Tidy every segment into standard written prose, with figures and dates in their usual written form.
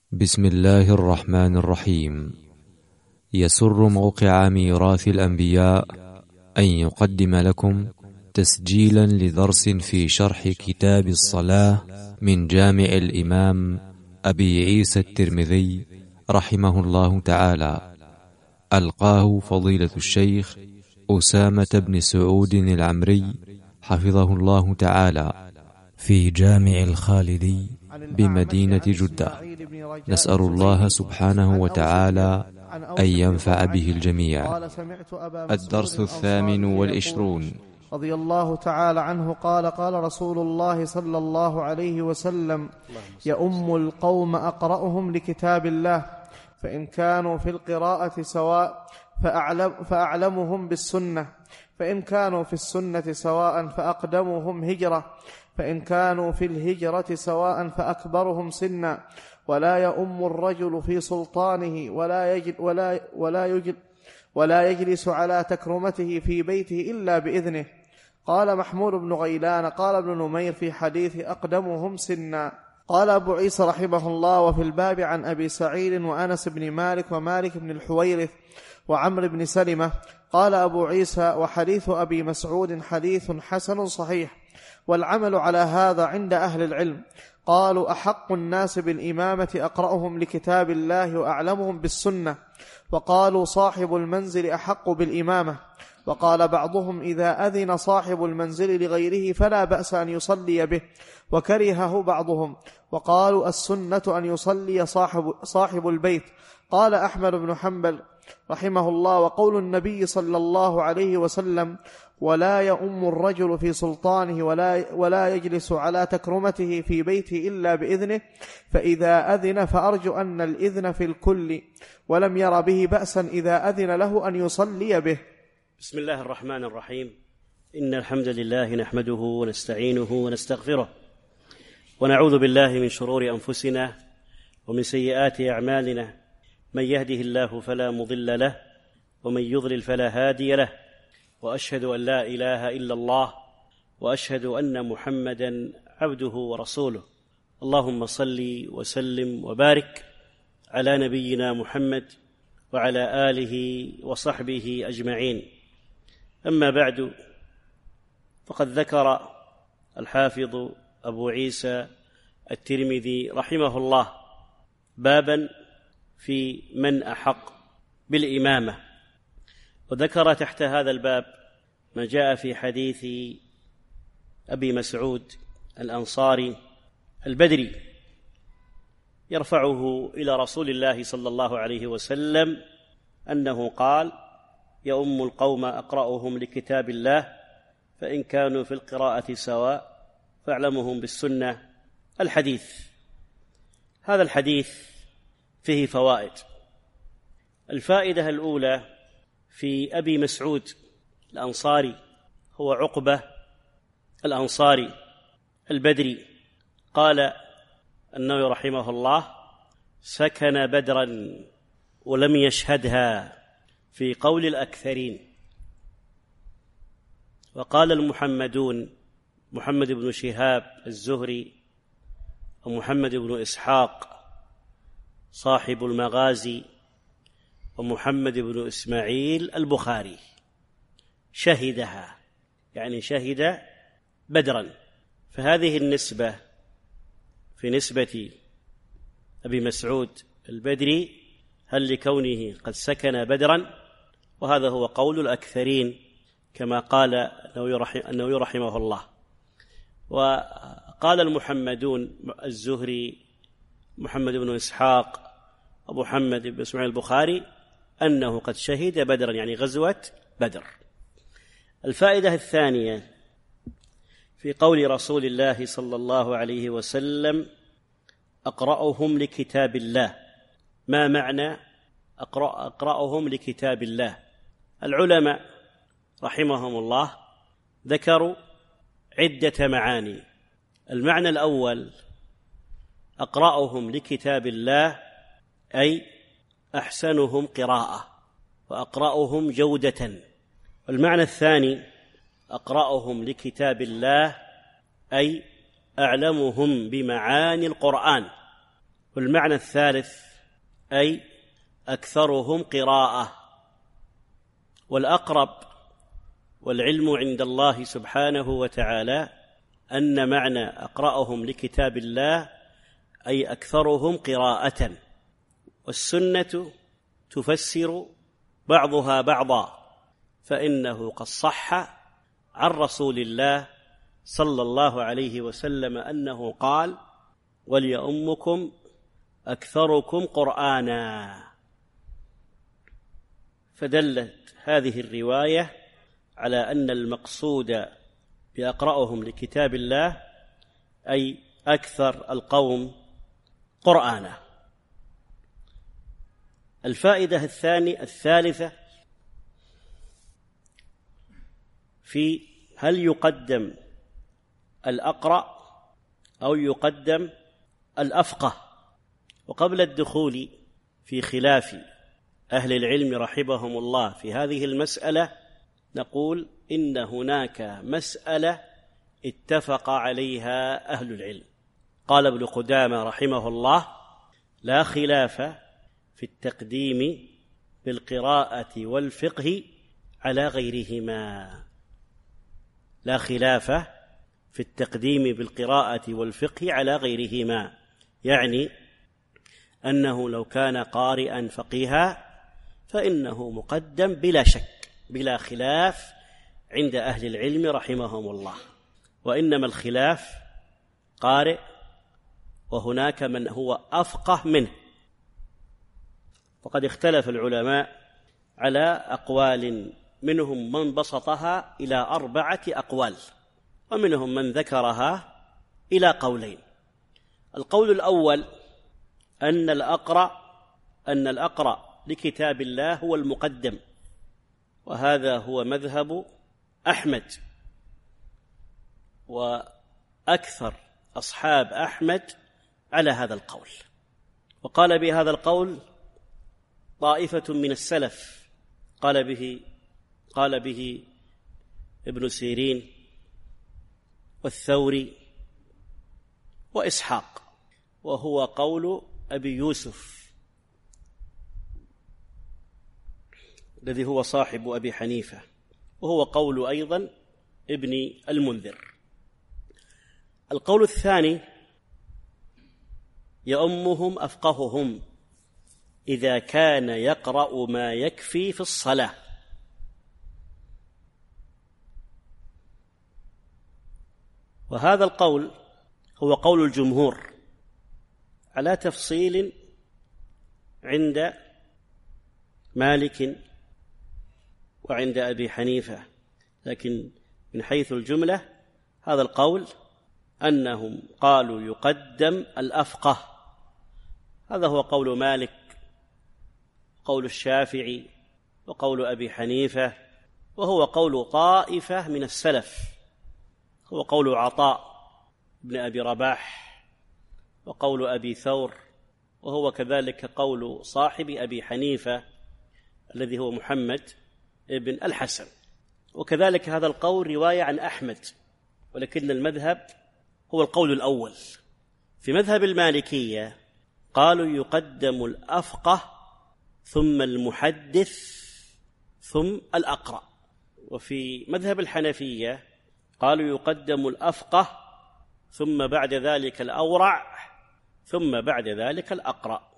بسم الله الرحمن الرحيم. يسر موقع ميراث الأنبياء أن يقدم لكم تسجيلا لدرس في شرح كتاب الصلاة من جامع الإمام أبي عيسى الترمذي رحمه الله تعالى، ألقاه فضيلة الشيخ أسامة بن سعود العمري حفظه الله تعالى في جامع الخالدي بمدينة جدة. نسأل الله سبحانه وتعالى أن ينفع به الجميع. الدرس 28 رضي الله تعالى عنه قال: قال رسول الله صلى الله عليه وسلم: يؤم القوم أقرأهم لكتاب الله، فإن كانوا في القراءة سواء فأعلمهم بالسنة، فإن كانوا في السنة سواء فأقدمهم هجرة، فإن كانوا في الهجرة سواء فأكبرهم سنا، ولا يؤم الرجل في سلطانه ولا يجلس على تكرمته في بيته إلا بإذنه. قال محمود بن غيلان: قال ابن نمير في حديث أقدمهم سنا. قال أبو عيسى رحمه الله: وفي الباب عن أبي سعيد وأنس بن مالك ومالك بن الحويرث وعمر بن سلمة. قال أبو عيسى: وحديث أبي مسعود حديث حسن صحيح، والعمل على هذا عند أهل العلم. قالوا: أحق الناس بالإمامة أقرأهم لكتاب الله وأعلمهم بالسنة. وقالوا: صاحب المنزل أحق بالإمامة. وقال بعضهم: إذا أذن صاحب المنزل لغيره فلا بأس أن يصلي به، وكرهه بعضهم. وقالوا: السنة أن يصلي صاحب البيت. قال أحمد بن حنبل رحمه الله: وقول النبي صلى الله عليه وسلم: ولا يؤم الرجل في سلطانه ولا يجلس على تكرمته في بيته إلا بإذنه، فإذا أذن فأرجو أن الإذن في الكل، ولم ير به بأسا إذا أذن له أن يصلي به. بسم الله الرحمن الرحيم. إن الحمد لله نحمده ونستعينه ونستغفره، ونعوذ بالله من شرور أنفسنا ومن سيئات أعمالنا، من يهده الله فلا مضل له، ومن يضلل فلا هادي له، وأشهد أن لا إله إلا الله، وأشهد أن محمدا عبده ورسوله. اللهم صل وسلم وبارك على نبينا محمد وعلى آله وصحبه أجمعين. أما بعد، فقد ذكر الحافظ أبو عيسى الترمذي رحمه الله بابا في من أحق بالإمامة، وذكر تحت هذا الباب ما جاء في حديث أبي مسعود الأنصاري البدري يرفعه إلى رسول الله صلى الله عليه وسلم أنه قال: يؤم القوم أقرأهم لكتاب الله، فإن كانوا في القراءة سواء فاعلمهم بالسنة. الحديث هذا الحديث فيه فوائد. الفائدة الأولى في أبي مسعود الأنصاري، هو عقبة الأنصاري البدري، قال النووي رحمه الله: سكن بدرا ولم يشهدها في قول الأكثرين. وقال المحمدون: محمد بن شهاب الزهري، ومحمد بن إسحاق صاحب المغازي، ومحمد بن إسماعيل البخاري، شهدها، يعني شهد بدرا. فهذه النسبة في نسبة أبي مسعود البدري هل لكونه قد سكن بدرا، وهذا هو قول الأكثرين كما قال النووي رحمه الله. وقال المحمدون الزهري، محمد بن إسحاق، ومحمد بن إسماعيل البخاري، أنه قد شهد بدرا، يعني غزوة بدر. الفائدة الثانية في قول رسول الله صلى الله عليه وسلم: أقرأهم لكتاب الله. ما معنى أقرأهم لكتاب الله؟ العلماء رحمهم الله ذكروا عدة معاني. المعنى الأول: أقرأهم لكتاب الله أي أحسنهم قراءة وأقرأهم جودة. والمعنى الثاني: أقرأهم لكتاب الله أي أعلمهم بمعاني القرآن. والمعنى الثالث أي أكثرهم قراءة. والأقرب والعلم عند الله سبحانه وتعالى أن معنى أقرأهم لكتاب الله أي أكثرهم قراءة، والسنة تفسر بعضها بعضا، فإنه قد صح عن رسول الله صلى الله عليه وسلم أنه قال: وليؤمكم أكثركم قرآنا. فدلت هذه الرواية على أن المقصود بأقرأهم لكتاب الله أي أكثر القوم قرآنا. الفائدة الثالثة في هل يقدم الأقرأ أو يقدم الأفقه. وقبل الدخول في خلاف أهل العلم رحمهم الله في هذه المسألة نقول إن هناك مسألة اتفق عليها أهل العلم. قال ابن قدامة رحمه الله: لا خلاف في التقديم بالقراءة والفقه على غيرهما. لا خلاف في التقديم بالقراءة والفقه على غيرهما، يعني أنه لو كان قارئا فقيها فإنه مقدم بلا شك بلا خلاف عند أهل العلم رحمهم الله. وإنما الخلاف قارئ وهناك من هو أفقه منه. فقد اختلف العلماء على أقوال، منهم من بسطها إلى 4 أقوال، ومنهم من ذكرها إلى قولين. القول الأول أن الأقرأ لكتاب الله هو المقدم، وهذا هو مذهب أحمد، وأكثر أصحاب أحمد على هذا القول. وقال بهذا القول طائفة من السلف، قال به ابن سيرين والثوري وإسحاق، وهو قول أبي يوسف الذي هو صاحب أبي حنيفة، وهو قول أيضا ابن المنذر. القول الثاني: يؤمهم أفقههم إذا كان يقرأ ما يكفي في الصلاة. وهذا القول هو قول الجمهور على تفصيل عند مالك وعند أبي حنيفة، لكن من حيث الجملة هذا القول أنهم قالوا يقدم الأفقه. هذا هو قول مالك، قول الشافعي، وقول أبي حنيفة، وهو قول طائفة من السلف، هو قول عطاء بن أبي رباح، وقول أبي ثور، وهو كذلك قول صاحب أبي حنيفة الذي هو محمد بن الحسن. وكذلك هذا القول رواية عن أحمد، ولكن المذهب هو القول الأول. في مذهب المالكية قالوا يقدم الأفقه ثم المحدث ثم الأقرأ. وفي مذهب الحنفية قالوا يقدم الأفقه ثم بعد ذلك الأورع ثم بعد ذلك الأقرأ.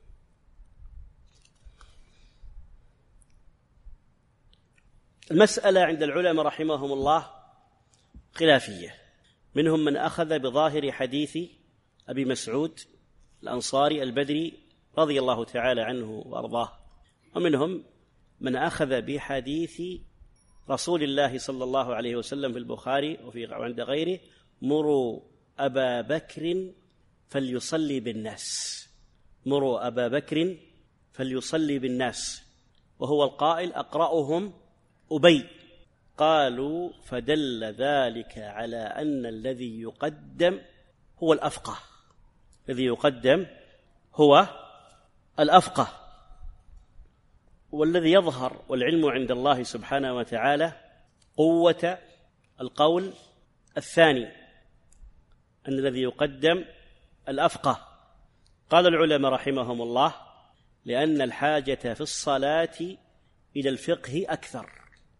المسألة عند العلماء رحمهم الله خلافية، منهم من أخذ بظاهر حديث أبي مسعود الأنصاري البدري رضي الله تعالى عنه وأرضاه، ومنهم من أخذ بحديث رسول الله صلى الله عليه وسلم في البخاري وعند غيره: مروا أبا بكر فليصلي بالناس، مروا أبا بكر فليصلي بالناس، وهو القائل أقرأهم أبي. قالوا فدل ذلك على أن الذي يقدم هو الأفقه، الذي يقدم هو الأفقه. والذي يظهر والعلم عند الله سبحانه وتعالى قوة القول الثاني، أن الذي يقدم الأفقه، قال العلماء رحمهم الله: لأن الحاجة في الصلاة إلى الفقه أكثر،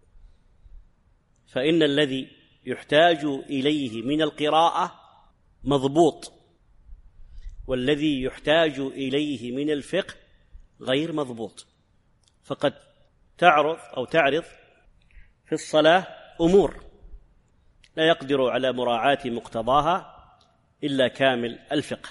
فإن الذي يحتاج إليه من القراءة مضبوط، والذي يحتاج إليه من الفقه غير مضبوط. فقد تعرض في الصلاة أمور لا يقدر على مراعاة مقتضاها إلا كامل الفقه.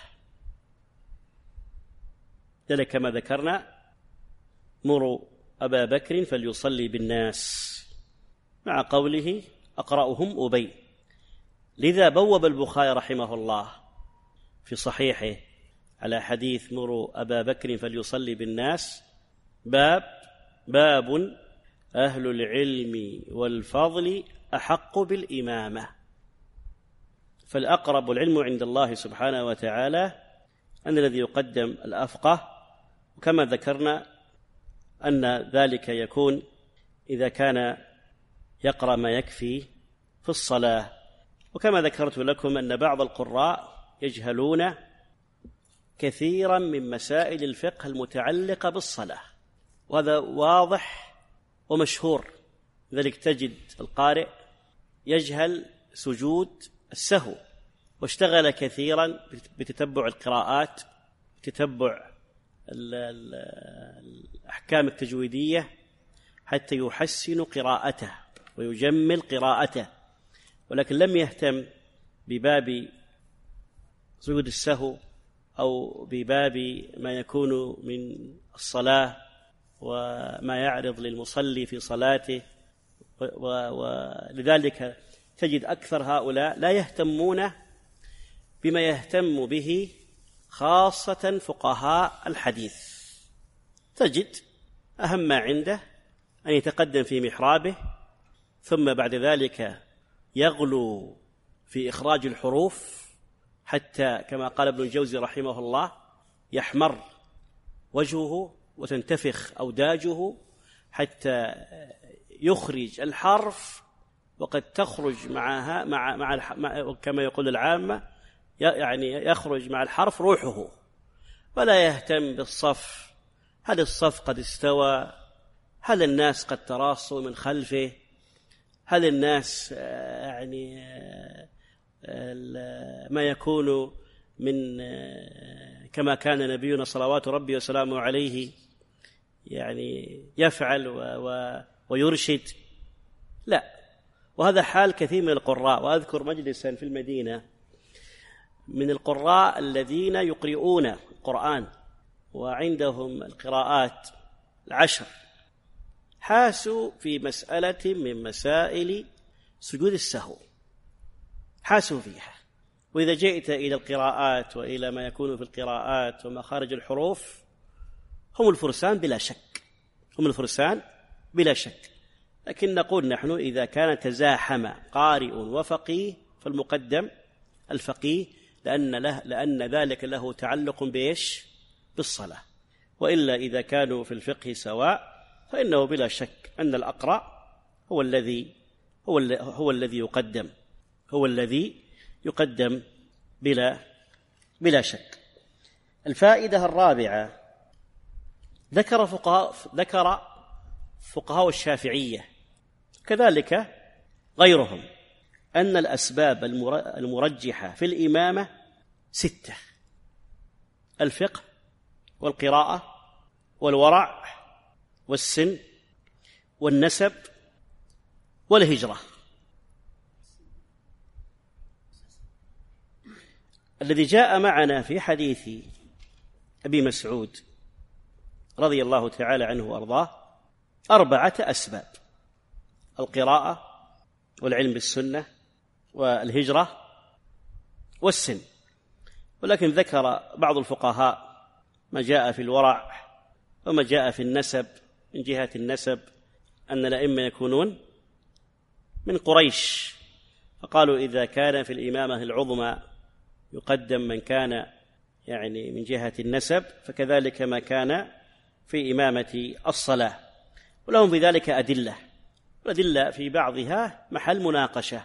ذلك كما ذكرنا: مروا أبا بكر فليصلي بالناس، مع قوله: أقرأهم أبي. لذا بوب البخاري رحمه الله في صحيحه على حديث مروا أبا بكر فليصلي بالناس باب أهل العلم والفضل أحق بالإمامة. فالأقرب العلم عند الله سبحانه وتعالى أن الذي يقدم الأفقه، وكما ذكرنا أن ذلك يكون إذا كان يقرأ ما يكفي في الصلاة. وكما ذكرت لكم أن بعض القراء يجهلون كثيرا من مسائل الفقه المتعلقة بالصلاة، وهذا واضح ومشهور. لذلك تجد القارئ يجهل سجود السهو، واشتغل كثيرا بتتبع القراءات، بتتبع الأحكام التجويدية حتى يحسن قراءته ويجمل قراءته، ولكن لم يهتم بباب سجود السهو أو بباب ما يكون من الصلاة وما يعرض للمصلي في صلاته. ولذلك تجد أكثر هؤلاء لا يهتمون بما يهتم به خاصة فقهاء الحديث. تجد أهم ما عنده أن يتقدم في محرابه، ثم بعد ذلك يغلو في إخراج الحروف حتى كما قال ابن الجوزي رحمه الله: يحمر وجهه وتنتفخ أوداجه حتى يخرج الحرف، وقد تخرج معها مع كما يقول العامة، يعني يخرج مع الحرف روحه، ولا يهتم بالصف، هل الصف قد استوى، هل الناس قد تراصوا من خلفه، هل الناس يعني ما يكون من كما كان نبينا صلوات ربي وسلامه عليه يعني يفعل ويرشد. لا، وهذا حال كثير من القراء. وأذكر مجلسا في المدينة من القراء الذين يقرؤون القرآن وعندهم القراءات 10، حاسوا في مسألة من مسائل سجود السهو، حاسوا فيها. وإذا جئت إلى القراءات وإلى ما يكون في القراءات ومخارج الحروف، هم الفرسان بلا شك، هم الفرسان بلا شك. لكن نقول نحن إذا كان تزاحم قارئ وفقيه فالمقدم الفقيه، لأن ذلك له تعلق بإيش؟ بالصلاة. وإلا إذا كانوا في الفقه سواء فإنه بلا شك أن الأقرأ هو الذي يقدم بلا شك. الفائدة الرابعة: ذكر فقهاء الشافعية كذلك غيرهم أن الأسباب المرجحة في الإمامة 6: الفقه، والقراءة، والورع، والسن، والنسب، والهجرة. الذي جاء معنا في حديث أبي مسعود رضي الله تعالى عنه وأرضاه 4 أسباب: القراءة، والعلم بالسنة، والهجرة، والسن. ولكن ذكر بعض الفقهاء ما جاء في الورع وما جاء في النسب. من جهة النسب أن الأئمة يكونون من قريش، فقالوا إذا كان في الإمامة العظمى يقدم من كان يعني من جهة النسب، فكذلك ما كان في إمامة الصلاة. ولهم في ذلك أدلة، والأدلة في بعضها محل مناقشة.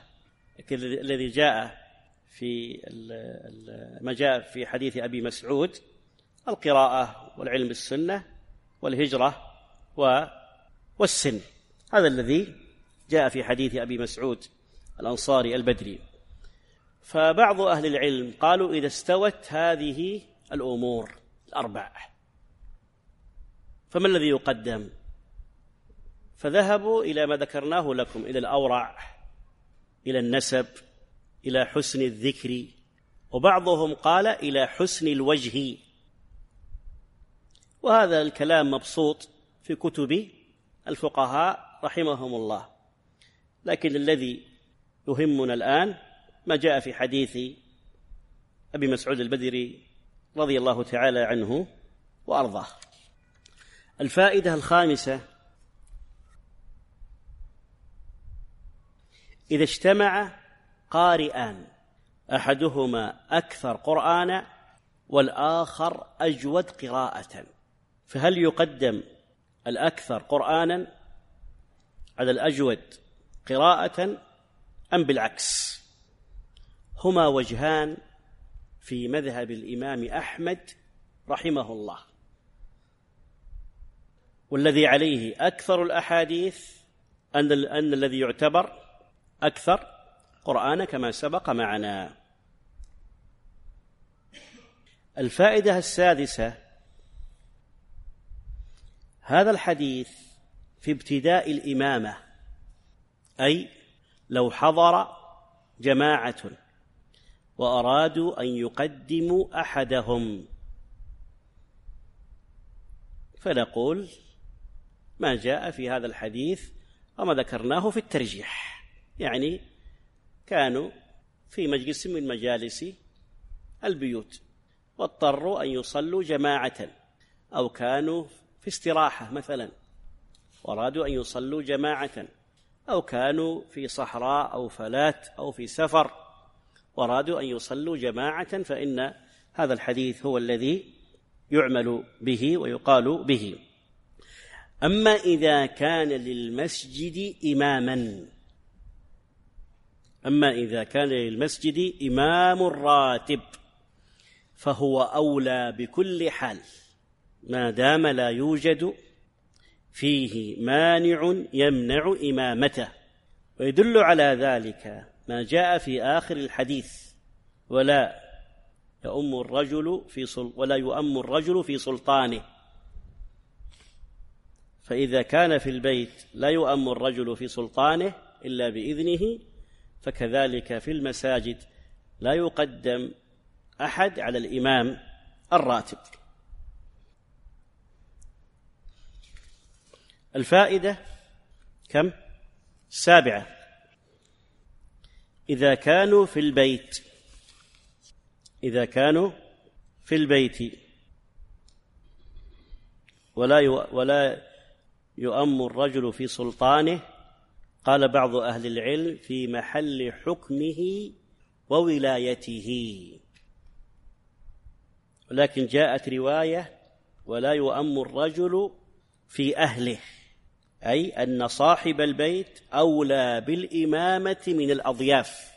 الذي جاء في ما جاء في حديث أبي مسعود القراءة والعلم بالسنة والهجرة والسن. هذا الذي جاء في حديث أبي مسعود الأنصاري البدري. فبعض أهل العلم قالوا إذا استوت هذه الأمور الأربع فما الذي يقدم؟ فذهبوا إلى ما ذكرناه لكم، إلى الأورع، إلى النسب، إلى حسن الذكر، وبعضهم قال إلى حسن الوجه. وهذا الكلام مبسوط في كتب الفقهاء رحمهم الله، لكن الذي يهمنا الآن ما جاء في حديث أبي مسعود البدري رضي الله تعالى عنه وأرضاه. الفائدة الخامسة: إذا اجتمع قارئان أحدهما أكثر قرآنا والآخر أجود قراءة، فهل يقدم الأكثر قرآنا على الأجود قراءة أم بالعكس؟ هما وجهان في مذهب الإمام أحمد رحمه الله، والذي عليه أكثر الأحاديث أن الذي يعتبر أكثر قرآن كما سبق معنا. الفائدة السادسة: هذا الحديث في ابتداء الإمامة، أي لو حضر جماعة وأرادوا أن يقدموا أحدهم فنقول ما جاء في هذا الحديث وما ذكرناه في الترجيح، يعني كانوا في مجلس من مجالس البيوت واضطروا أن يصلوا جماعة، أو كانوا في استراحة مثلا وأرادوا أن يصلوا جماعة، أو كانوا في صحراء أو فلات أو في سفر وأرادوا أن يصلوا جماعة، فإن هذا الحديث هو الذي يعمل به ويقال به. أما إذا كان للمسجد إمام راتب فهو أولى بكل حال ما دام لا يوجد فيه مانع يمنع إمامته. ويدل على ذلك ما جاء في آخر الحديث: ولا يؤم الرجل في سلطانه. فإذا كان في البيت لا يؤم الرجل في سلطانه إلا بإذنه، فكذلك في المساجد لا يقدم أحد على الإمام الراتب. الفائدة كم؟ 7: إذا كانوا في البيت ولا يؤم الرجل في سلطانه، قال بعض أهل العلم في محل حكمه وولايته، ولكن جاءت رواية ولا يؤم الرجل في أهله، أي أن صاحب البيت أولى بالإمامة من الأضياف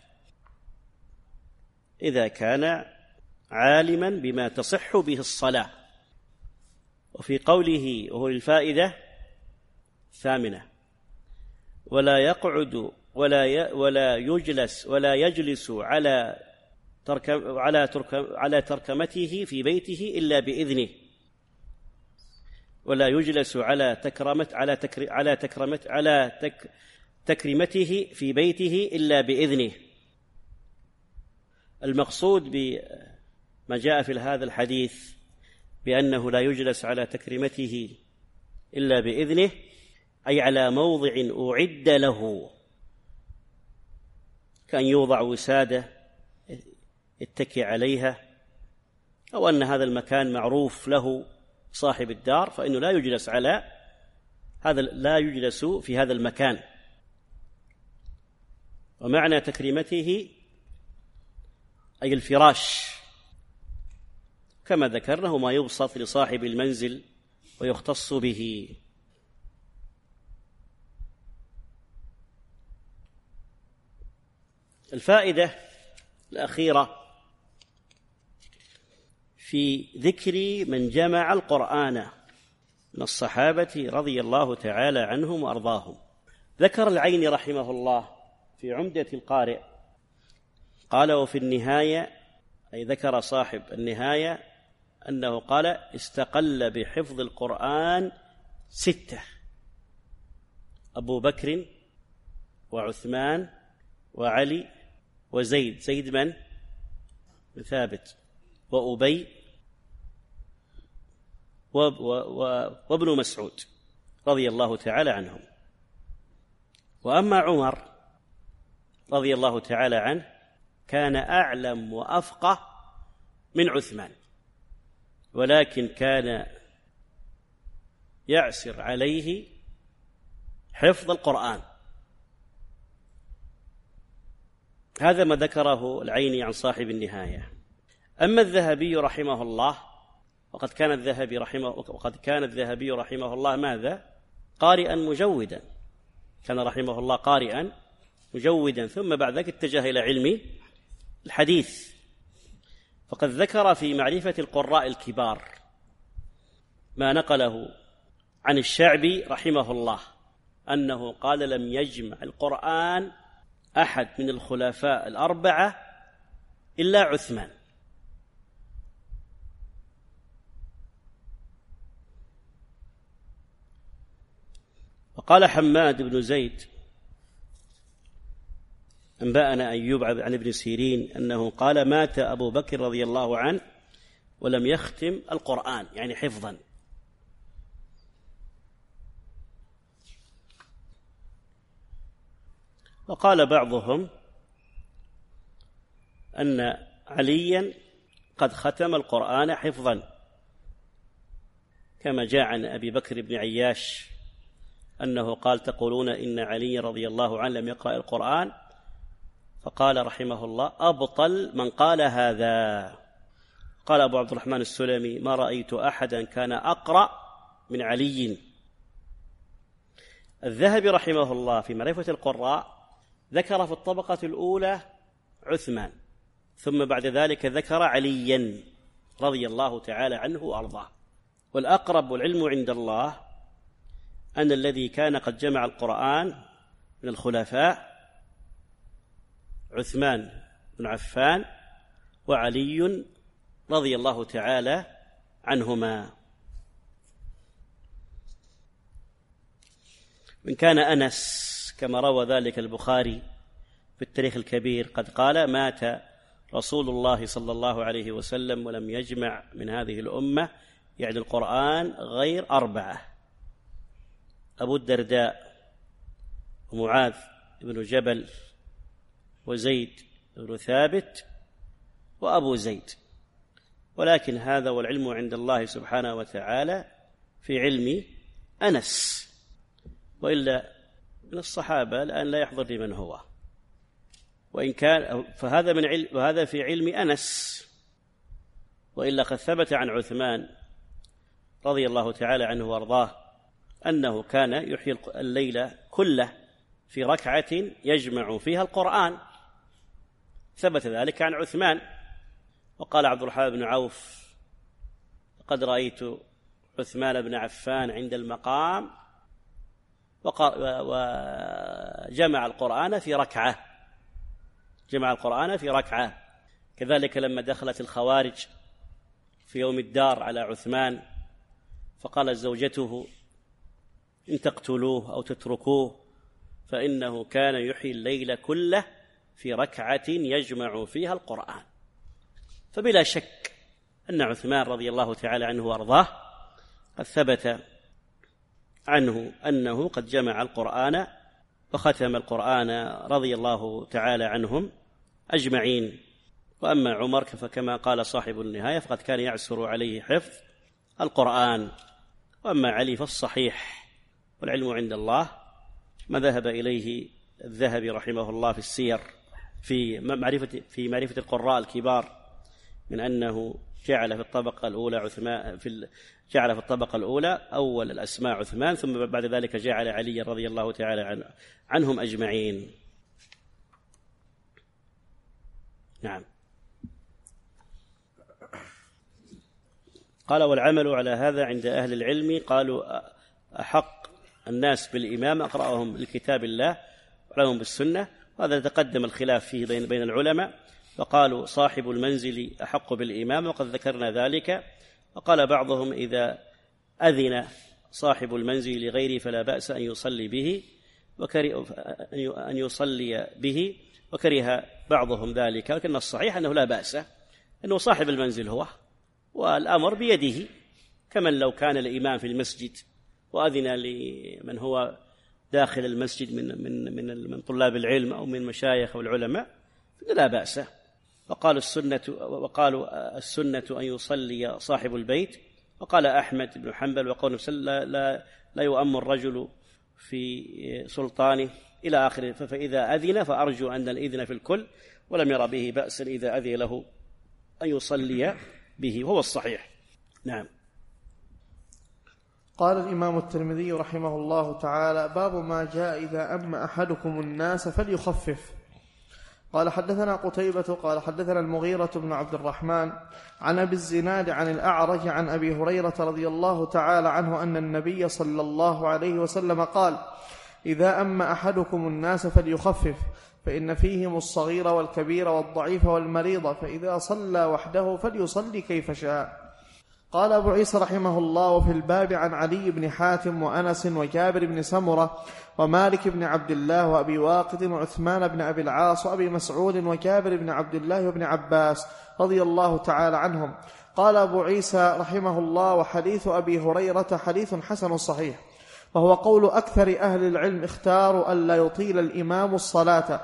إذا كان عالما بما تصح به الصلاة. وفي قوله وهو الفائدة 8: ولا يقعد ولا يجلس على تركمته في بيته إلا بإذنه، ولا يجلس على تكريمته في بيته إلا بإذنه. المقصود بما جاء في هذا الحديث بأنه لا يجلس على تكريمته إلا بإذنه، أي على موضع أعد له، كأن يوضع وسادة يتكي عليها، أو أن هذا المكان معروف له صاحب الدار فإنه لا يجلس في هذا المكان. ومعنى تكريمته أي الفراش، كما ذكرنا ما يبسط لصاحب المنزل ويختص به. الفائدة الأخيرة في ذكر من جمع القرآن من الصحابة رضي الله تعالى عنهم وأرضاهم. ذكر العيني رحمه الله في عمدة القارئ قال: وفي النهاية، أي ذكر صاحب النهاية أنه قال: استقل بحفظ القرآن 6: أبو بكر وعثمان وعلي وزيد، زيد من؟ ثابت، وأبي وابن مسعود رضي الله تعالى عنهم. وأما عمر رضي الله تعالى عنه كان أعلم وأفقه من عثمان، ولكن كان يعسر عليه حفظ القرآن. هذا ما ذكره العيني عن صاحب النهاية. أما الذهبي رحمه الله وقد كان الذهبي رحمه الله ماذا؟ قارئا مجودا، كان رحمه الله قارئا مجودا، ثم بعد ذلك اتجه إلى علم الحديث. فقد ذكر في معرفة القراء الكبار ما نقله عن الشعبي رحمه الله أنه قال: لم يجمع القرآن أحد من الخلفاء الأربعة إلا عثمان. وقال حماد بن زيد: أنبأنا أيوب عن ابن سيرين أنه قال: مات أبو بكر رضي الله عنه ولم يختم القرآن، يعني حفظا. وقال بعضهم أن عليا قد ختم القرآن حفظا، كما جاء عن أبي بكر بن عياش أنه قال: تقولون إن علي رضي الله عنه لم يقرأ القرآن، فقال رحمه الله: أبطل من قال هذا. قال أبو عبد الرحمن السلمي: ما رأيت أحدا كان أقرأ من علي. الذهبي رحمه الله في معرفة القراء ذكر في الطبقة الأولى عثمان، ثم بعد ذلك ذكر عليا رضي الله تعالى عنه وأرضاه. والأقرب والعلم عند الله أن الذي كان قد جمع القرآن من الخلفاء عثمان بن عفان وعلي رضي الله تعالى عنهما. من كان أنس كما روى ذلك البخاري في التاريخ الكبير قد قال: مات رسول الله صلى الله عليه وسلم ولم يجمع من هذه الأمة، يعني القرآن، غير 4: أبو الدرداء ومعاذ بن جبل وزيد بن ثابت وأبو زيد. ولكن هذا والعلم عند الله سبحانه وتعالى في علم أنس، وإلا من الصحابة الآن لا يحضر لمن هو، وإن كان فهذا من علم، وهذا في علم أنس. وإلا قد ثبت عن عثمان رضي الله تعالى عنه وارضاه أنه كان يحيي الليل كله في ركعة يجمع فيها القرآن، ثبت ذلك عن عثمان. وقال عبد الرحمن بن عوف: قد رأيت عثمان بن عفان عند المقام وجمع القرآن في ركعة، جمع القرآن في ركعة. كذلك لما دخلت الخوارج في يوم الدار على عثمان فقالت زوجته: إن تقتلوه أو تتركوه فإنه كان يحيي الليل كله في ركعة يجمع فيها القرآن. فبلا شك أن عثمان رضي الله تعالى عنه وأرضاه قد ثبت عنه أنه قد جمع القرآن وختم القرآن رضي الله تعالى عنهم أجمعين. وأما عمر فكما قال صاحب النهاية فقد كان يعسر عليه حفظ القرآن. وأما علي فالصحيح والعلم عند الله ما ذهب إليه الذهبي رحمه الله في السير في معرفة القراء الكبار، من أنه جعل في الطبقة الأولى جعل في الطبقة الأولى أول الأسماء عثمان، ثم بعد ذلك جعل علي رضي الله تعالى عنهم أجمعين. نعم. قال والعمل على هذا عند أهل العلم قالوا أحق الناس بالإمام أقرأهم لكتاب الله وأعلمهم بالسنة، وهذا تقدم الخلاف فيه بين العلماء، فقالوا صاحب المنزل أحق بالإمام وقد ذكرنا ذلك. وقال بعضهم إذا أذن صاحب المنزل لغيره فلا بأس أن يصلي به، وكره بعضهم ذلك، لكن الصحيح أنه لا بأس، أنه صاحب المنزل هو، والأمر بيده، كمن لو كان الإمام في المسجد وأذن لمن هو داخل المسجد من طلاب العلم أو من مشايخ والعلماء لا بأس. وقالوا السنة أن يصلي صاحب البيت. وقال أحمد بن حنبل وقول لا يؤم الرجل في سلطانه إلى آخره، فإذا أذن فأرجو أن الإذن في الكل، ولم يرى به بأسا إذا أذن له أن يصلي به، وهو الصحيح. نعم. قال الإمام الترمذي رحمه الله تعالى: باب ما جاء إذا أم أحدكم الناس فليخفف. قال حدثنا قتيبة قال حدثنا المغيرة بن عبد الرحمن عن أبي الزناد عن الأعرج عن أبي هريرة رضي الله تعالى عنه أن النبي صلى الله عليه وسلم قال: إذا أم أحدكم الناس فليخفف، فإن فيهم الصغير والكبير والضعيف والمريض، فإذا صلى وحده فليصلي كيف شاء. قال أبو عيسى رحمه الله: وفي الباب عن علي بن حاتم وأنس وجابر بن سمرة ومالك بن عبد الله وأبي واقد وعثمان بن أبي العاص وأبي مسعود وجابر بن عبد الله وابن عباس رضي الله تعالى عنهم. قال أبو عيسى رحمه الله: وحديث أبي هريرة حديث حسن صحيح، وهو قول أكثر أهل العلم اختاروا ألا يطيل الإمام الصلاة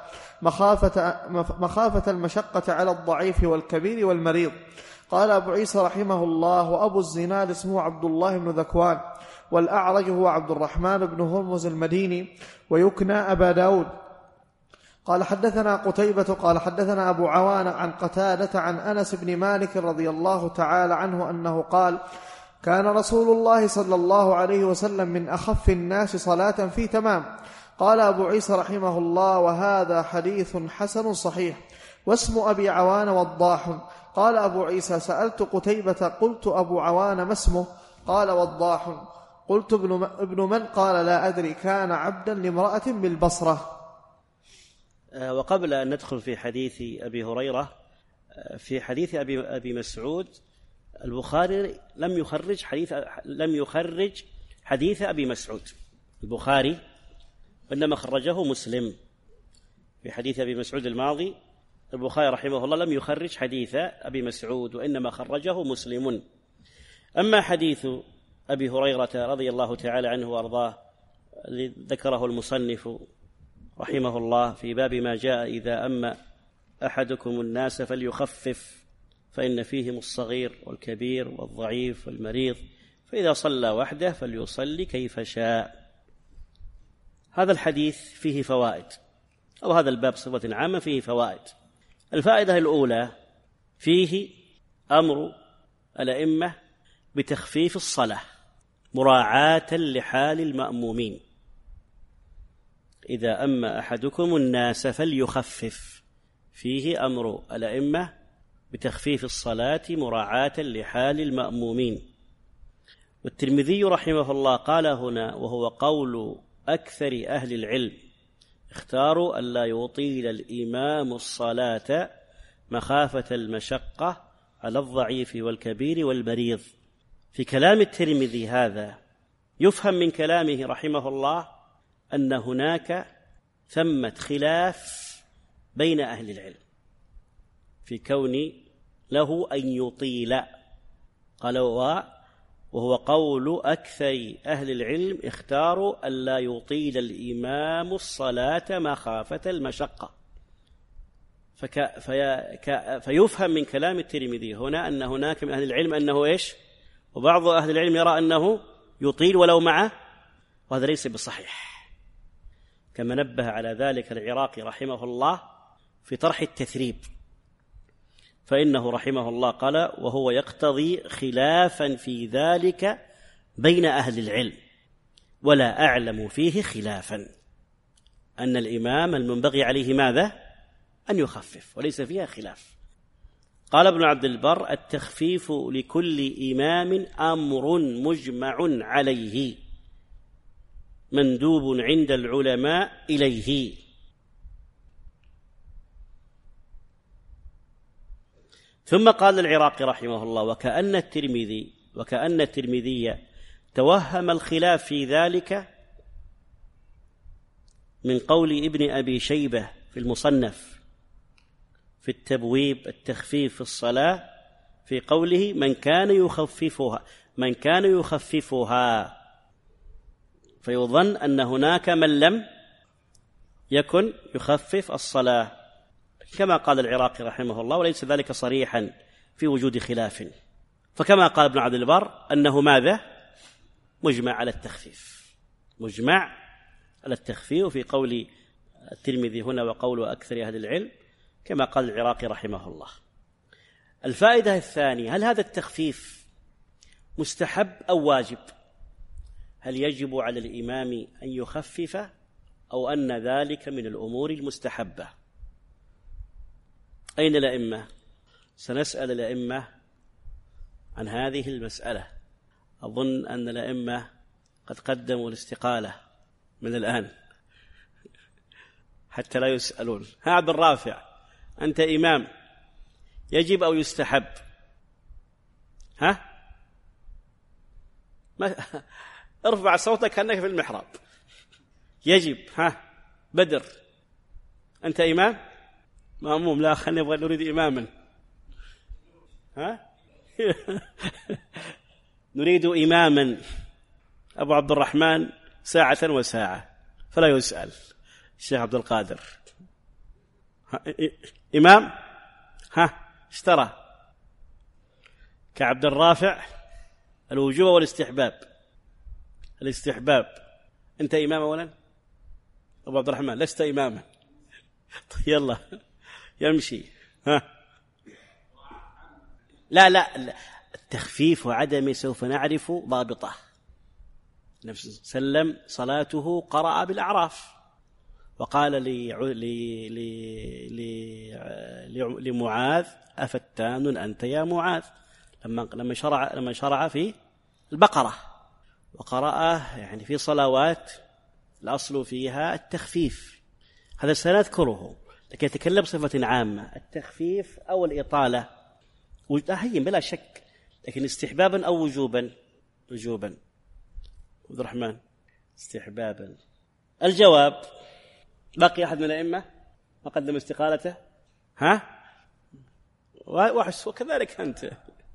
مخافة المشقة على الضعيف والكبير والمريض. قال أبو عيسى رحمه الله: وأبو الزناد اسمه عبد الله بن ذكوان، والأعرج هو عبد الرحمن بن هرمز المديني، ويكنى أبا داود. قال حدثنا قتيبة قال حدثنا أبو عوان عن قتادة عن أنس بن مالك رضي الله تعالى عنه أنه قال: كان رسول الله صلى الله عليه وسلم من أخف الناس صلاة في تمام. قال أبو عيسى رحمه الله: وهذا حديث حسن صحيح. واسم أبي عوان وضاح. قال أبو عيسى: سألت قتيبة قلت: أبو عوان ما اسمه؟ قال: وضاح. قلت: ابن من؟ قال: لا أدري، كان عبدا لامرأة بالبصرة. وقبل أن ندخل في حديث أبي هريرة، في حديث أبي مسعود البخاري لم يخرج حديث أبي مسعود البخاري، وإنما خرجه مسلم. في حديث أبي مسعود الماضي البخاري رحمه الله لم يخرج حديث أبي مسعود، وإنما خرجه مسلم. أما حديث أبي هريرة رضي الله تعالى عنه وأرضاه ذكره المصنف رحمه الله في باب ما جاء إذا أم أحدكم الناس فليخفف، فإن فيهم الصغير والكبير والضعيف والمريض، فإذا صلى وحده فليصلي كيف شاء. هذا الحديث فيه فوائد، أو هذا الباب صفة عامة فيه فوائد. الفائدة الأولى: فيه أمر الأئمة بتخفيف الصلاة مراعاة لحال المأمومين. إذا أم أحدكم الناس فليخفف، فيه أمر الأئمة بتخفيف الصلاة مراعاة لحال المأمومين. والترمذي رحمه الله قال هنا: وهو قول أكثر أهل العلم اختاروا ألا يطيل الإمام الصلاة مخافة المشقة على الضعيف والكبير والمريض. في كلام الترمذي هذا يفهم من كلامه رحمه الله أن هناك ثمة خلاف بين أهل العلم في كون له أن يطيل. قال: وهو قول أكثر أهل العلم اختاروا ألا يطيل الإمام الصلاة مخافة المشقة. فيفهم من كلام الترمذي هنا أن هناك من أهل العلم أنه إيش؟ وبعض أهل العلم يرى أنه يطيل ولو معه، وهذا ليس بصحيح، كما نبه على ذلك العراقي رحمه الله في طرح التثريب، فإنه رحمه الله قال: وهو يقتضي خلافا في ذلك بين أهل العلم، ولا أعلم فيه خلافا، أن الإمام المنبغي عليه ماذا؟ أن يخفف، وليس فيها خلاف. قال ابن عبد البر: التخفيف لكل إمام أمر مجمع عليه مندوب عند العلماء إليه. ثم قال العراقي رحمه الله: وكأن الترمذي توهم الخلاف في ذلك من قول ابن أبي شيبة في المصنف في التبويب التخفيف في الصلاة في قوله: من كان يخففها فيظن أن هناك من لم يكن يخفف الصلاة، كما قال العراقي رحمه الله، وليس ذلك صريحا في وجود خلاف. فكما قال ابن عبد البر أنه ماذا؟ مجمع على التخفيف، مجمع على التخفيف في قول الترمذي هنا وقول أكثر أهل العلم، كما قال العراقي رحمه الله. الفائدة الثانية: هل هذا التخفيف مستحب أو واجب؟ هل يجب على الإمام أن يخفف أو أن ذلك من الأمور المستحبة؟ أين الأئمة؟ سنسأل الأئمة عن هذه المسألة. أظن أن الأئمة قد قدموا الاستقالة من الآن حتى لا يسألون. عبد الرافع، أنت إمام، يجب أو يستحب؟ ارفع صوتك كأنك في المحراب. يجب. بدر، أنت إمام؟ مأموم؟ لا، خلينا نريد إماما. نريد إماما. أبو عبد الرحمن ساعة وساعة فلا يسأل. الشيخ عبد القادر إمام؟ اشترى. كعبد الرافع الوجوب والاستحباب. الاستحباب. أنت إمام أولا؟ أبو عبد الرحمن لست إماما. طيب يلا يمشي. لا التخفيف وعدم سوف نعرف ضابطه. النبي صلى الله عليه وسلم صلاته قرأ بالأعراف، وقال لمعاذ: أفتان أنت يا معاذ، لما شرع في البقرة، وقرأ يعني في صلوات الأصل فيها التخفيف. هذا سنذكره، لكن يتكلم بصفة عامة. التخفيف أو الإطالة هين بلا شك، لكن استحبابا أو وجوبا؟ وجوبا. عبد الرحمن استحبابا. الجواب: بقي أحد من الأئمة ما قدم استقالته؟ وكذلك أنت.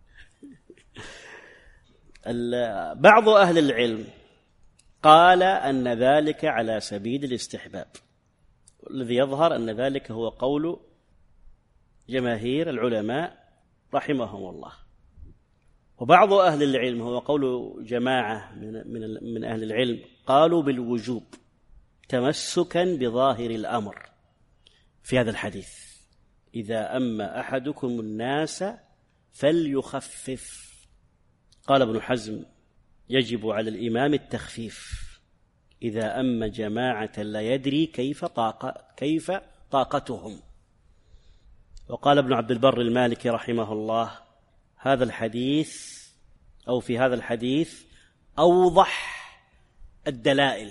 بعض أهل العلم قال أن ذلك على سبيل الاستحباب، الذي يظهر أن ذلك هو قول جماهير العلماء رحمهم الله. وبعض أهل العلم هو قول جماعة من أهل العلم قالوا بالوجوب تمسكا بظاهر الأمر في هذا الحديث: إذا أما أحدكم الناس فليخفف. قال ابن حزم: يجب على الإمام التخفيف إذا أما جماعة لا يدري كيف طاقتهم. وقال ابن عبد البر المالكي رحمه الله: هذا الحديث أو في هذا الحديث أوضح الدلائل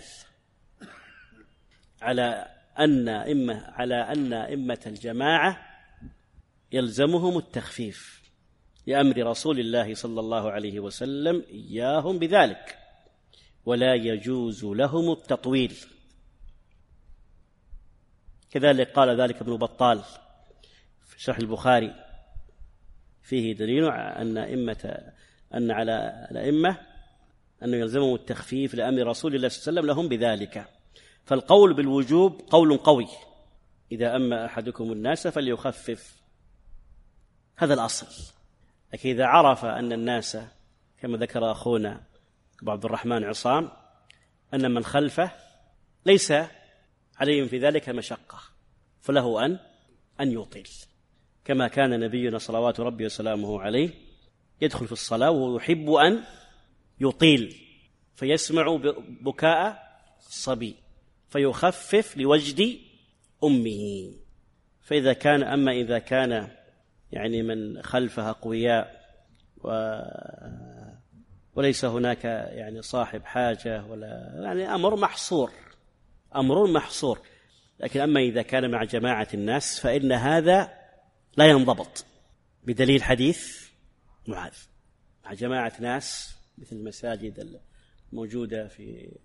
على أن أئمة الجماعة يلزمهم التخفيف لأمر رسول الله صلى الله عليه وسلم إياهم بذلك، ولا يجوز لهم التطويل. كذلك قال ذلك ابن بطال في شرح البخاري: فيه دليل أن على الأئمة أنه يلزمهم التخفيف لأمر رسول الله صلى الله عليه وسلم لهم بذلك. فالقول بالوجوب قول قوي: إذا أما أحدكم الناس فليخفف، هذا الأصل. لكن إذا عرف أن الناس كما ذكر أخونا أبو عبد الرحمن عصام أن من خلفه ليس عليهم في ذلك مشقة، فله أن يطيل، كما كان نبينا صلوات ربي وسلامه عليه يدخل في الصلاة وهو يحب أن يطيل، فيسمع بكاء الصبي فيخفف لوجد أمه. إذا كان يعني من خلفها أقوياء وليس هناك يعني صاحب حاجة ولا يعني أمر محصور. لكن أما إذا كان مع جماعة الناس فإن هذا لا ينضبط بدليل حديث معاذ. مع جماعة ناس مثل المساجد الموجودة في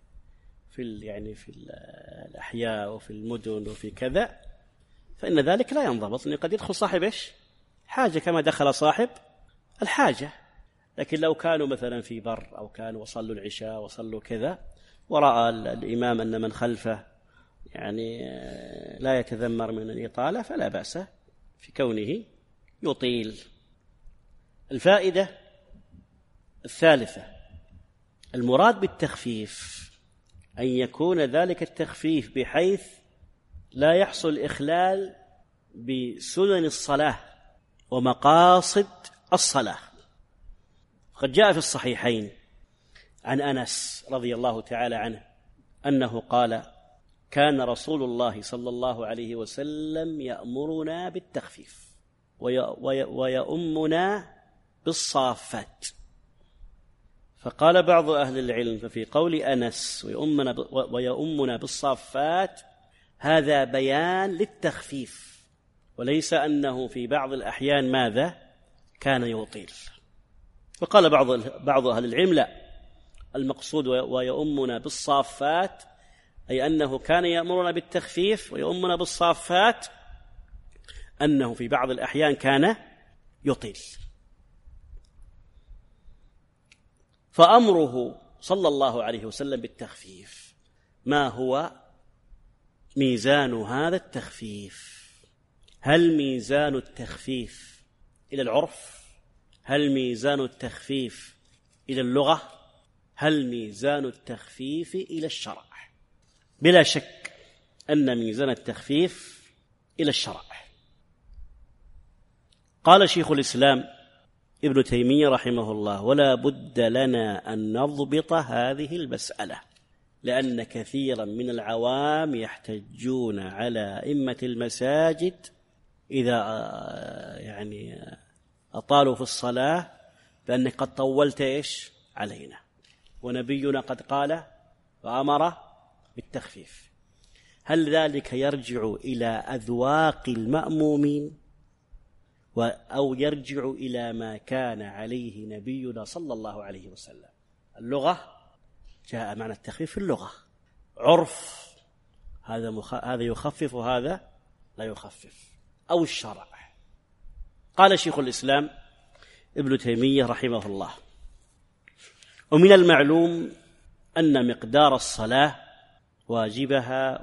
الأحياء وفي المدن وفي كذا، فإن ذلك لا ينضبط، لأن قد يدخل صاحب حاجة كما دخل صاحب الحاجة. لكن لو كانوا مثلا في بر أو كانوا وصلوا العشاء وصلوا كذا ورأى الإمام أن من خلفه يعني لا يتذمر من الإطالة فلا بأس في كونه يطيل. الفائدة الثالثة: المراد بالتخفيف أن يكون ذلك التخفيف بحيث لا يحصل إخلال بسنن الصلاة ومقاصد الصلاة. قد جاء في الصحيحين عن أنس رضي الله تعالى عنه أنه قال: كان رسول الله صلى الله عليه وسلم يأمرنا بالتخفيف ويؤمنا بالصافات. فقال بعض أهل العلم: ففي قول أنس ويؤمنا بالصافات هذا بيان للتخفيف، وليس أنه في بعض الأحيان ماذا كان يطيل. وقال بعض أهل العلم: لا، المقصود ويؤمنا بالصافات أي أنه كان يأمرنا بالتخفيف، ويؤمنا بالصافات أنه في بعض الأحيان كان يطيل. فأمره صلى الله عليه وسلم بالتخفيف، ما هو ميزان هذا التخفيف؟ هل ميزان التخفيف إلى العرف؟ هل ميزان التخفيف إلى اللغة؟ هل ميزان التخفيف إلى الشرع؟ بلا شك أن ميزان التخفيف إلى الشرع. قال شيخ الإسلام ابن تيمية رحمه الله: ولا بد لنا أن نضبط هذه المسألة، لأن كثيرا من العوام يحتجون على أئمة المساجد إذا يعني أطالوا في الصلاة بأنك قد طولت علينا، ونبينا قد قال وأمر بالتخفيف. هل ذلك يرجع إلى أذواق المأمومين أو يرجع إلى ما كان عليه نبينا صلى الله عليه وسلم؟ اللغة جاء معنى التخفيف في اللغة، عرف هذا يخفف وهذا لا يخفف، أو الشرع. قال شيخ الإسلام ابن تيمية رحمه الله: ومن المعلوم أن مقدار الصلاة واجبها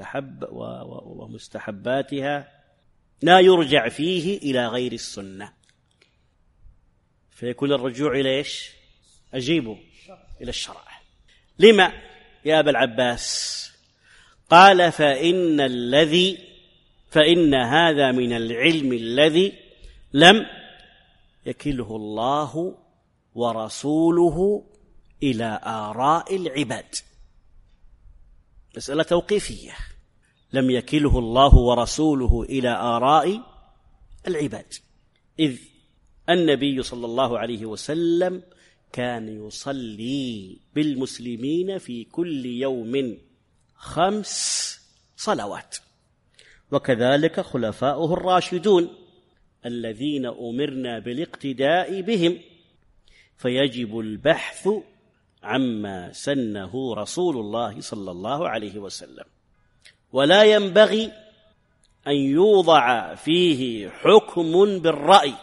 ومستحباتها لا يرجع فيه إلى غير السنة، فيكون الرجوع إلى أجيبه إلى الشرع. لما يا أبا العباس؟ قال: فإن هذا من العلم الذي لم يكله الله ورسوله إلى آراء العباد. مسألة توقيفية، لم يكله الله ورسوله إلى آراء العباد، إذ النبي صلى الله عليه وسلم كان يصلي بالمسلمين في كل يوم 5 صلوات، وكذلك خلفاؤه الراشدون الذين أمرنا بالاقتداء بهم، فيجب البحث عما سنه رسول الله صلى الله عليه وسلم، ولا ينبغي أن يوضع فيه حكم بالرأي.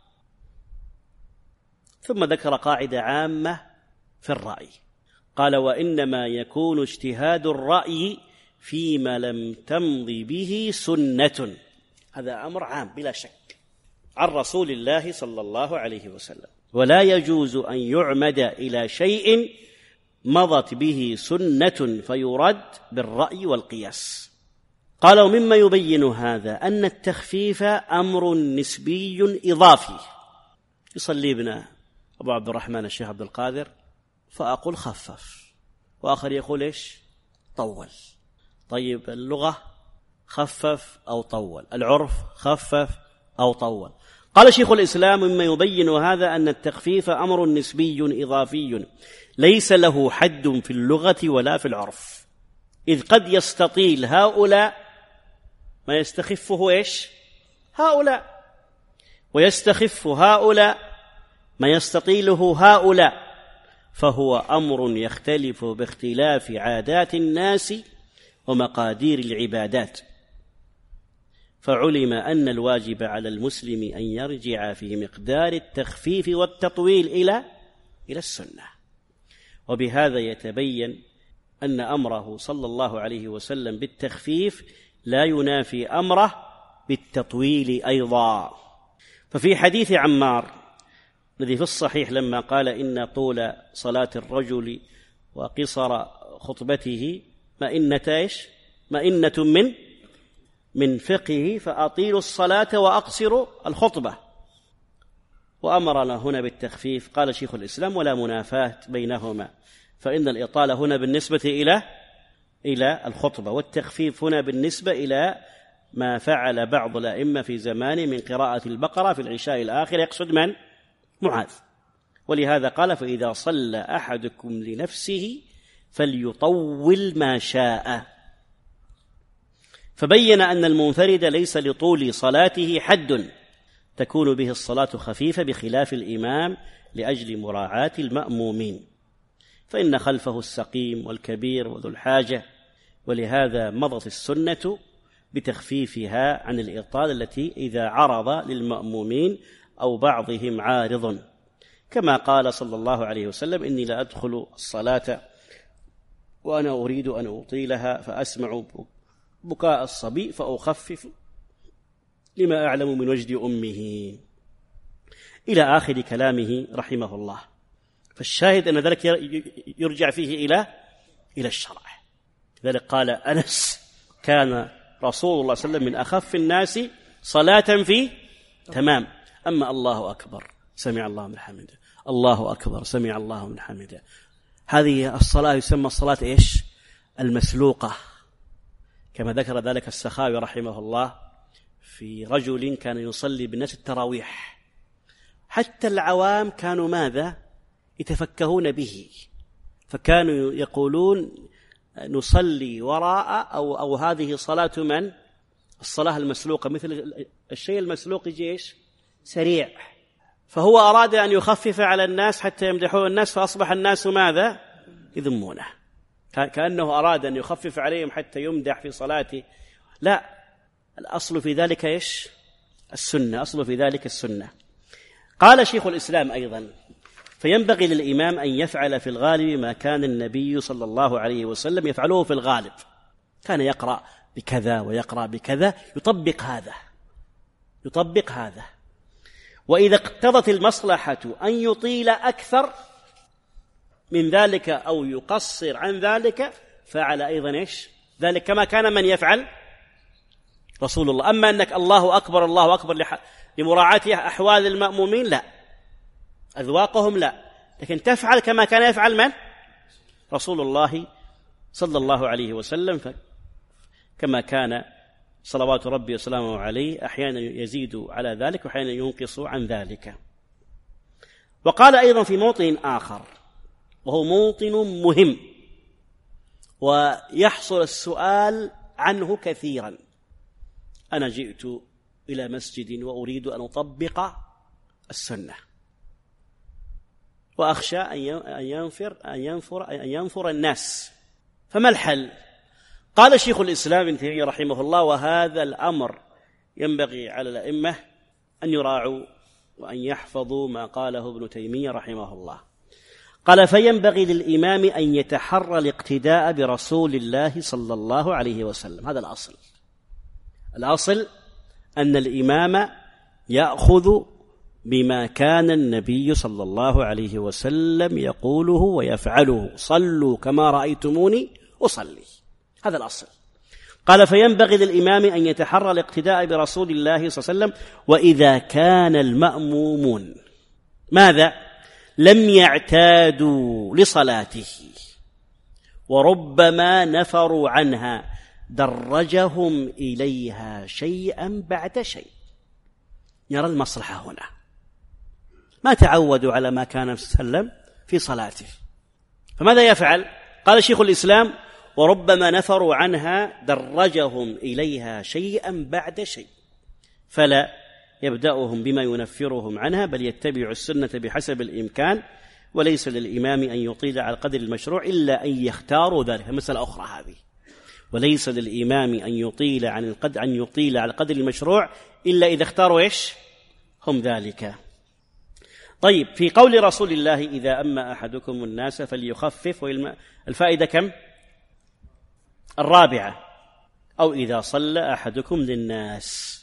ثم ذكر قاعدة عامة في الرأي، قال: وإنما يكون اجتهاد الرأي فيما لم تمض به سنة. هذا أمر عام بلا شك عن رسول الله صلى الله عليه وسلم، ولا يجوز أن يعمد إلى شيء مضت به سنة فيرد بالرأي والقياس. قال: ومما يبين هذا أن التخفيف أمر نسبي إضافي. يصلي ابن أبو عبد الرحمن الشيخ عبد القادر فأقول خفف، وآخر يقول طول. طيب اللغة خفف أو طول، العرف خفف أو طول. قال شيخ الإسلام: مما يبين هذا أن التخفيف أمر نسبي إضافي ليس له حد في اللغة ولا في العرف، إذ قد يستطيل هؤلاء ما يستخفه إيش؟ هؤلاء، ويستخف هؤلاء ما يستطيله هؤلاء، فهو أمر يختلف باختلاف عادات الناس ومقادير العبادات. فعلم أن الواجب على المسلم أن يرجع في مقدار التخفيف والتطويل إلى السنة. وبهذا يتبين أن أمره صلى الله عليه وسلم بالتخفيف لا ينافي أمره بالتطويل أيضا. ففي حديث عمار الذي في الصحيح لما قال: إن طول صلاة الرجل وقصر خطبته مئنة من فقهه، فأطيلوا الصلاة وأقصروا الخطبة، وأمرنا هنا بالتخفيف. قال شيخ الإسلام: ولا منافاة بينهما، فإن الإطالة هنا بالنسبة إلى الخطبة، والتخفيف هنا بالنسبة إلى ما فعل بعض الأئمة في زمانه من قراءة البقرة في العشاء الآخر، يقصد من؟ معاذ. ولهذا قال: فإذا صلى أحدكم لنفسه فليطول ما شاء. فبين أن المنفرد ليس لطول صلاته حد تكون به الصلاة خفيفة بخلاف الإمام لأجل مراعاة المأمومين، فإن خلفه السقيم والكبير وذو الحاجة، ولهذا مضت السنة بتخفيفها عن الإطالة التي إذا عرض للمأمومين أو بعضهم عارض، كما قال صلى الله عليه وسلم: إني لا أدخل الصلاة وأنا أريد أن أطيلها فأسمع بكاء الصبي فأخفف لما أعلم من وجد أمه، إلى آخر كلامه رحمه الله. فالشاهد أن ذلك يرجع فيه إلى الشرع. لذلك قال أنس: كان رسول الله صلى الله عليه وسلم من أخف الناس صلاة في تمام، أما الله أكبر سمع الله من حمده، الله أكبر سمع الله من حمده. هذه الصلاة يسمى الصلاة إيش؟ المسلوقة، كما ذكر ذلك السخاوي رحمه الله في رجل كان يصلي بالناس التراويح، حتى العوام كانوا ماذا؟ يتفكهون به، فكانوا يقولون: نصلي وراء أو هذه صلاة من؟ الصلاة المسلوقة، مثل الشيء المسلوق جيش سريع. فهو أراد أن يخفف على الناس حتى يمدحون الناس، فأصبح الناس ماذا؟ يذمونه، كأنه أراد أن يخفف عليهم حتى يمدح في صلاته. لا، الأصل في ذلك إيش؟ السنة، أصل في ذلك السنة. قال شيخ الإسلام أيضا: فينبغي للإمام أن يفعل في الغالب ما كان النبي صلى الله عليه وسلم يفعله في الغالب، كان يقرأ بكذا ويقرأ بكذا، يطبق هذا. وإذا اقتضت المصلحة أن يطيل أكثر من ذلك أو يقصر عن ذلك فعل أيضا إيش؟ ذلك كما كان من يفعل رسول الله. أما أنك الله أكبر الله أكبر لمراعاة أحوال المأمومين، لا، أذواقهم لا، لكن تفعل كما كان يفعل من؟ رسول الله صلى الله عليه وسلم، كما كان صلوات ربي وسلامه عليه أحيانا يزيد على ذلك وأحيانا ينقص عن ذلك. وقال أيضا في موطن آخر، وهو موطن مهم ويحصل السؤال عنه كثيرا: أنا جئت إلى مسجد وأريد أن أطبق السنة وأخشى أن ينفر الناس، فما الحل؟ قال شيخ الإسلام ابن تيمية رحمه الله: وهذا الأمر ينبغي على الأئمة أن يراعوا وأن يحفظوا ما قاله ابن تيمية رحمه الله. قال: فينبغي للإمام أن يتحرى الاقتداء برسول الله صلى الله عليه وسلم. هذا الأصل أن الإمام يأخذ بما كان النبي صلى الله عليه وسلم يقوله ويفعله: صلوا كما رأيتموني أصلي. هذا الأصل. قال: فينبغي للإمام أن يتحرى الاقتداء برسول الله صلى الله عليه وسلم، وإذا كان المأمومون ماذا؟ لم يعتادوا لصلاته وربما نفروا عنها درجهم إليها شيئا بعد شيء. يرى المصلحة هنا، ما تعودوا على ما كان صلى الله عليه وسلم في صلاته، فماذا يفعل؟ قال شيخ الإسلام: وربما نفروا عنها درجهم إليها شيئا بعد شيء، فلا يبدأهم بما ينفرهم عنها، بل يتبع السنة بحسب الإمكان، وليس للإمام أن يطيل على القدر المشروع إلا أن يختاروا ذلك. مسألة أخرى هذه، وليس للإمام أن يطيل على القدر المشروع إلا إذا اختاروا إيش هم ذلك. طيب، في قول رسول الله: إذا أما أحدكم الناس فليخفف، الفائدة كم؟ الرابعة: أو إذا صلى أحدكم للناس.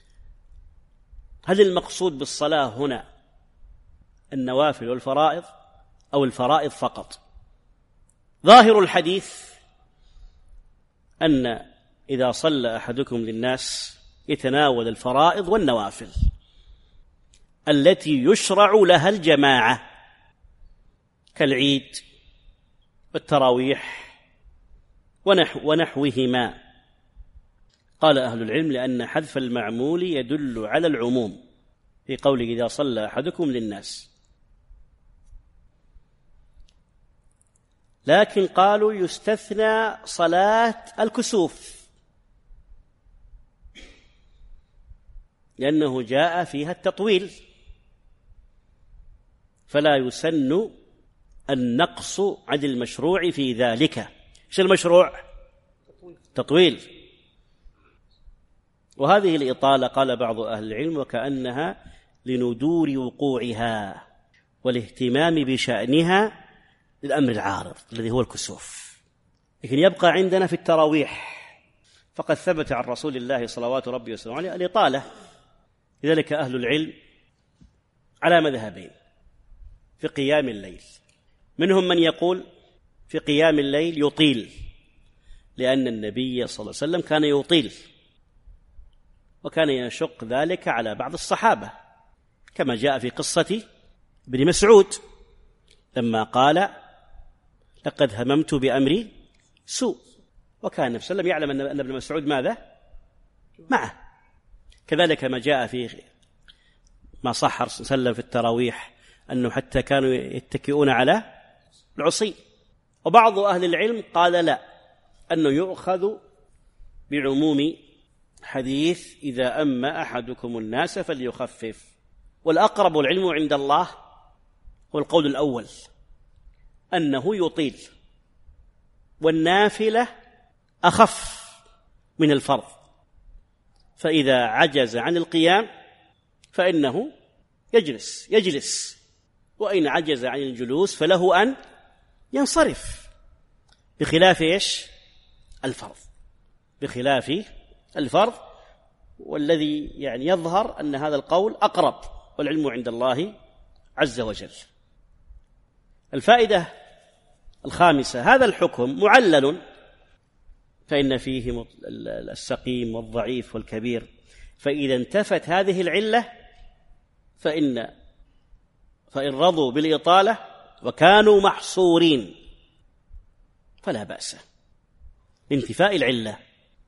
هل المقصود بالصلاة هنا النوافل والفرائض أو الفرائض فقط؟ ظاهر الحديث أن إذا صلى أحدكم للناس يتناول الفرائض والنوافل التي يشرع لها الجماعة كالعيد والتراويح ونحوهما. قال أهل العلم: لأن حذف المعمول يدل على العموم في قوله: إذا صلى أحدكم للناس. لكن قالوا يستثنى صلاة الكسوف لأنه جاء فيها التطويل، فلا يسن النقص عن المشروع في ذلك. ايش المشروع؟ تطويل. وهذه الإطالة قال بعض أهل العلم وكأنها لندور وقوعها والاهتمام بشأنها للأمر العارض الذي هو الكسوف. لكن يبقى عندنا في التراويح فقد ثبت عن رسول الله صلوات ربي وسلامه عليه الإطالة. لذلك أهل العلم على مذهبين في قيام الليل. منهم من يقول في قيام الليل يطيل، لأن النبي صلى الله عليه وسلم كان يطيل، وكان يشق ذلك على بعض الصحابة، كما جاء في قصة ابن مسعود لما قال: لقد هممت بأمري سوء، وكان النبي صلى الله عليه وسلم يعلم أن ابن مسعود ماذا؟ معه. كذلك ما جاء في ما صح رسول الله صلى الله عليه وسلم في التراويح أنه حتى كانوا يتكئون على العصي. وبعض أهل العلم قال لا، أنه يؤخذ بعموم حديث إذا أما أحدكم الناس فليخفف. والأقرب العلم عند الله هو القول الأول، أنه يطيل، والنافلة أخف من الفرض، فإذا عجز عن القيام فإنه يجلس، وإن عجز عن الجلوس فله أن ينصرف، بخلاف إيش؟ الفرض، بخلاف الفرض. والذي يعني يظهر أن هذا القول أقرب، والعلم عند الله عز وجل. الفائدة الخامسة: هذا الحكم معلل، فإن فيه السقيم والضعيف والكبير، فإذا انتفت هذه العلة فإن رضوا بالإطالة وكانوا محصورين فلا بأس بانتفاء العلة.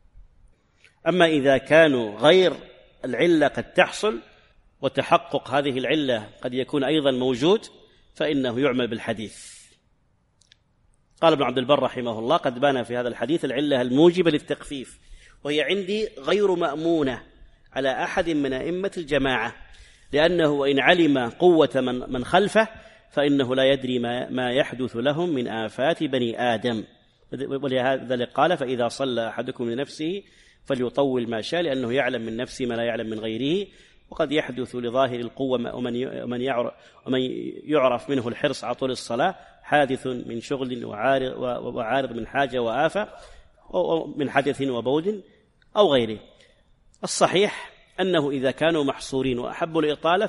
أما إذا كانوا غير العلة قد تحصل وتحقق هذه العلة قد يكون أيضا موجود، فإنه يعمل بالحديث. قال ابن عبد البر رحمه الله: قد بان في هذا الحديث العلة الموجبة للتخفيف، وهي عندي غير مأمونة على أحد من أئمة الجماعة، لأنه وإن علم قوة من خلفه فإنه لا يدري ما يحدث لهم من آفات بني آدم. ولهذا قال: فإذا صلى أحدكم لنفسه فليطول ما شاء، لأنه يعلم من نفسه ما لا يعلم من غيره، وقد يحدث لظاهر القوة ومن يعرف منه الحرص على طول الصلاة حادث من شغل وعارض من حاجة وآفة، أو من حدث وبود أو غيره. الصحيح أنه إذا كانوا محصورين وأحبوا الإطالة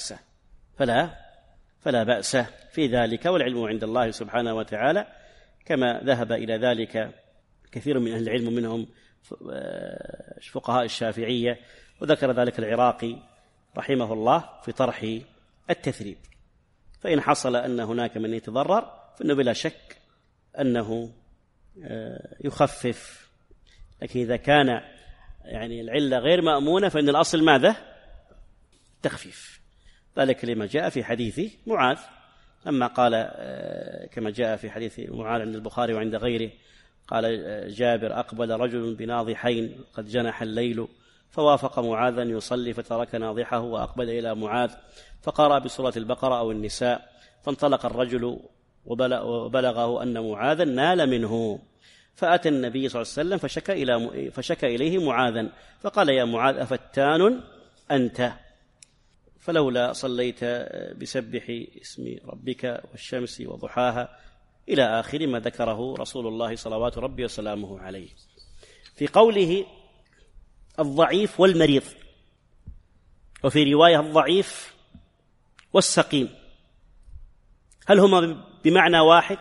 فلا بأس في ذلك، والعلم عند الله سبحانه وتعالى، كما ذهب إلى ذلك كثير من أهل العلم منهم فقهاء الشافعية، وذكر ذلك العراقي رحمه الله في طرح التثريب. فإن حصل أن هناك من يتضرر فإنه بلا شك أنه يخفف، لكن إذا كان يعني العلة غير مأمونة فإن الأصل ماذا؟ التخفيف، ذلك لما جاء في حديث معاذ لما قال كما جاء في حديث معاذ عند البخاري وعند غيره، قال جابر: أقبل رجل بناضحين قد جنح الليل فوافق معاذا يصلي فترك ناضحه وأقبل إلى معاذ فقرأ بسورة البقرة أو النساء، فانطلق الرجل وبلغه أن معاذا نال منه، فأتى النبي صلى الله عليه وسلم فشكى إليه معاذا فقال: يا معاذ أفتان أنت؟ فلولا صليت بسبح اسم ربك والشمس وضحاها إلى آخر ما ذكره رسول الله صلوات ربي وسلامه عليه. في قوله الضعيف والمريض، وفي رواية الضعيف والسقيم، هل هما بمعنى واحد؟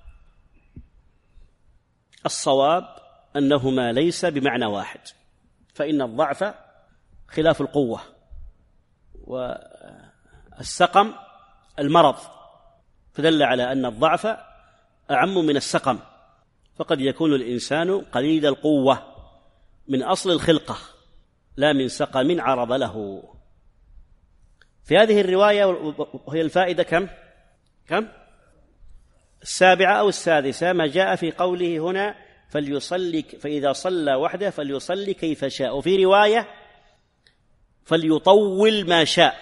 الصواب أنهما ليس بمعنى واحد، فإن الضعف خلاف القوة، والسقم المرض، فدل على أن الضعف أعم من السقم، فقد يكون الإنسان قليل القوة من أصل الخلقة لا من سقم عرض له. في هذه الرواية وهي الفائدة كم؟ السابعة أو السادسة، ما جاء في قوله هنا فليصلي فإذا صلى وحده فليصلي كيف شاء، وفي رواية فليطول ما شاء،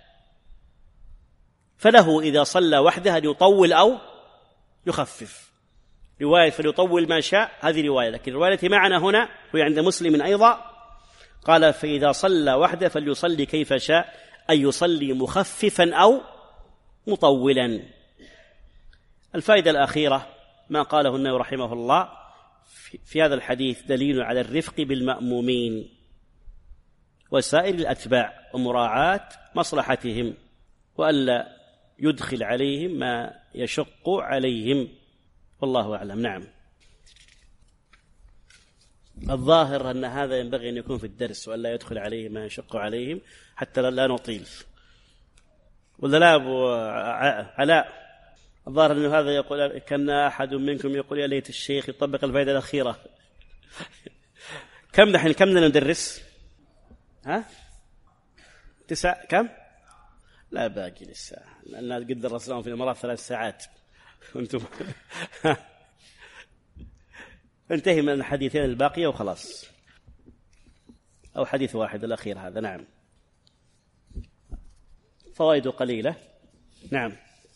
فله إذا صلى وحده أن يطول أو يخفف. رواية فليطول ما شاء هذه رواية، لكن الرواية التي معنا هنا وهي عند مسلم أيضا قال فإذا صلى وحده فليصلي كيف شاء، أي يصلي مخففا أو مطولا. الفائدة الأخيرة ما قاله النووي رحمه الله في هذا الحديث دليل على الرفق بالمأمومين وسائر الأتباع ومراعاة مصلحتهم، وألا يدخل عليهم ما يشق عليهم، والله أعلم. نعم. الظاهر أن هذا ينبغي أن يكون في الدرس، وألا يدخل عليهم ما يشق عليهم حتى لا نطيل. ولا لا أبو علاء؟ الظاهر أن هذا يقول كان أحد منكم يقول يا ليت الشيخ يطبق الفائدة الأخيرة. كم بدنا ندرس؟ 9 كم؟ لا باقي لسه، الناس قد درسناهم في الإمارات 3 ساعات وانتم انتهي من الحديثين الباقية وخلاص، أو حديث واحد الأخير هذا. نعم. فوائد قليلة. نعم.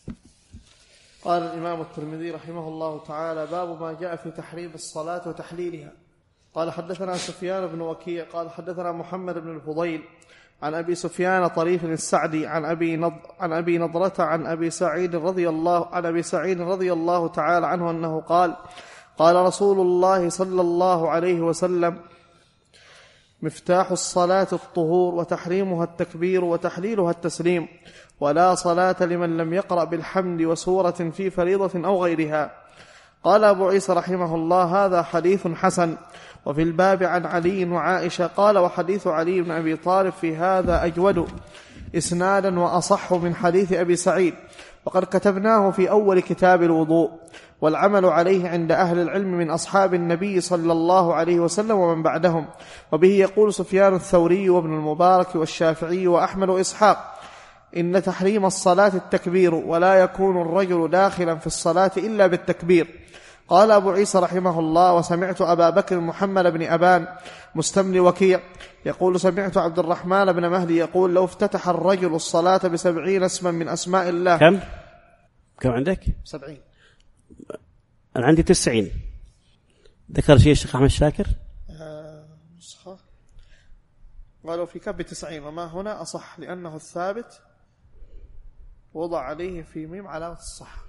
قال الإمام الترمذي رحمه الله تعالى: باب ما جاء في تحريم الصلاة وتحليلها. قال حدثنا سفيان بن وكيع قال حدثنا محمد بن الفضيل عن أبي سفيان طريف السعدي عن أبي نضرة عن أبي سعيد رضي الله تعالى عنه أنه قال: قال رسول الله صلى الله عليه وسلم: مفتاح الصلاة الطهور، وتحريمها التكبير، وتحليلها التسليم، ولا صلاة لمن لم يقرأ بالحمد وسورة في فريضة أو غيرها. قال أبو عيسى رحمه الله: هذا حديث حسن. وفي الباب عن علي وعائشة قال: وحديث علي بن أبي طالب في هذا أجود إسنادا وأصح من حديث أبي سعيد، وقد كتبناه في أول كتاب الوضوء، والعمل عليه عند أهل العلم من أصحاب النبي صلى الله عليه وسلم ومن بعدهم. وبه يقول سفيان الثوري وابن المبارك والشافعي وأحمد وإسحاق: إن تحريم الصلاة التكبير، ولا يكون الرجل داخلا في الصلاة إلا بالتكبير. قال أبو عيسى رحمه الله: وسمعت أبا بكر محمد بن أبان مستملي وكيع يقول: سمعت عبد الرحمن بن مهدي يقول: لو افتتح الرجل الصلاة ب70 اسما من أسماء الله. كم عندك؟ 70. أنا عندي 90. ذكر شيء الشيخ أحمد شاكر؟ نسخة قالوا في كب 90، وما هنا أصح لأنه الثابت وضع عليه في ميم علامة الصحة.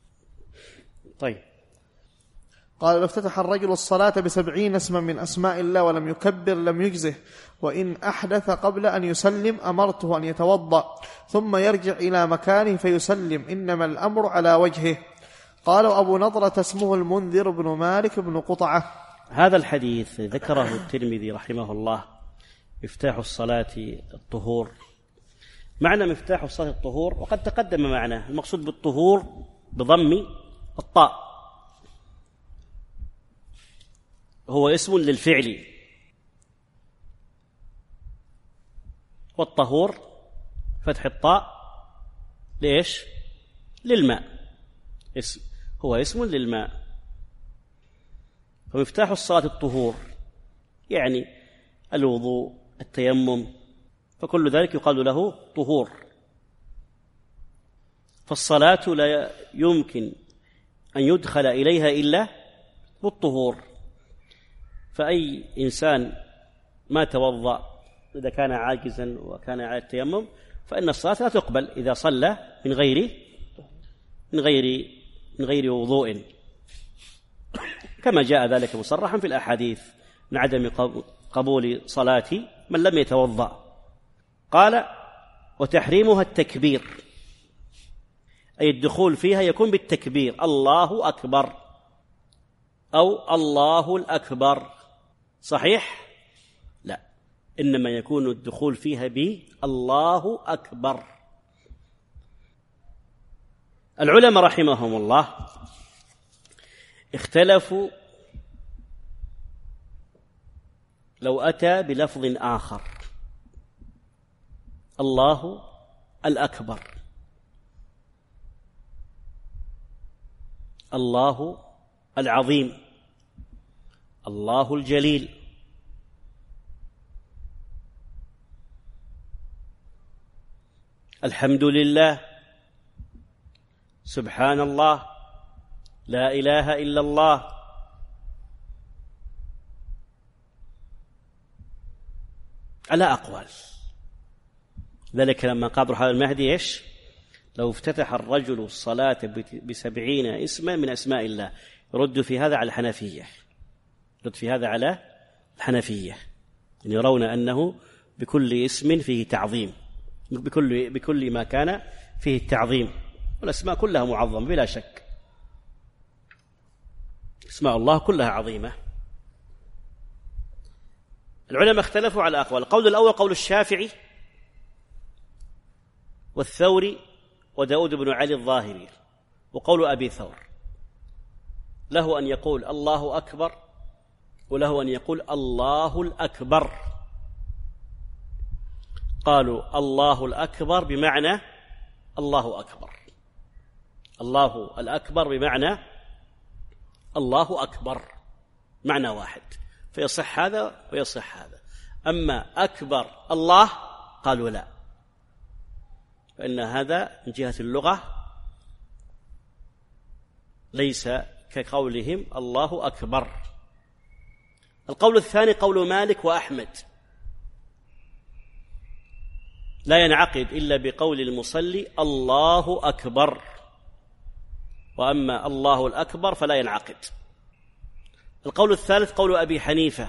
طيب. قال: لو افتتح الرجل الصلاة ب70 اسما من أسماء الله ولم يكبر لم يجزه، وإن أحدث قبل أن يسلم أمرته أن يتوضأ ثم يرجع إلى مكانه فيسلم، إنما الأمر على وجهه. قال: أبو نضرة اسمه المنذر بن مالك بن قطعة. هذا الحديث ذكره الترمذي رحمه الله: مفتاح الصلاة الطهور. معنى مفتاح الصلاة الطهور وقد تقدم معنا، المقصود بالطهور بضم الطاء، هو اسم للفعل، والطهور فتح الطاء ليش؟ للماء، هو اسم للماء. فمفتاح الصلاة الطهور، يعني الوضوء، التيمم، فكل ذلك يقال له طهور. فالصلاة لا يمكن أن يدخل إليها إلا بالطهور. فأي إنسان ما توضأ إذا كان عاجزا وكان على التيمم فإن الصلاة لا تقبل إذا صلى من غير وضوء، كما جاء ذلك مصرحا في الأحاديث من عدم قبول صلاة من لم يتوضأ. قال: وتحريمها التكبير، أي الدخول فيها يكون بالتكبير، الله أكبر أو الله الأكبر. صحيح؟ لا، إنما يكون الدخول فيها بالله أكبر. العلماء رحمهم الله اختلفوا لو أتى بلفظ آخر، الله الأكبر، الله العظيم، الله الجليل، الحمد لله، سبحان الله، لا إله إلا الله، على أقوال. ذلك لما قال روح المهدي إيش؟ لو افتتح الرجل الصلاة ب70 اسما من أسماء الله، يرد في هذا على الحنفية، يعني يرون أنه بكل اسم فيه تعظيم، بكل ما كان فيه التعظيم، والأسماء كلها معظمة بلا شك، اسماء الله كلها عظيمة. العلماء اختلفوا على أقوال. القول الأول قول الشافعي والثوري وداود بن علي الظاهري، وقول أبي ثور، له أن يقول الله أكبر وله أن يقول الله الأكبر. قالوا الله الأكبر بمعنى الله أكبر، الله الأكبر بمعنى الله أكبر، معنى واحد، فيصح هذا ويصح هذا. أما أكبر الله قالوا لا، فإن هذا من جهة اللغة ليس كقولهم الله أكبر. القول الثاني قول مالك وأحمد، لا ينعقد إلا بقول المصلي الله أكبر، وأما الله الأكبر فلا ينعقد. القول الثالث قول أبي حنيفة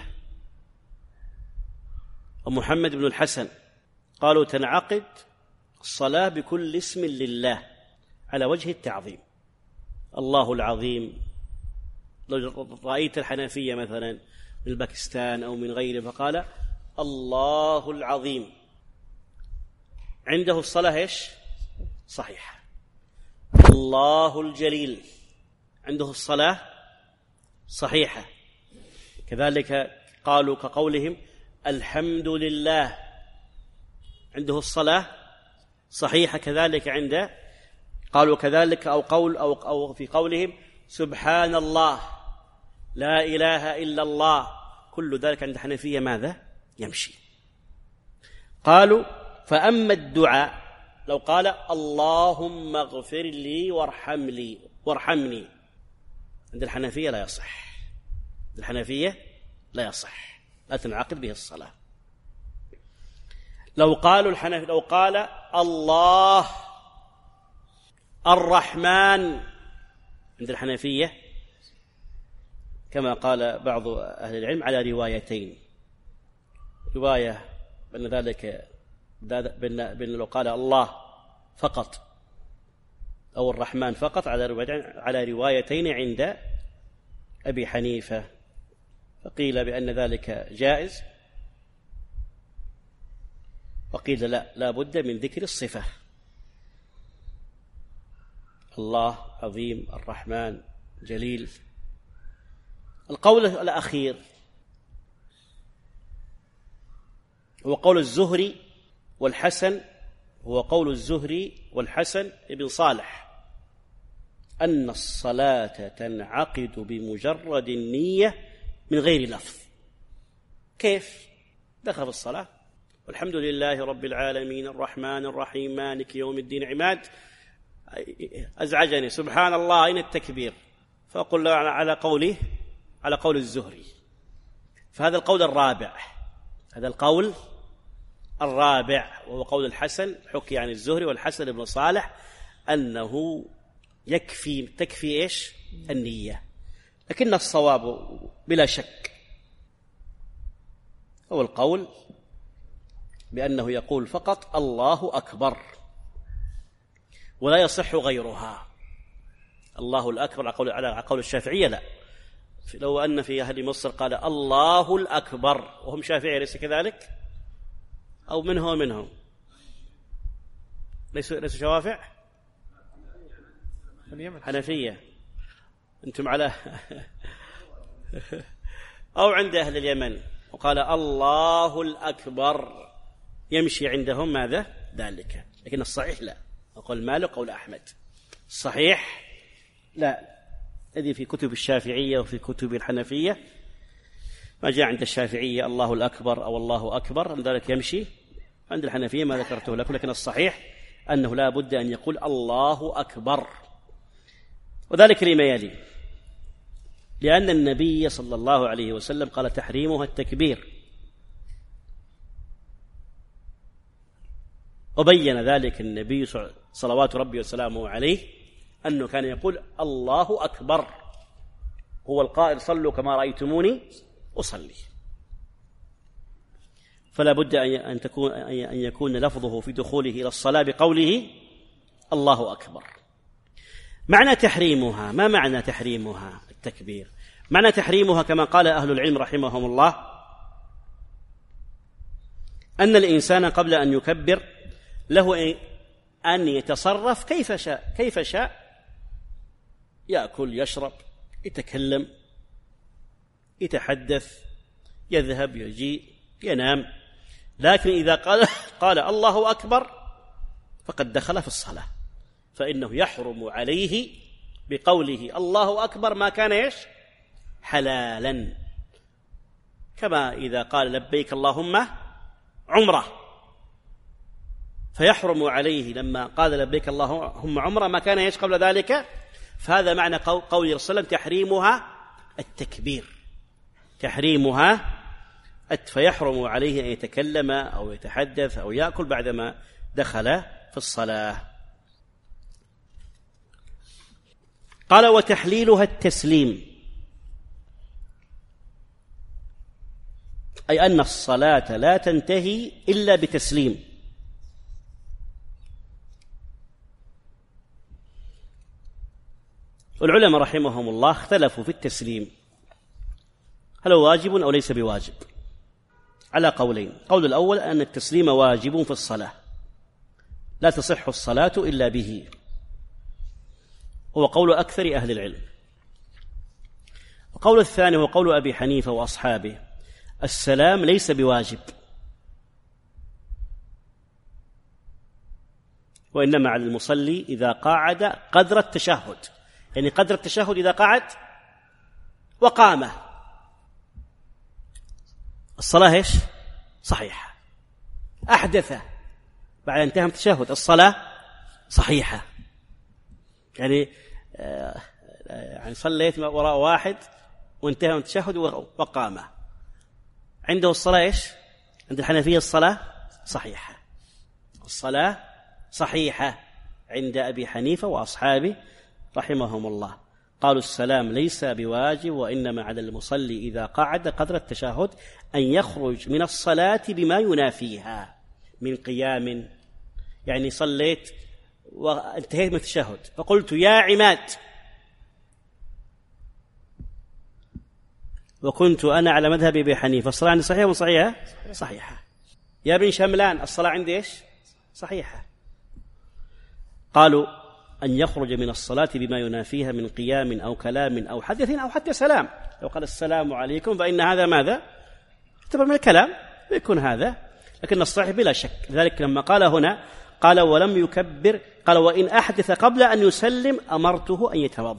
ومحمد بن الحسن، قالوا تنعقد الصلاة بكل اسم لله على وجه التعظيم، الله العظيم. لو رأيت الحنفية مثلا من باكستان أو من غيره فقال الله العظيم، عنده الصلاة إيش؟ صحيحة. الله الجليل، عنده الصلاة صحيحة. كذلك قالوا كقولهم الحمد لله، عنده الصلاة صحيحة كذلك عنده. قالوا كذلك أو في قولهم سبحان الله، لا إله إلا الله، كل ذلك عند الحنفية ماذا؟ يمشي. قالوا فأما الدعاء لو قال اللهم اغفر لي وارحمني، عند الحنفية لا يصح، الحنفية لا يصح، لا تنعقد به الصلاة. لو قال الله الرحمن عند الحنفية، كما قال بعض أهل العلم على روايتين، رواية بأن ذلك بأن لو قال الله فقط أو الرحمن فقط على روايتين عند أبي حنيفة، فقيل بأن ذلك جائز، وقيل لا بد من ذكر الصفة، الله عظيم، الرحمن جليل. القول الأخير هو قول الزهري والحسن هو قول الزهري والحسن بن صالح أن الصلاة تنعقد بمجرد النية من غير لفظ. كيف؟ دخل في الصلاة والحمد لله رب العالمين الرحمن الرحيم مالك يوم الدين عماد، أزعجني سبحان الله أين التكبير؟ فأقول له على قول الزهري. فهذا القول الرابع، هذا القول الرابع وهو قول الحسن، حكي عن الزهري والحسن بن صالح أنه تكفي إيش؟ النية. لكن الصواب بلا شك هو القول بأنه يقول فقط الله أكبر ولا يصح غيرها. الله الأكبر على قول الشافعية لا، لو أن في أهل مصر قال الله الأكبر وهم شافعية ليس كذلك، أو منهم ليسوا شوافع حنفية أنتم على أو عند أهل اليمن وقال الله الأكبر يمشي عندهم ماذا؟ ذلك. لكن الصحيح لا، أقول مالك قول أحمد، الصحيح لا، الذي في كتب الشافعية وفي كتب الحنفية ما جاء عند الشافعية الله الأكبر أو الله أكبر من ذلك يمشي، عند الحنفية ما ذكرته لكم. لكن الصحيح أنه لا بد أن يقول الله أكبر، وذلك لما يلي: لأن النبي صلى الله عليه وسلم قال تحريمها التكبير، وبين ذلك النبي صلوات ربي وسلامه عليه أنه كان يقول الله أكبر، هو القائل صلوا كما رأيتموني أصلي. فلا بد أن يكون لفظه في دخوله إلى الصلاة بقوله الله أكبر. معنى تحريمها، ما معنى تحريمها التكبير؟ معنى تحريمها كما قال أهل العلم رحمهم الله أن الإنسان قبل أن يكبر له أن يتصرف كيف شاء، يأكل، يشرب، يتكلم، يتحدث، يذهب، يجيء، ينام. لكن إذا قال الله أكبر فقد دخل في الصلاة، فإنه يحرم عليه بقوله الله أكبر ما كان إيش؟ حلالا. كما إذا قال لبيك اللهم عمرة، فيحرم عليه لما قال لبيك اللهم عمرة ما كان إيش قبل ذلك. فهذا معنى قول صلى الله عليه وسلم تحريمها التكبير، تحريمها فيحرم عليه أن يتكلم أو يتحدث أو يأكل بعدما دخل في الصلاة. قال وتحليلها التسليم، أي أن الصلاة لا تنتهي إلا بتسليم. والعلماء رحمهم الله اختلفوا في التسليم، هل هو واجب أو ليس بواجب، على قولين. القول الأول أن التسليم واجب في الصلاة، لا تصح الصلاة إلا به، هو قول أكثر أهل العلم. القول الثاني هو قول أبي حنيفة وأصحابه، السلام ليس بواجب، وإنما على المصلي إذا قعد قدر التشهد، يعني قدر التشهد إذا قعد وقام الصلاة إيش؟ صحيحة. أحدث بعد انتهى التشهد الصلاة صحيحة. يعني صليت وراء واحد وانتهى التشهد وقام، عنده الصلاة إيش؟ عند الحنفية الصلاة صحيحة، الصلاة صحيحة عند أبي حنيفة وأصحابه رحمهم الله. قالوا السلام ليس بواجب، وإنما على المصلي إذا قعد قدر التشهد أن يخرج من الصلاة بما ينافيها من قيام، يعني صليت وانتهيت من التشهد فقلت يا عماد، وكنت أنا على مذهب أبي حنيفة، الصلاة عندي صحيحة وصحيحة؟ صحيحة. يا بن شملان الصلاة عندي إيش؟ صحيحة. قالوا أن يخرج من الصلاة بما ينافيها من قيام أو كلام أو حدث أو حتى سلام. لو قال السلام عليكم فإن هذا ماذا؟ يعتبر من الكلام، يكون هذا. لكن الصحيح بلا شك، لذلك لما قال هنا قال ولم يكبر، قال وإن أحدث قبل أن يسلم أمرته أن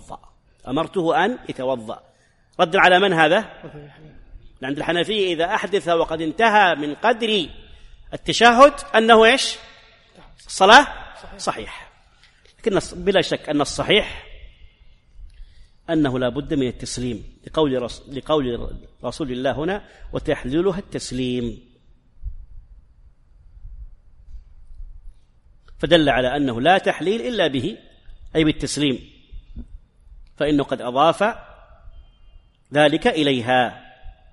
يتوضأ. رد على من هذا؟ عند الحنفية إذا أحدث وقد انتهى من قدر التشهد أنه إيش؟ الصلاة صحيح. لكن بلا شك أن الصحيح أنه لا بد من التسليم لقول رسول الله هنا وتحليلها التسليم، فدل على أنه لا تحليل إلا به أي بالتسليم، فإنه قد أضاف ذلك إليها.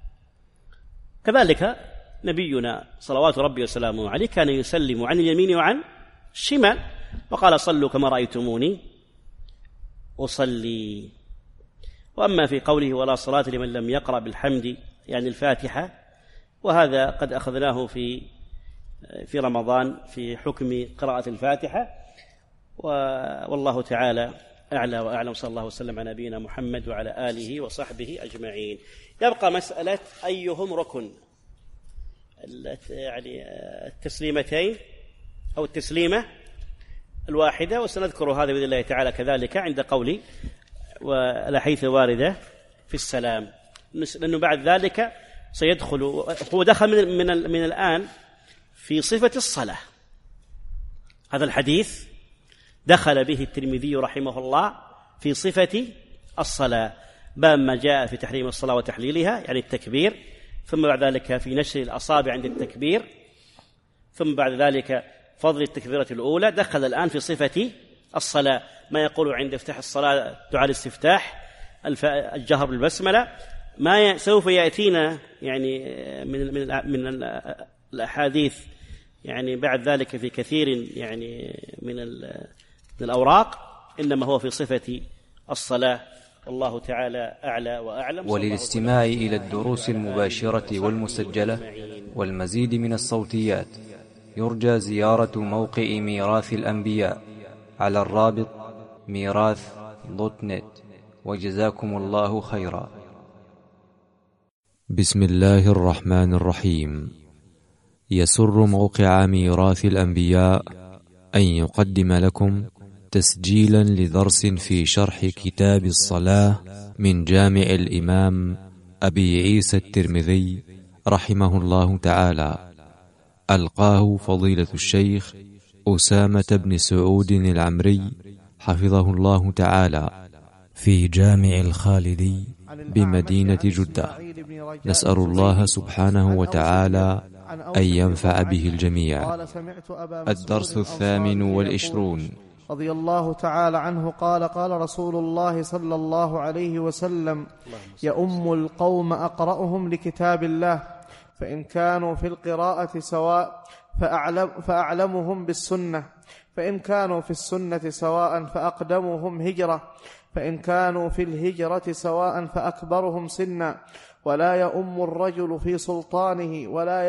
كذلك نبينا صلوات ربي وسلامه عليه كان يسلم عن اليمين وعن الشمال، وقال صلوا كما رأيتموني أصلي. وأما في قوله ولا صلاة لمن لم يقرأ بالحمد يعني الفاتحة، وهذا قد أخذناه في رمضان في حكم قراءة الفاتحة، والله تعالى أعلى وأعلم. صلى الله وسلم على نبينا محمد وعلى آله وصحبه أجمعين. يبقى مسألة أيهم ركن، يعني التسليمتين أو التسليمة الواحدة، وسنذكر هذا بإذن الله تعالى كذلك عند قولي والأحاديث واردة في السلام، لأنه بعد ذلك سيدخل، هو دخل من الآن في صفة الصلاة. هذا الحديث دخل به الترمذي رحمه الله في صفة الصلاة، باب ما جاء في تحريم الصلاة وتحليلها يعني التكبير، ثم بعد ذلك في نشر الأصابع عند التكبير، ثم بعد ذلك فضل التكبيرة الأولى. دخل الآن في صفة الصلاة، ما يقول عند افتتاح الصلاة دعاء الاستفتاح، الجهر بالبسملة، ما سوف يأتينا يعني من الأحاديث يعني بعد ذلك في كثير يعني من الأوراق، إنما هو في صفة الصلاة. والله تعالى أعلى وأعلم. وللاستماع إلى الدروس المباشرة والمسجلة والمزيد من الصوتيات يرجى زيارة موقع ميراث الأنبياء على الرابط ميراث.net. وجزاكم الله خيرا. بسم الله الرحمن الرحيم. يسر موقع ميراث الأنبياء أن يقدم لكم تسجيلا لدرس في شرح كتاب الصلاة من جامع الإمام أبي عيسى الترمذي رحمه الله تعالى، ألقاه فضيلة الشيخ أسامة بن سعود العمري حفظه الله تعالى في جامع الخالدي بمدينة جدة. نسأل الله سبحانه وتعالى أن ينفع به الجميع. الدرس 28 رضي الله تعالى عنه قال قال رسول الله صلى الله عليه وسلم: يؤم القوم أقرأهم لكتاب الله، فإن كانوا في القراءة سواء فأعلمهم بالسنة، فإن كانوا في السنة سواء فأقدمهم هجرة، فإن كانوا في الهجرة سواء فأكبرهم سنا، ولا يؤم الرجل في سلطانه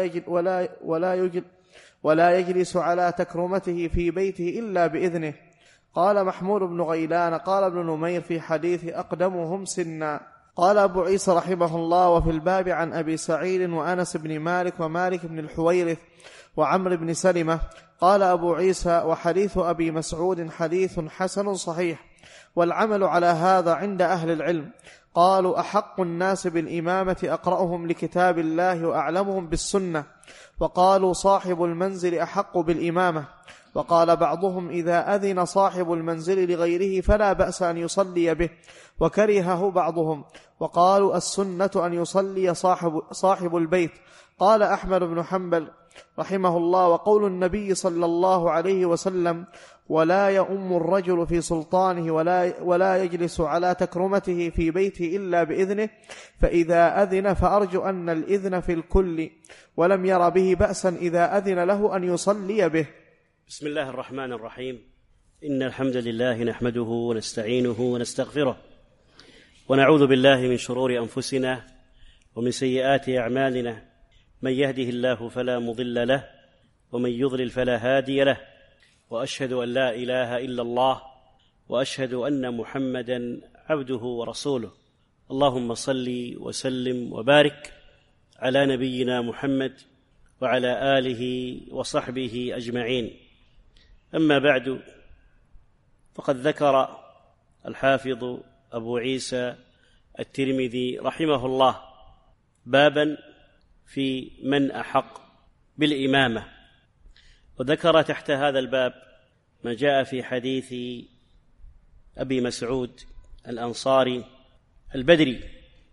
ولا يجلس على تكرمته في بيته إلا بإذنه. قال محمود بن غيلان قال ابن نمير في حديث أقدمهم سنا. قال أبو عيسى رحمه الله: وفي الباب عن أبي سعيد وأنس بن مالك ومالك بن الحويرث وعمر بن سلمة. قال أبو عيسى: وحديث أبي مسعود حديث حسن صحيح، والعمل على هذا عند أهل العلم. قالوا: أحق الناس بالإمامة أقرأهم لكتاب الله وأعلمهم بالسنة. وقالوا: صاحب المنزل أحق بالإمامة. وقال بعضهم: إذا أذن صاحب المنزل لغيره فلا بأس أن يصلي به، وكرهه بعضهم. وقالوا: السنة أن يصلي صاحب البيت. قال أحمد بن حنبل رحمه الله: وقول النبي صلى الله عليه وسلم: ولا يؤم الرجل في سلطانه ولا يجلس على تكرمته في بيته إلا بإذنه، فإذا أذن فأرجو أن الإذن في الكل، ولم ير به بأسا إذا أذن له أن يصلي به. بسم الله الرحمن الرحيم. إن الحمد لله نحمده ونستعينه ونستغفره، ونعوذ بالله من شرور أنفسنا ومن سيئات أعمالنا، من يهده الله فلا مضل له، ومن يضلل فلا هادي له، وأشهد أن لا إله إلا الله، وأشهد أن محمدا عبده ورسوله. اللهم صل وسلم وبارك على نبينا محمد وعلى آله وصحبه أجمعين. أما بعد، فقد ذكر الحافظ أبو عيسى الترمذي رحمه الله بابا في من أحق بالإمامة، وذكر تحت هذا الباب ما جاء في حديث أبي مسعود الأنصاري البدري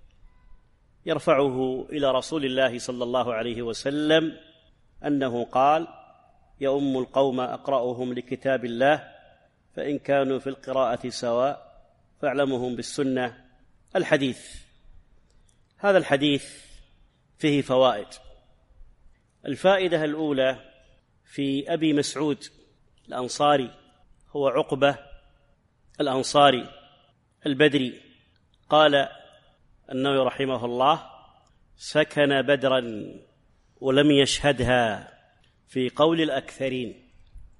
يرفعه إلى رسول الله صلى الله عليه وسلم أنه قال: يؤم القوم أقرأهم لكتاب الله، فإن كانوا في القراءة سواء فاعلمهم بالسنة. الحديث، هذا الحديث فيه فوائد. الفائدة الأولى في أبي مسعود الأنصاري، هو عقبة الأنصاري البدري، قال النووي رحمه الله: سكن بدرا ولم يشهدها في قول الأكثرين.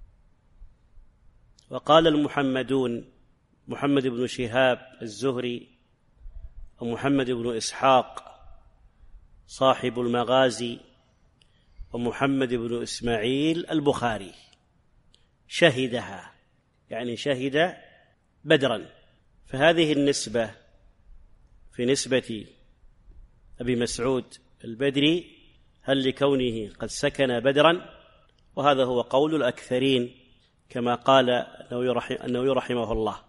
وقال المحمدون: محمد بن شهاب الزهري، ومحمد بن إسحاق صاحب المغازي، ومحمد بن إسماعيل البخاري، شهدها، يعني شهد بدرا. فهذه النسبة في نسبة أبي مسعود البدري هل لكونه قد سكن بدرا، وهذا هو قول الأكثرين كما قال النووي رحمه الله.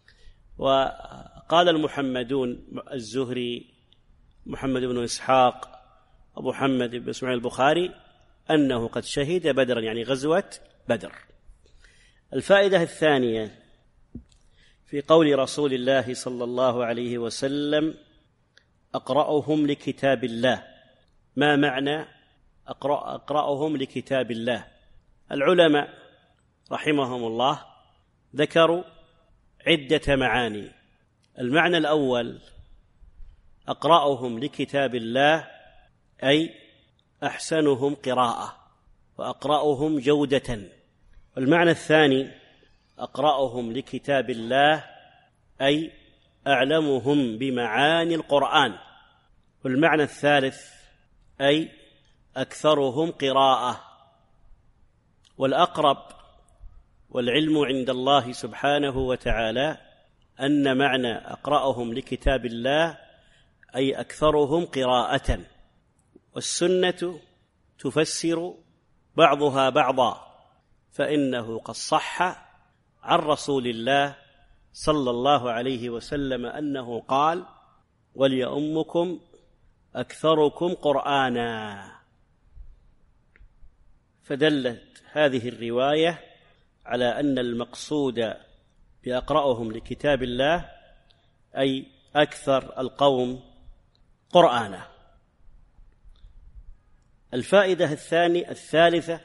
وقال المحمدون الزهري، محمد بن إسحاق، أبو محمد بن إسماعيل البخاري، أنه قد شهد بدرا، يعني غزوة بدر. الفائدة الثانية في قول رسول الله صلى الله عليه وسلم: أقرأهم لكتاب الله. ما معنى أقرأهم لكتاب الله؟ العلماء رحمهم الله ذكروا عدة معاني. المعنى الأول: أقرأهم لكتاب الله أي أحسنهم قراءة وأقرأهم جودة. والمعنى الثاني: أقرأهم لكتاب الله أي أعلمهم بمعاني القرآن. والمعنى الثالث: أي أكثرهم قراءة. والأقرب والعلم عند الله سبحانه وتعالى أن معنى أقرأهم لكتاب الله أي أكثرهم قراءة، والسنة تفسر بعضها بعضا، فإنه قد صح عن رسول الله صلى الله عليه وسلم أنه قال: وليؤمكم أكثركم قرآنا. فدلت هذه الرواية على أن المقصود بأقرأهم لكتاب الله أي أكثر القوم قرآنا. الفائدة الثالثة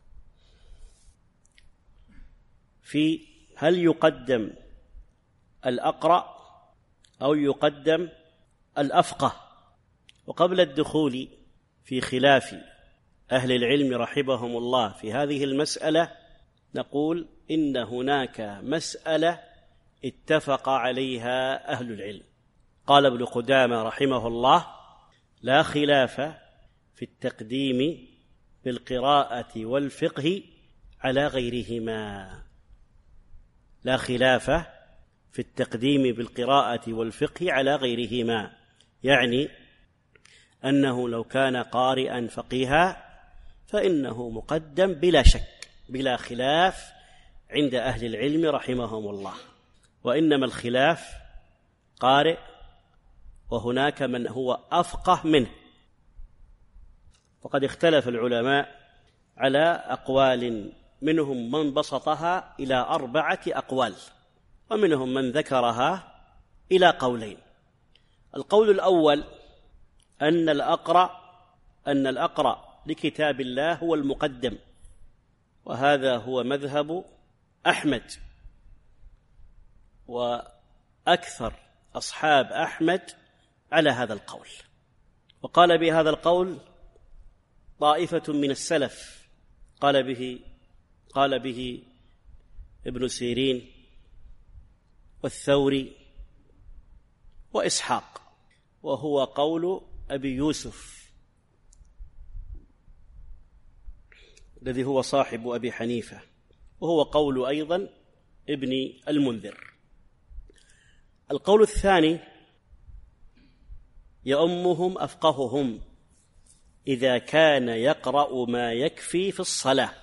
في هل يقدم الأقرأ أو يقدم الأفقه. وقبل الدخول في خلاف أهل العلم رحمهم الله في هذه المسألة، نقول إن هناك مسألة اتفق عليها أهل العلم. قال ابن قدامة رحمه الله: لا خلاف في التقديم بالقراءة والفقه على غيرهما. لا خلاف في التقديم بالقراءة والفقه على غيرهما، يعني أنه لو كان قارئا فقيها فإنه مقدم بلا شك، بلا خلاف عند أهل العلم رحمهم الله. وإنما الخلاف قارئ وهناك من هو أفقه منه. وقد اختلف العلماء على أقوال، منهم من بسطها إلى 4 أقوال، ومنهم من ذكرها إلى قولين. القول الأول أن الأقرأ لكتاب الله هو المقدم، وهذا هو مذهب أحمد، وأكثر أصحاب أحمد على هذا القول. وقال بهذا القول طائفة من السلف، قال به ابن سيرين والثوري وإسحاق، وهو قول أبي يوسف الذي هو صاحب أبي حنيفة، وهو قول أيضا ابن المنذر. القول الثاني: يؤمهم أفقههم إذا كان يقرأ ما يكفي في الصلاة.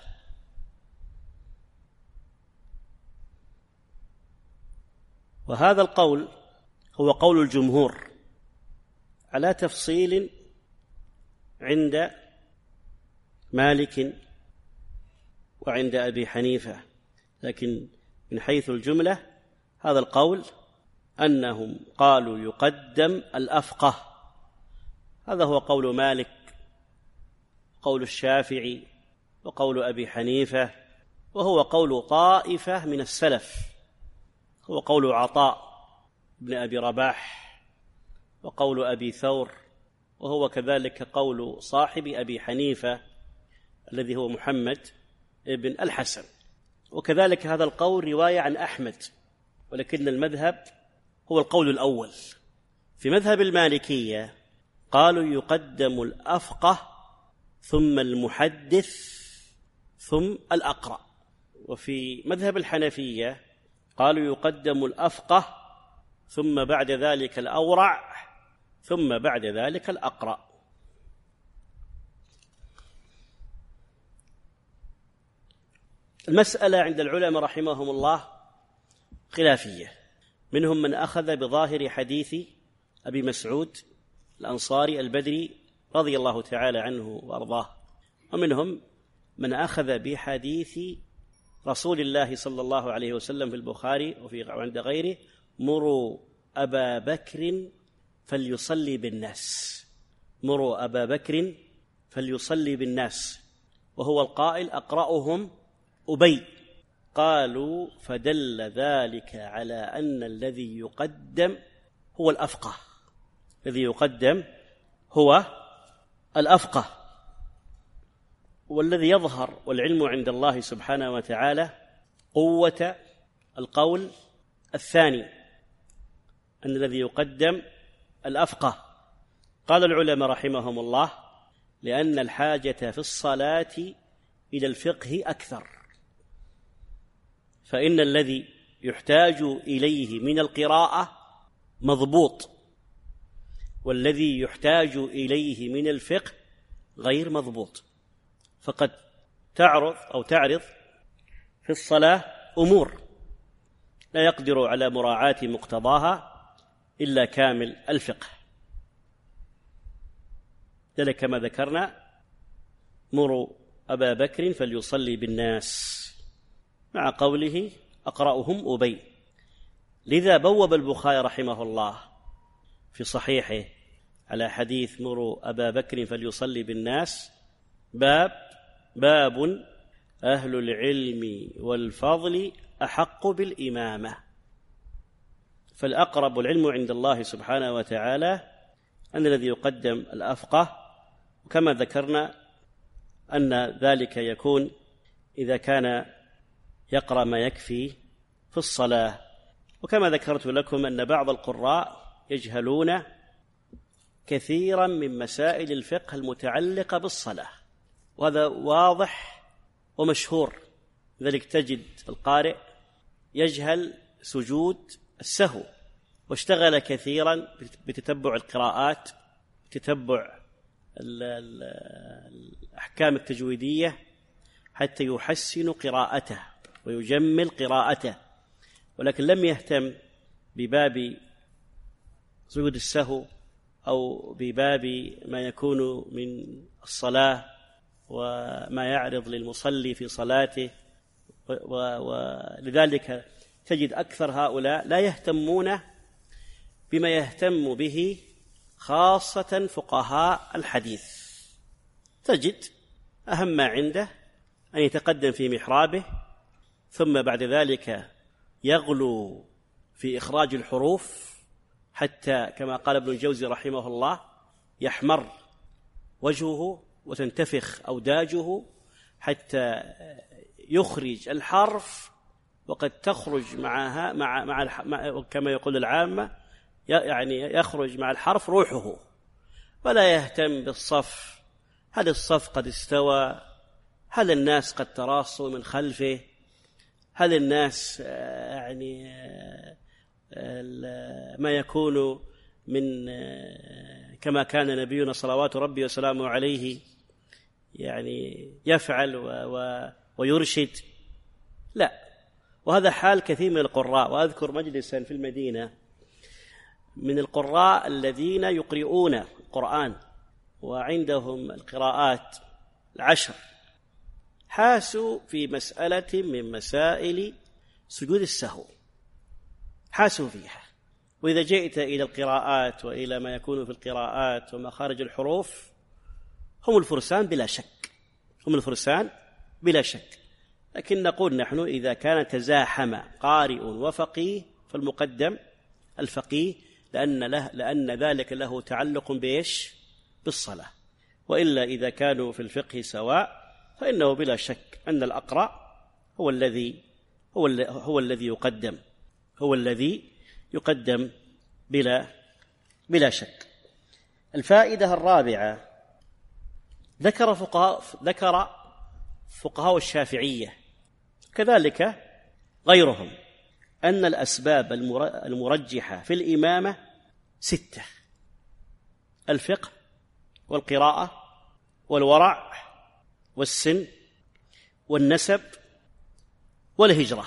وهذا القول هو قول الجمهور على تفصيل عند مالك وعند أبي حنيفة، لكن من حيث الجملة هذا القول أنهم قالوا يقدم الأفقه. هذا هو قول مالك، قول الشافعي، وقول أبي حنيفة، وهو قول طائفة من السلف، هو قول عطاء بن أبي رباح، وقول أبي ثور، وهو كذلك قول صاحب أبي حنيفة الذي هو محمد بن الحسن، وكذلك هذا القول رواية عن أحمد، ولكن المذهب هو القول الأول. في مذهب المالكية قالوا يقدم الأفقه ثم المحدث ثم الأقرأ، وفي مذهب الحنفية قالوا يقدم الأفقه ثم بعد ذلك الأورع ثم بعد ذلك الأقرأ. المسألة عند العلماء رحمهم الله خلافية، منهم من أخذ بظاهر حديث أبي مسعود الأنصاري البدري رضي الله تعالى عنه وأرضاه، ومنهم من أخذ بحديث رسول الله صلى الله عليه وسلم في البخاري وعند غيره: مروا أبا بكر فليصلي بالناس، مروا أبا بكر فليصلي بالناس، وهو القائل أقرأهم أبي. قالوا فدل ذلك على أن الذي يقدم هو الأفقه، الذي يقدم هو الأفقه. والذي يظهر والعلم عند الله سبحانه وتعالى قوة القول الثاني، أن الذي يقدم الأفقه. قال العلماء رحمهم الله: لأن الحاجة في الصلاة إلى الفقه أكثر، فإن الذي يحتاج إليه من القراءة مضبوط، والذي يحتاج إليه من الفقه غير مضبوط. فقد تعرض في الصلاة أمور لا يقدر على مراعاة مقتضاها إلا كامل الفقه، ذلك كما ذكرنا: مروا أبا بكر فليصلي بالناس، مع قوله أقرأهم أبي. لذا بوب البخاري رحمه الله في صحيحه على حديث مروا أبا بكر فليصلي بالناس باب أهل العلم والفضل أحق بالإمامة. فالأقرب العلم عند الله سبحانه وتعالى أن الذي يقدم الأفقه، وكما ذكرنا أن ذلك يكون إذا كان يقرأ ما يكفي في الصلاة. وكما ذكرت لكم أن بعض القراء يجهلون كثيرا من مسائل الفقه المتعلقة بالصلاة، وهذا واضح ومشهور. لذلك تجد القارئ يجهل سجود السهو، واشتغل كثيرا بتتبع القراءات، بتتبع الأحكام التجويدية حتى يحسن قراءته ويجمل قراءته، ولكن لم يهتم بباب سجود السهو أو بباب ما يكون من الصلاة وما يعرض للمصلي في صلاته. ولذلك تجد أكثر هؤلاء لا يهتمون بما يهتم به خاصة فقهاء الحديث. تجد أهم ما عنده أن يتقدم في محرابه، ثم بعد ذلك يغلو في إخراج الحروف حتى كما قال ابن الجوزي رحمه الله: يحمر وجهه وتنتفخ أوداجه حتى يخرج الحرف، وقد تخرج معها مع كما يقول العامة، يعني يخرج مع الحرف روحه، ولا يهتم بالصف، هل الصف قد استوى، هل الناس قد تراصوا من خلفه، هل الناس يعني ما يكون من كما كان نبينا صلوات ربي وسلامه عليه يعني يفعل ويرشد؟ لا. وهذا حال كثير من القراء. وأذكر مجلسا في المدينة من القراء الذين يقرؤون القرآن وعندهم القراءات 10، حاسوا في مسألة من مسائل سجود السهو، حاسوا فيها. وإذا جئت إلى القراءات وإلى ما يكون في القراءات ومخارج الحروف هم الفرسان بلا شك، هم الفرسان بلا شك. لكن نقول نحن إذا كان تزاحم قارئ وفقيه فالمقدم الفقيه، لأن ذلك له تعلق بإيش؟ بالصلاة. وإلا إذا كانوا في الفقه سواء فإنه بلا شك أن الأقرأ هو الذي يقدم بلا شك. الفائدة الرابعة، ذكر فقهاء الشافعية كذلك غيرهم أن الأسباب المرجحة في الإمامة 6: الفقه والقراءة والورع والسن والنسب والهجرة.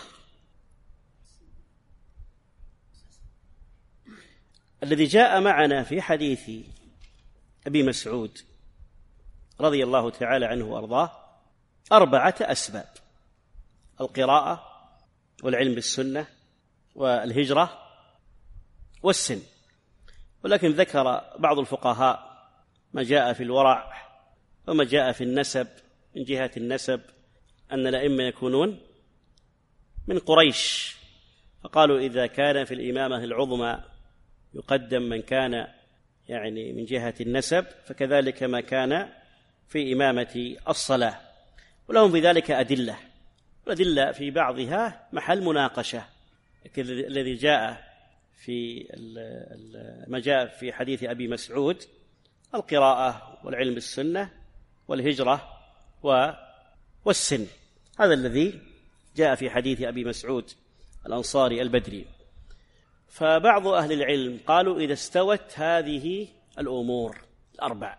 الذي جاء معنا في حديث أبي مسعود رضي الله تعالى عنه وأرضاه 4 أسباب: القراءة والعلم بالسنة والهجرة والسن. ولكن ذكر بعض الفقهاء ما جاء في الورع وما جاء في النسب. من جهة النسب أن الأئمة يكونون من قريش، فقالوا إذا كان في الإمامة العظمى يقدم من كان يعني من جهة النسب، فكذلك ما كان في إمامة الصلاة. ولهم بذلك أدلة، والأدلة في بعضها محل مناقشة. الذي جاء في ما جاء في حديث أبي مسعود القراءة والعلم بالسنة والهجرة والسن، هذا الذي جاء في حديث أبي مسعود الأنصاري البدري. فبعض أهل العلم قالوا إذا استوت هذه الأمور 4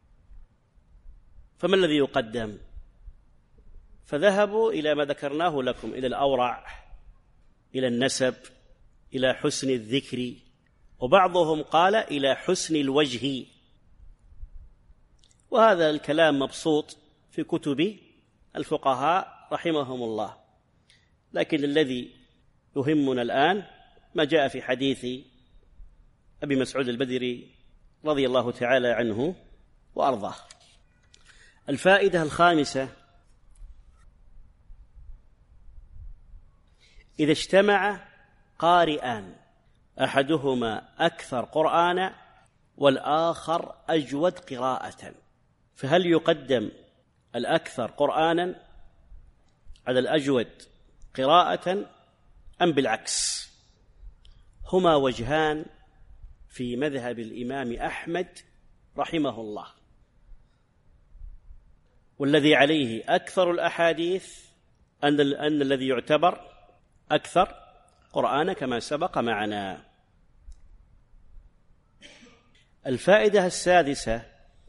فما الذي يقدم؟ فذهبوا إلى ما ذكرناه لكم، إلى الأورع، إلى النسب، إلى حسن الذكر، وبعضهم قال إلى حسن الوجه. وهذا الكلام مبسوط في كتب الفقهاء رحمهم الله، لكن الذي يهمنا الآن ما جاء في حديث أبي مسعود البدري رضي الله تعالى عنه وأرضاه. الفائدة الخامسة، إذا اجتمع قارئان أحدهما أكثر قرآنا والآخر أجود قراءة، فهل يقدم الأكثر قرآنا على الأجود قراءة أم بالعكس؟ هما وجهان في مذهب الإمام أحمد رحمه الله، والذي عليه أكثر الأحاديث أن الذي يعتبر أكثر قرآن كما سبق معنا. الفائدة السادسة،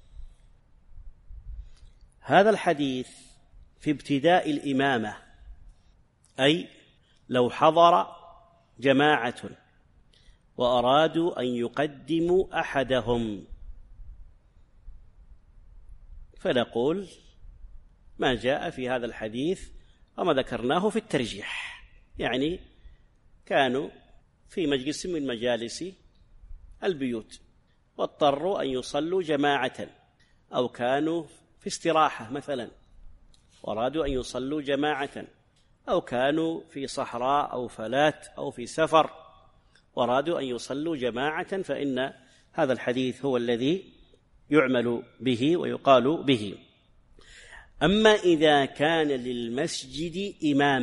هذا الحديث في ابتداء الإمامة، أي لو حضر جماعة وأرادوا أن يقدموا أحدهم فنقول ما جاء في هذا الحديث وما ذكرناه في الترجيح، يعني كانوا في مجلس من مجالس البيوت واضطروا أن يصلوا جماعة، أو كانوا في استراحة مثلا وأرادوا أن يصلوا جماعة، أو كانوا في صحراء أو فلات أو في سفر وأرادوا أن يصلوا جماعة، فإن هذا الحديث هو الذي يعمل به ويقال به. أما إذا كان للمسجد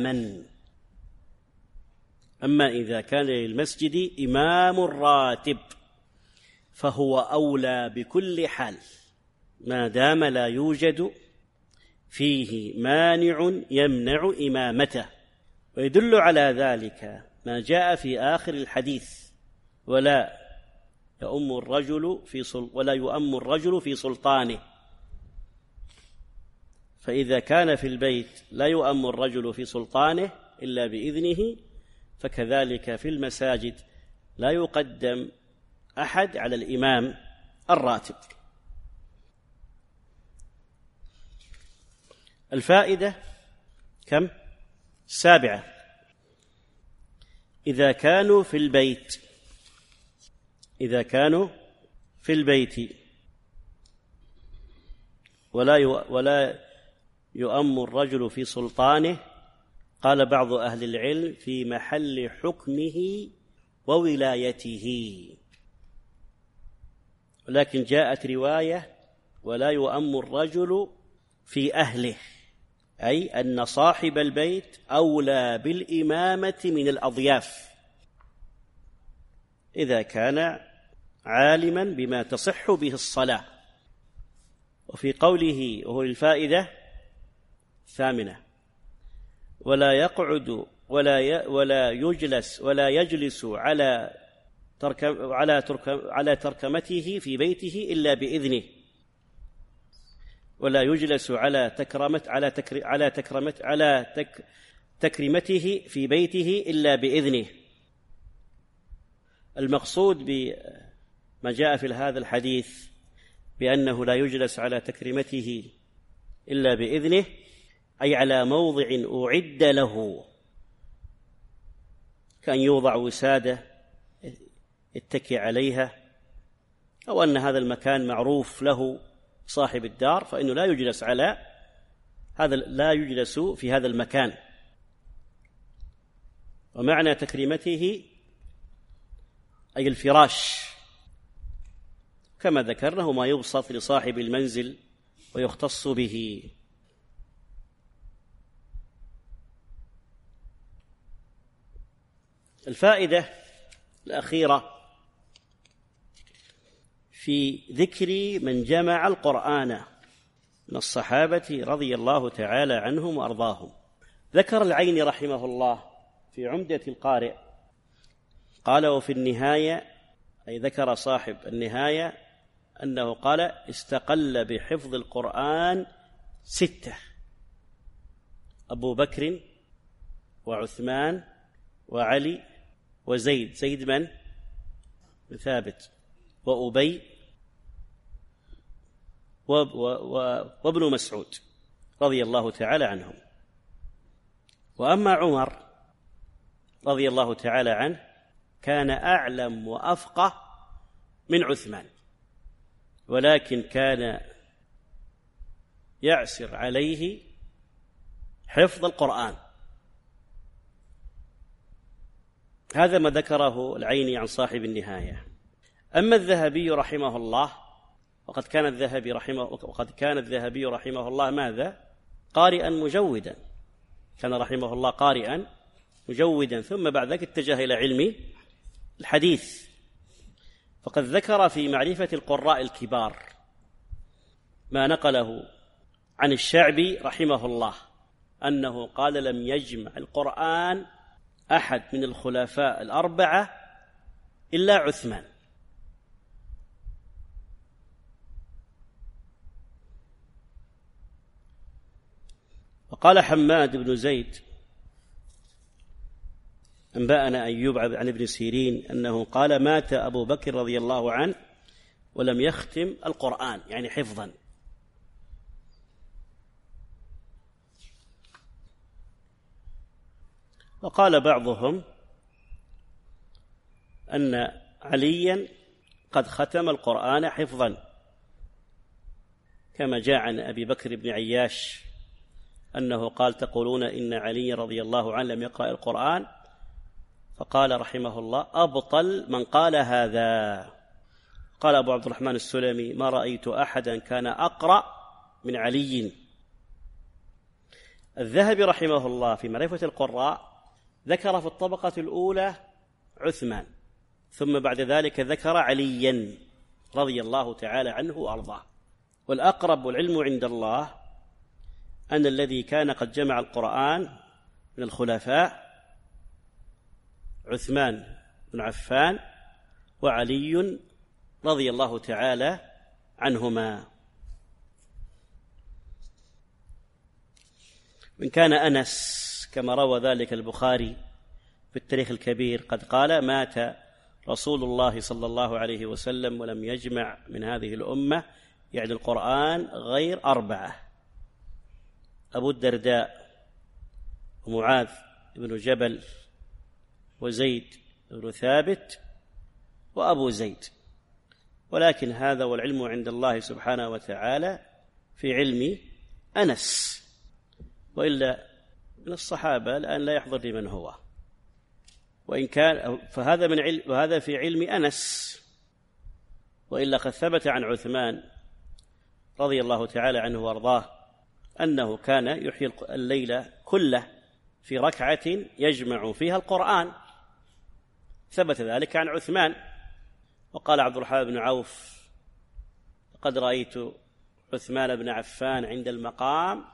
إمام راتب فهو أولى بكل حال ما دام لا يوجد فيه مانع يمنع إمامته، ويدل على ذلك ما جاء في آخر الحديث: ولا يؤم الرجل في سلطانه. فإذا كان في البيت لا يؤم الرجل في سلطانه إلا بإذنه، فكذلك في المساجد لا يقدم أحد على الإمام الراتب. الفائدة كم؟ 7. إذا كانوا في البيت ولا يؤم الرجل في سلطانه، قال بعض أهل العلم في محل حكمه وولايته، ولكن جاءت رواية: ولا يؤم الرجل في أهله، أي أن صاحب البيت أولى بالإمامة من الأضياف إذا كان عالما بما تصح به الصلاة. وفي قوله وهو الفائدة 8: ولا يجلس على تركمته في بيته إلا بإذنه، ولا يجلس على تكريمته في بيته إلا بإذنه. المقصود بما جاء في هذا الحديث بأنه لا يجلس على تكريمته إلا بإذنه، أي على موضع أعد له، كأن يوضع وسادة يتكي عليها، أو أن هذا المكان معروف له صاحب الدار، فإنه لا يجلس في هذا المكان. ومعنى تكريمته أي الفراش، كما ذكرنا ما يبسط لصاحب المنزل ويختص به. الفائدة الأخيرة في ذكر من جمع القرآن من الصحابة رضي الله تعالى عنهم وأرضاهم. ذكر العيني رحمه الله في عمدة القارئ قال: وفي النهاية، أي ذكر صاحب النهاية أنه قال: استقل بحفظ القرآن 6: أبو بكر وعثمان وعلي وزيد من ثابت وأبي وابن مسعود رضي الله تعالى عنهم. وأما عمر رضي الله تعالى عنه كان أعلم وأفقه من عثمان، ولكن كان يعسر عليه حفظ القرآن. هذا ما ذكره العيني عن صاحب النهاية. أما الذهبي رحمه الله، وقد كان الذهبي رحمه الله ماذا؟ قارئا مجودا، كان رحمه الله قارئا مجودا، ثم بعد ذلك اتجه إلى علم الحديث. فقد ذكر في معرفة القراء الكبار ما نقله عن الشعبي رحمه الله أنه قال: لم يجمع القرآن أحد من الخلفاء الأربعة إلا عثمان. وقال حماد بن زيد: أنبأنا أيوب عن ابن سيرين أنه قال: مات أبو بكر رضي الله عنه ولم يختم القرآن، يعني حفظا. وقال بعضهم أن عليا قد ختم القرآن حفظا، كما جاء عن أبي بكر بن عياش أنه قال: تقولون إن علي رضي الله عنه لم يقرأ القرآن، فقال رحمه الله: أبطل من قال هذا. قال أبو عبد الرحمن السلمي: ما رأيت أحدا كان أقرأ من علي. الذهبي رحمه الله في معرفة القراء ذكر في الطبقة الأولى عثمان، ثم بعد ذلك ذكر عليا رضي الله تعالى عنه وأرضاه. والأقرب والعلم عند الله أن الذي كان قد جمع القرآن من الخلفاء عثمان بن عفان وعلي رضي الله تعالى عنهما. وإن كان أنس كما روى ذلك البخاري في التاريخ الكبير قد قال: مات رسول الله صلى الله عليه وسلم ولم يجمع من هذه الأمة يعني القرآن غير 4: أبو الدرداء ومعاذ بن جبل وزيد بن ثابت وأبو زيد. ولكن هذا والعلم عند الله سبحانه وتعالى في علم أنس، وإلا من الصحابة الآن لا يحضر لي من هو، وإن كان فهذا من علم، وهذا في علم أنس. وإلا قد ثبت عن عثمان رضي الله تعالى عنه وارضاه أنه كان يحيي الليل كله في ركعة يجمع فيها القرآن، ثبت ذلك عن عثمان. وقال عبد الرحمن بن عوف: قد رأيت عثمان بن عفان عند المقام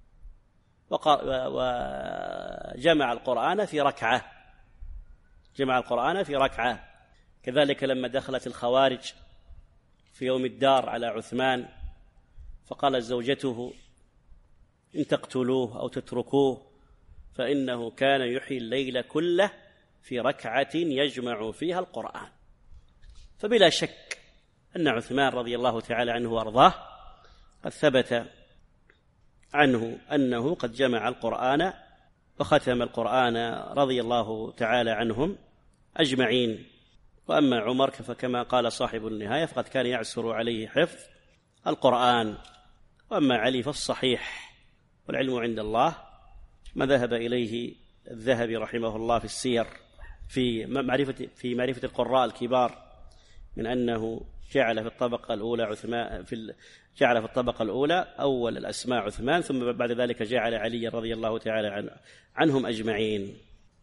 وجمع القرآن في ركعة، جمع القرآن في ركعة. كذلك لما دخلت الخوارج في يوم الدار على عثمان فقالت زوجته: إن تقتلوه أو تتركوه فإنه كان يحيي الليل كله في ركعة يجمع فيها القرآن. فبلا شك أن عثمان رضي الله تعالى عنه وأرضاه قد ثبت عنه أنه قد جمع القرآن وختم القرآن رضي الله تعالى عنهم أجمعين. وأما عمر فكما قال صاحب النهاية فقد كان يعسر عليه حفظ القرآن. وأما علي فالصحيح والعلم عند الله ما ذهب إليه الذهبي رحمه الله في السير في معرفة القراء الكبار من أنه جعل في الطبقة الأولى جعل في الطبقة الأولى أول الأسماء عثمان، ثم بعد ذلك جعل علي رضي الله تعالى عنهم أجمعين.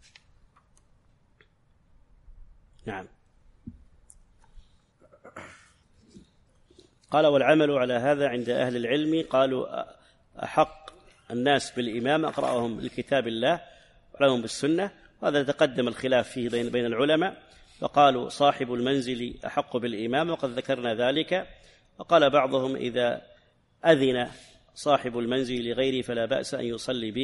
نعم. قال: والعمل على هذا عند أهل العلم قالوا: أحق الناس بالإمام أقرأهم لكتاب الله وعلمهم بالسنة. وهذا تقدم الخلاف فيه بين العلماء، وقالوا صاحب المنزل أحق بالإمام، وقد ذكرنا ذلك. وقال بعضهم: إذا أذن صاحب المنزل لغيره فلا بأس أن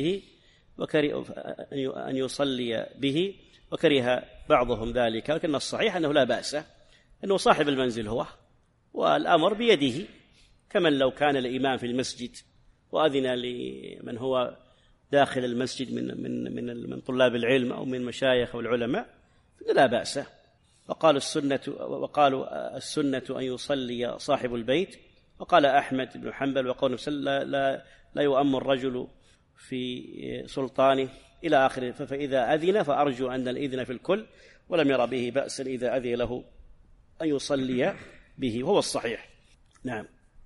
يصلي به، وكره بعضهم ذلك. لكن الصحيح أنه لا بأس، أنه صاحب المنزل هو، والأمر بيده، كمن لو كان الإمام في المسجد وأذن لمن هو داخل المسجد من طلاب العلم أو من مشايخ والعلماء لا بأس. وقالوا السنة أن يصلي صاحب البيت. وقال أحمد بن حنبل وقول لا يؤم الرجل في سلطانه إلى آخره، فإذا أذن فأرجو أن الإذن في الكل، ولم ير به بأسا إذا أذن له أن يصلي به، وهو الصحيح. نعم.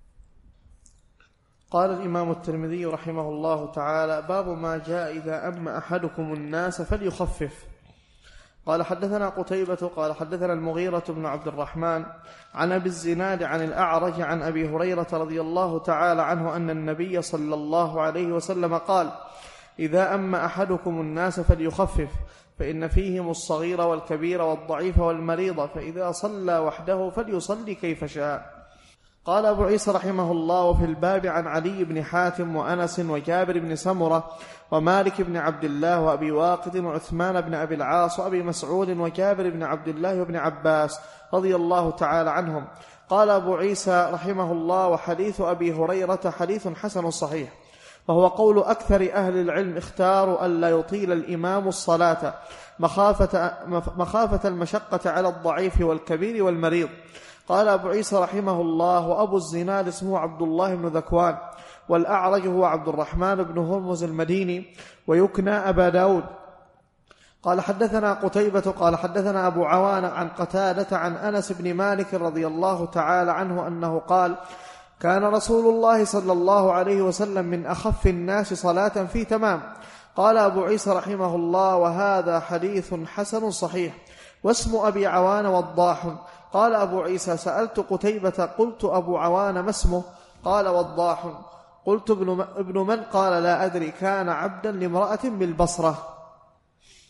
قال الإمام الترمذي رحمه الله تعالى: باب ما جاء إذا أم أحدكم الناس فليخفف. قال: حدثنا قتيبة قال حدثنا المغيرة بن عبد الرحمن عن أبي الزناد عن الأعرج عن أبي هريرة رضي الله تعالى عنه أن النبي صلى الله عليه وسلم قال: إذا أم أحدكم الناس فليخفف، فإن فيهم الصغير والكبير والضعيف والمريض، فإذا صلى وحده فليصلي كيف شاء. قال أبو عيسى رحمه الله: وفي الباب عن علي بن حاتم وأنس وجابر بن سمرة ومالك بن عبد الله وأبي واقد وعثمان بن أبي العاص وأبي مسعود وجابر بن عبد الله وابن عباس رضي الله تعالى عنهم. قال أبو عيسى رحمه الله: وحديث أبي هريرة حديث حسن صحيح، وهو قول أكثر أهل العلم اختاروا ألا يطيل الإمام الصلاة مخافة المشقة على الضعيف والكبير والمريض. قال أبو عيسى رحمه الله: وأبو الزناد اسمه عبد الله بن ذكوان، والأعرج هو عبد الرحمن بن هرمز المديني، ويكنى أبا داود. قال: حدثنا قتيبة قال حدثنا أبو عوان عن قتادة عن أنس بن مالك رضي الله تعالى عنه أنه قال: كان رسول الله صلى الله عليه وسلم من أخف الناس صلاة في تمام. قال أبو عيسى رحمه الله: وهذا حديث حسن صحيح. واسم أبي عوان وضاح. قال أبو عيسى: سألت قتيبة قلت: أبو عوان ما اسمه؟ قال: وضاح. قلت: ابن من؟ قال: لا أدري، كان عبدا لامرأة بالبصرة.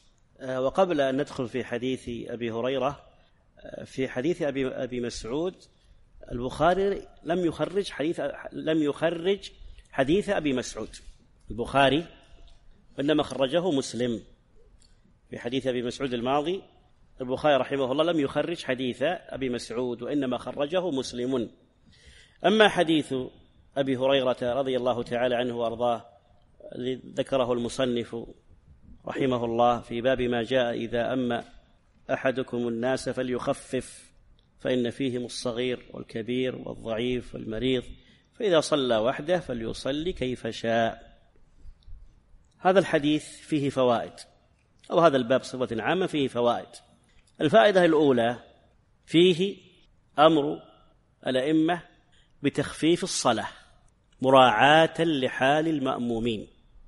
وقبل أن ندخل في حديث أبي هريرة، في حديث أبي مسعود البخاري لم يخرج حديث أبي مسعود. البخاري إنما خرجه مسلم. في حديث أبي مسعود الماضي البخاري رحمه الله لم يخرج حديث أبي مسعود، وإنما خرجه مسلم. أما حديث أبي هريرة رضي الله تعالى عنه وأرضاه ذكره المصنف رحمه الله في باب ما جاء إذا أما أحدكم الناس فليخفف فإن فيهم الصغير والكبير والضعيف والمريض، فإذا صلى وحده فليصلي كيف شاء. هذا الحديث فيه فوائد، أو هذا الباب بصفة عامة فيه فوائد. الفائدة الأولى فيه أمر الأئمة بتخفيف الصلاة مراعاة لحال المأمومين.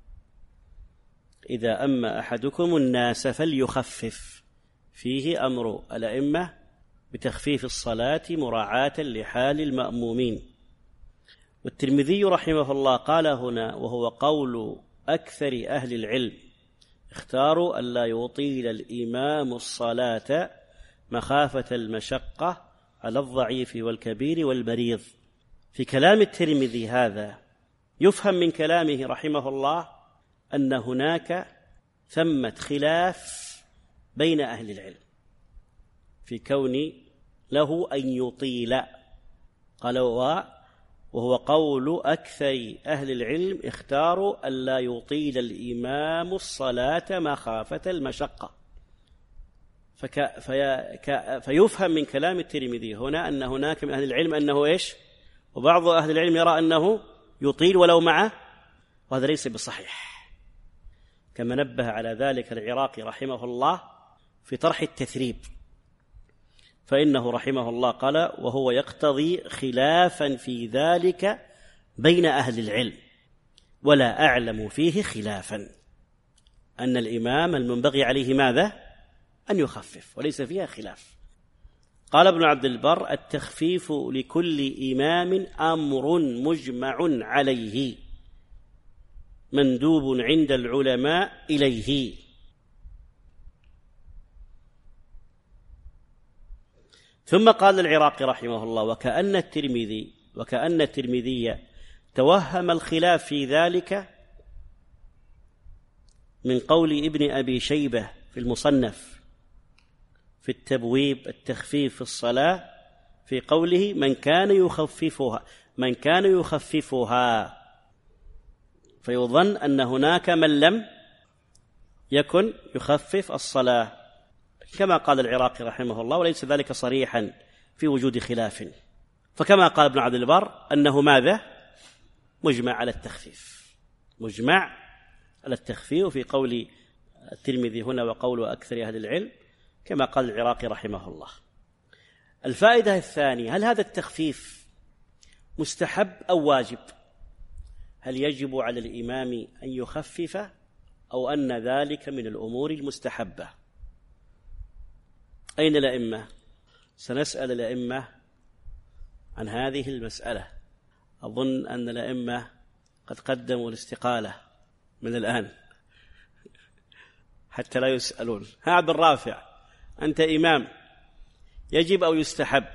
إذا أما أحدكم الناس فليخفف، فيه أمر الأئمة بتخفيف الصلاة مراعاة لحال المأمومين. والترمذي رحمه الله قال هنا، وهو قول أكثر أهل العلم، اختاروا ألا يطيل الإمام الصلاة مخافة المشقة على الضعيف والكبير والمريض. في كلام الترمذي هذا يفهم من كلامه رحمه الله أن هناك ثمة خلاف بين أهل العلم في كون له أن يطيل. قال وهو قول أكثر أهل العلم اختاروا ألا يطيل الإمام الصلاة مخافة المشقة. فيفهم من كلام الترمذي هنا أن هناك من أهل العلم أنه إيش، وبعض أهل العلم يرى أنه يطيل ولو معه، وهذا ليس بصحيح، كما نبه على ذلك العراقي رحمه الله في طرح التثريب، فإنه رحمه الله قال وهو يقتضي خلافا في ذلك بين أهل العلم، ولا أعلم فيه خلافا، أن الإمام المنبغي عليه ماذا؟ أن يخفف، وليس فيها خلاف. قال ابن عبد البر التخفيف لكل إمام أمر مجمع عليه مندوب عند العلماء إليه. ثم قال العراقي رحمه الله وكأن الترمذي توهم الخلاف في ذلك من قول ابن أبي شيبة في المصنف في التبويب التخفيف في الصلاة، في قوله من كان يخففها، فيظن أن هناك من لم يكن يخفف الصلاة، كما قال العراقي رحمه الله، وليس ذلك صريحا في وجود خلاف. فكما قال ابن عبد البر أنه ماذا؟ مجمع على التخفيف في قول الترمذي هنا وقول أكثر أهل العلم، كما قال العراقي رحمه الله. الفائدة الثانية، هل هذا التخفيف مستحب أو واجب؟ هل يجب على الإمام أن يخفف أو أن ذلك من الأمور المستحبة؟ أين الأئمة؟ سنسأل الأئمة عن هذه المسألة. أظن أن الأئمة قد قدموا الاستقالة من الآن حتى لا يسألون. عبد الرافع، أنت إمام، يجب أو يستحب؟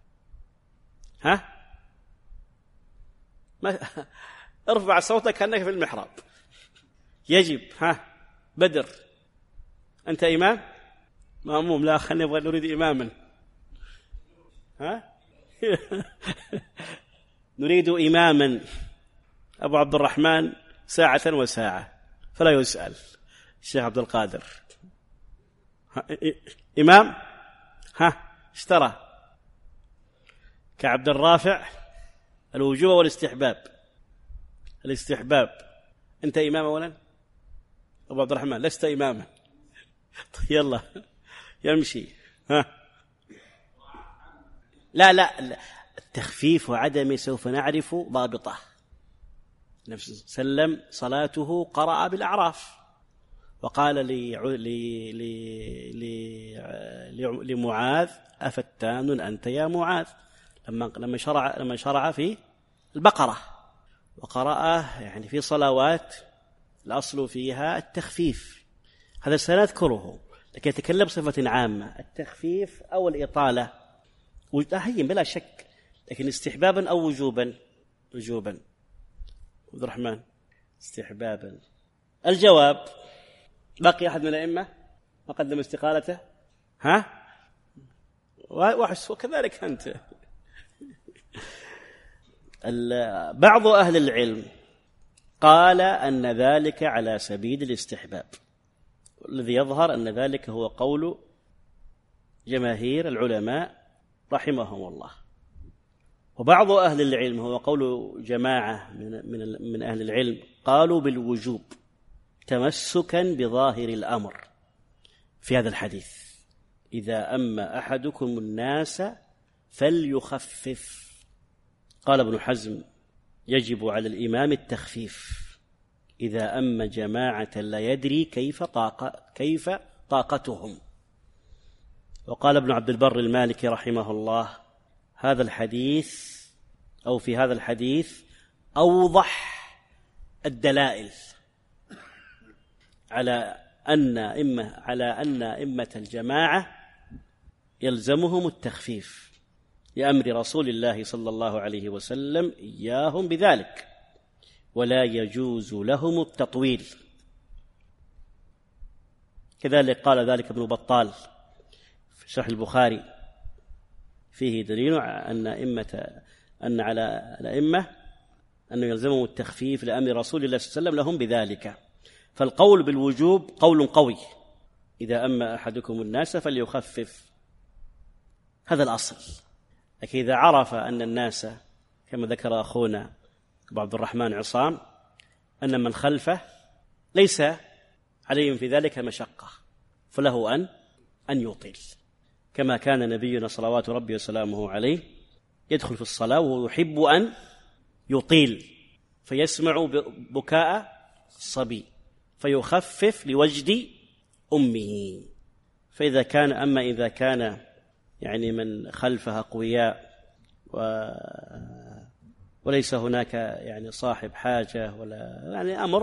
ارفع صوتك كأنك في المحراب. يجب. بدر، أنت إمام؟ مأموم؟ لا، خلينا نريد إماما. نريد إماما. أبو عبد الرحمن ساعة وساعة فلا يسأل. الشيخ عبد القادر إمام؟ اشترى. كعبد الرافع الوجوب والاستحباب. أنت إمام أولا؟ أبو عبد الرحمن لست إماما. يلا يمشي. لا التخفيف وعدمه سوف نعرف ضابطه. نفس سلم صلاته قرأ بالأعراف، وقال لمعاذ أفتان أنت يا معاذ، لما شرع في البقرة، وقرأ يعني في صلوات الأصل فيها التخفيف. هذا سنذكره لكي يتكلم بصفة عامة، التخفيف أو الإطالة هين بلا شك، لكن استحبابا أو وجوبا؟ وجوبا. عبد الرحمن، استحبابا. الجواب: بقي أحد من الأئمة ما قدم استقالته؟ ها؟ وكذلك أنت. بعض أهل العلم قال أن ذلك على سبيل الاستحباب، الذي يظهر أن ذلك هو قول جماهير العلماء رحمهم الله. وبعض أهل العلم هو قول جماعة من أهل العلم قالوا بالوجوب تمسكا بظاهر الأمر في هذا الحديث: إذا أما أحدكم الناس فليخفف. قال ابن حزم: يجب على الإمام التخفيف إذا أما جماعة لا يدري كيف طاقتهم. وقال ابن عبد البر المالكي رحمه الله: هذا الحديث أو في هذا الحديث أوضح الدلائل على أن أئمة الجماعة يلزمهم التخفيف لأمر رسول الله صلى الله عليه وسلم إياهم بذلك، ولا يجوز لهم التطويل. كذلك قال ذلك ابن بطال في شرح البخاري: فيه دليل أن على الأئمة أن يلزمهم التخفيف لأمر رسول الله صلى الله عليه وسلم لهم بذلك. فالقول بالوجوب قول قوي: إذا أما أحدكم الناس فليخفف، هذا الأصل. لكن إذا عرف أن الناس كما ذكر أخونا أبو عبد الرحمن عصام أن من خلفه ليس عليهم في ذلك مشقة، فله أن يطيل، كما كان نبينا صلوات ربي وسلامه عليه يدخل في الصلاة وهو يحب أن يطيل، فيسمع بكاء الصبي فيخفف لوجد أمه. فإذا كان يعني من خلفها قوياء وليس هناك يعني صاحب حاجة ولا يعني أمر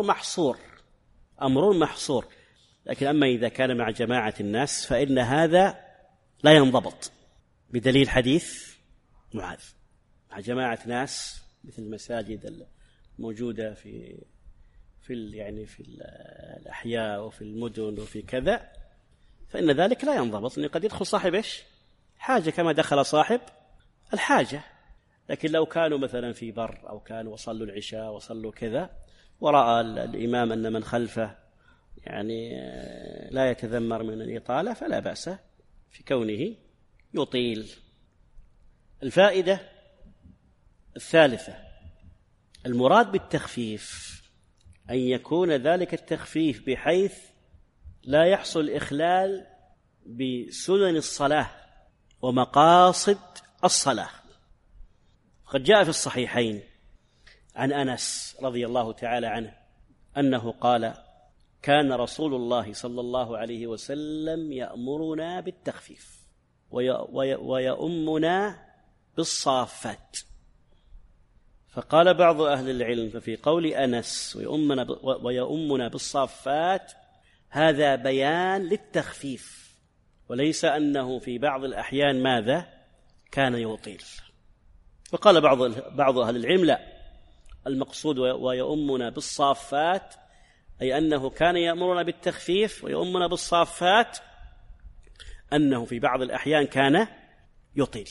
محصور. لكن أما إذا كان مع جماعة الناس فإن هذا لا ينضبط بدليل حديث معاذ. مع جماعة ناس مثل المساجد الموجودة في الأحياء وفي المدن وفي كذا، فإن ذلك لا ينضبط، لأن قد يدخل صاحب حاجة كما دخل صاحب الحاجة. لكن لو كانوا مثلا في بر أو كانوا وصلوا العشاء وصلوا كذا ورأى الإمام أن من خلفه يعني لا يتذمر من الإطالة فلا بأس في كونه يطيل. الفائدة الثالثة: المراد بالتخفيف أن يكون ذلك التخفيف بحيث لا يحصل إخلال بسنن الصلاة ومقاصد الصلاة. قد جاء في الصحيحين عن أنس رضي الله تعالى عنه أنه قال: كان رسول الله صلى الله عليه وسلم يأمرنا بالتخفيف ويؤمنا بالصافات. فقال بعض أهل العلم ففي قول أنس ويؤمنا بالصافات هذا بيان للتخفيف، وليس أنه في بعض الأحيان ماذا كان يطيل. وقال بعض أهل العلم لا، المقصود ويؤمنا بالصافات أي أنه كان يأمرنا بالتخفيف ويؤمنا بالصافات أنه في بعض الأحيان كان يطيل.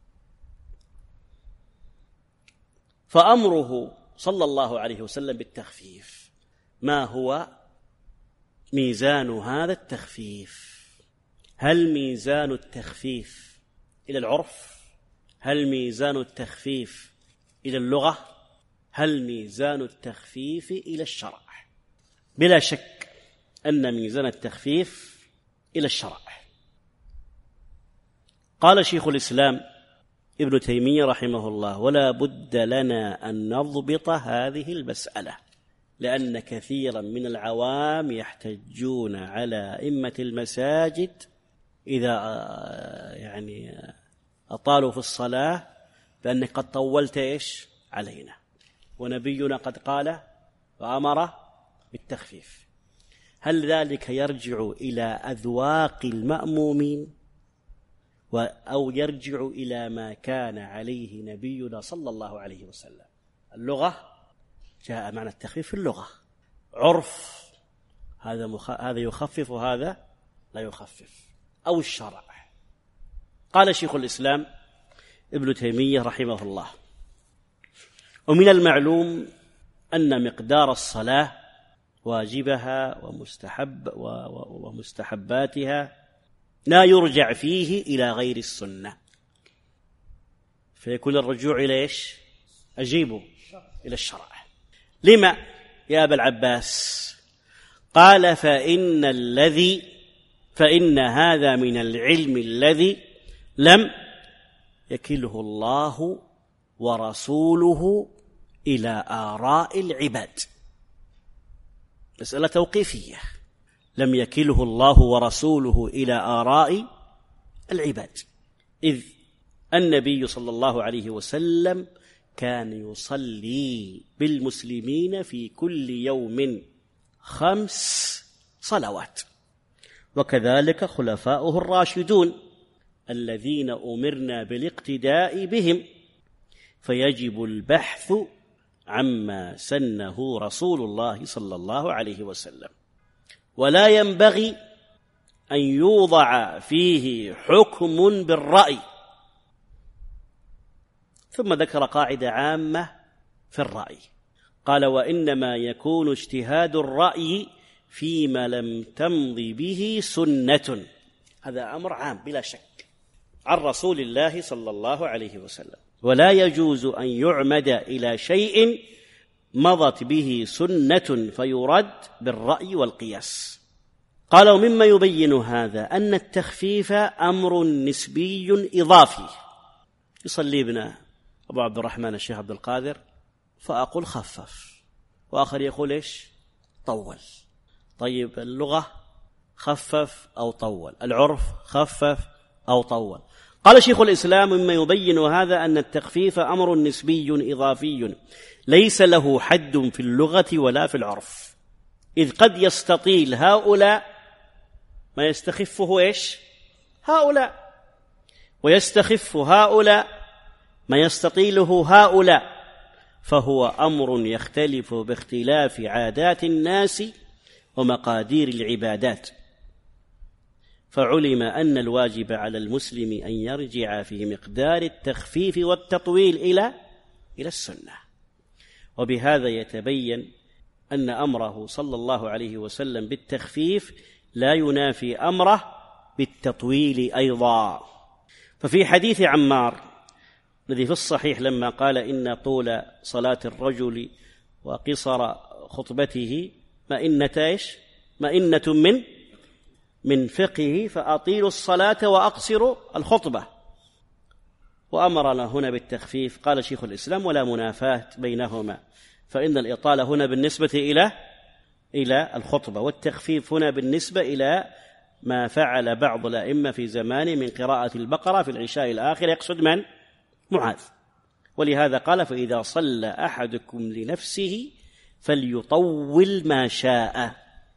فأمره صلى الله عليه وسلم بالتخفيف ما هو ميزان هذا التخفيف؟ هل ميزان التخفيف إلى العرف؟ هل ميزان التخفيف إلى اللغة؟ هل ميزان التخفيف إلى الشرع؟ بلا شك أن ميزان التخفيف إلى الشرع. قال شيخ الإسلام ابن تيمية رحمه الله: ولا بد لنا أن نضبط هذه المسألة، لأن كثيرا من العوام يحتجون على أئمة المساجد إذا يعني أطالوا في الصلاة بأنك قد طولت علينا، ونبينا قد قال وأمر بالتخفيف. هل ذلك يرجع إلى أذواق المأمومين أو يرجع إلى ما كان عليه نبينا صلى الله عليه وسلم؟ اللغة جاء معنى التخفيف في اللغة، عرف هذا يخفف وهذا لا يخفف، أو الشرع. قال شيخ الإسلام ابن تيمية رحمه الله: ومن المعلوم أن مقدار الصلاة واجبها ومستحباتها لا يرجع فيه إلى غير السنة، فيكون الرجوع إلى إيش؟ أجيبه إلى الشرع. لما يا أبا العباس؟ قال: فإن هذا من العلم الذي لم يكله الله ورسوله إلى آراء العباد. مسألة توقيفية، لم يكله الله ورسوله إلى آراء العباد، إذ النبي صلى الله عليه وسلم كان يصلي بالمسلمين في كل يوم 5 صلوات، وكذلك خلفاؤه الراشدون الذين أمرنا بالاقتداء بهم، فيجب البحث عما سنه رسول الله صلى الله عليه وسلم، ولا ينبغي أن يوضع فيه حكم بالرأي. ثم ذكر قاعدة عامة في الرأي، قال: وإنما يكون اجتهاد الرأي فيما لم تمض به سنة. هذا أمر عام بلا شك عن رسول الله صلى الله عليه وسلم، ولا يجوز أن يعمد إلى شيء مضت به سنة فيرد بالرأي والقياس. قال: ومما يبين هذا أن التخفيف أمر نسبي إضافي. يصلي بنا أبو عبد الرحمن الشيخ عبد القادر فأقول خفف، وآخر يقول إيش؟ طول. طيب اللغة خفف أو طول، العرف خفف أو طول. قال شيخ الإسلام: مما يبين هذا أن التخفيف أمر نسبي إضافي ليس له حد في اللغة ولا في العرف، إذ قد يستطيل هؤلاء ما يستخفه إيش؟ هؤلاء، ويستخف هؤلاء ما يستطيله هؤلاء، فهو أمر يختلف باختلاف عادات الناس ومقادير العبادات. فعلم أن الواجب على المسلم أن يرجع في مقدار التخفيف والتطويل إلى السنة. وبهذا يتبين أن أمره صلى الله عليه وسلم بالتخفيف لا ينافي أمره بالتطويل أيضا. ففي حديث عمار الذي في الصحيح لما قال: إن طول صلاة الرجل وقصر خطبته مئنة من فقهه، فأطيلوا الصلاة وأقصروا الخطبة، وأمرنا هنا بالتخفيف. قال شيخ الإسلام: ولا منافاة بينهما، فإن الإطالة هنا بالنسبة إلى الخطبة، والتخفيف هنا بالنسبة إلى ما فعل بعض الأئمة في زمانه من قراءة البقرة في العشاء الآخر، يقصد من؟ معاذ. ولهذا قال: فإذا صلى أحدكم لنفسه فليطول ما شاء.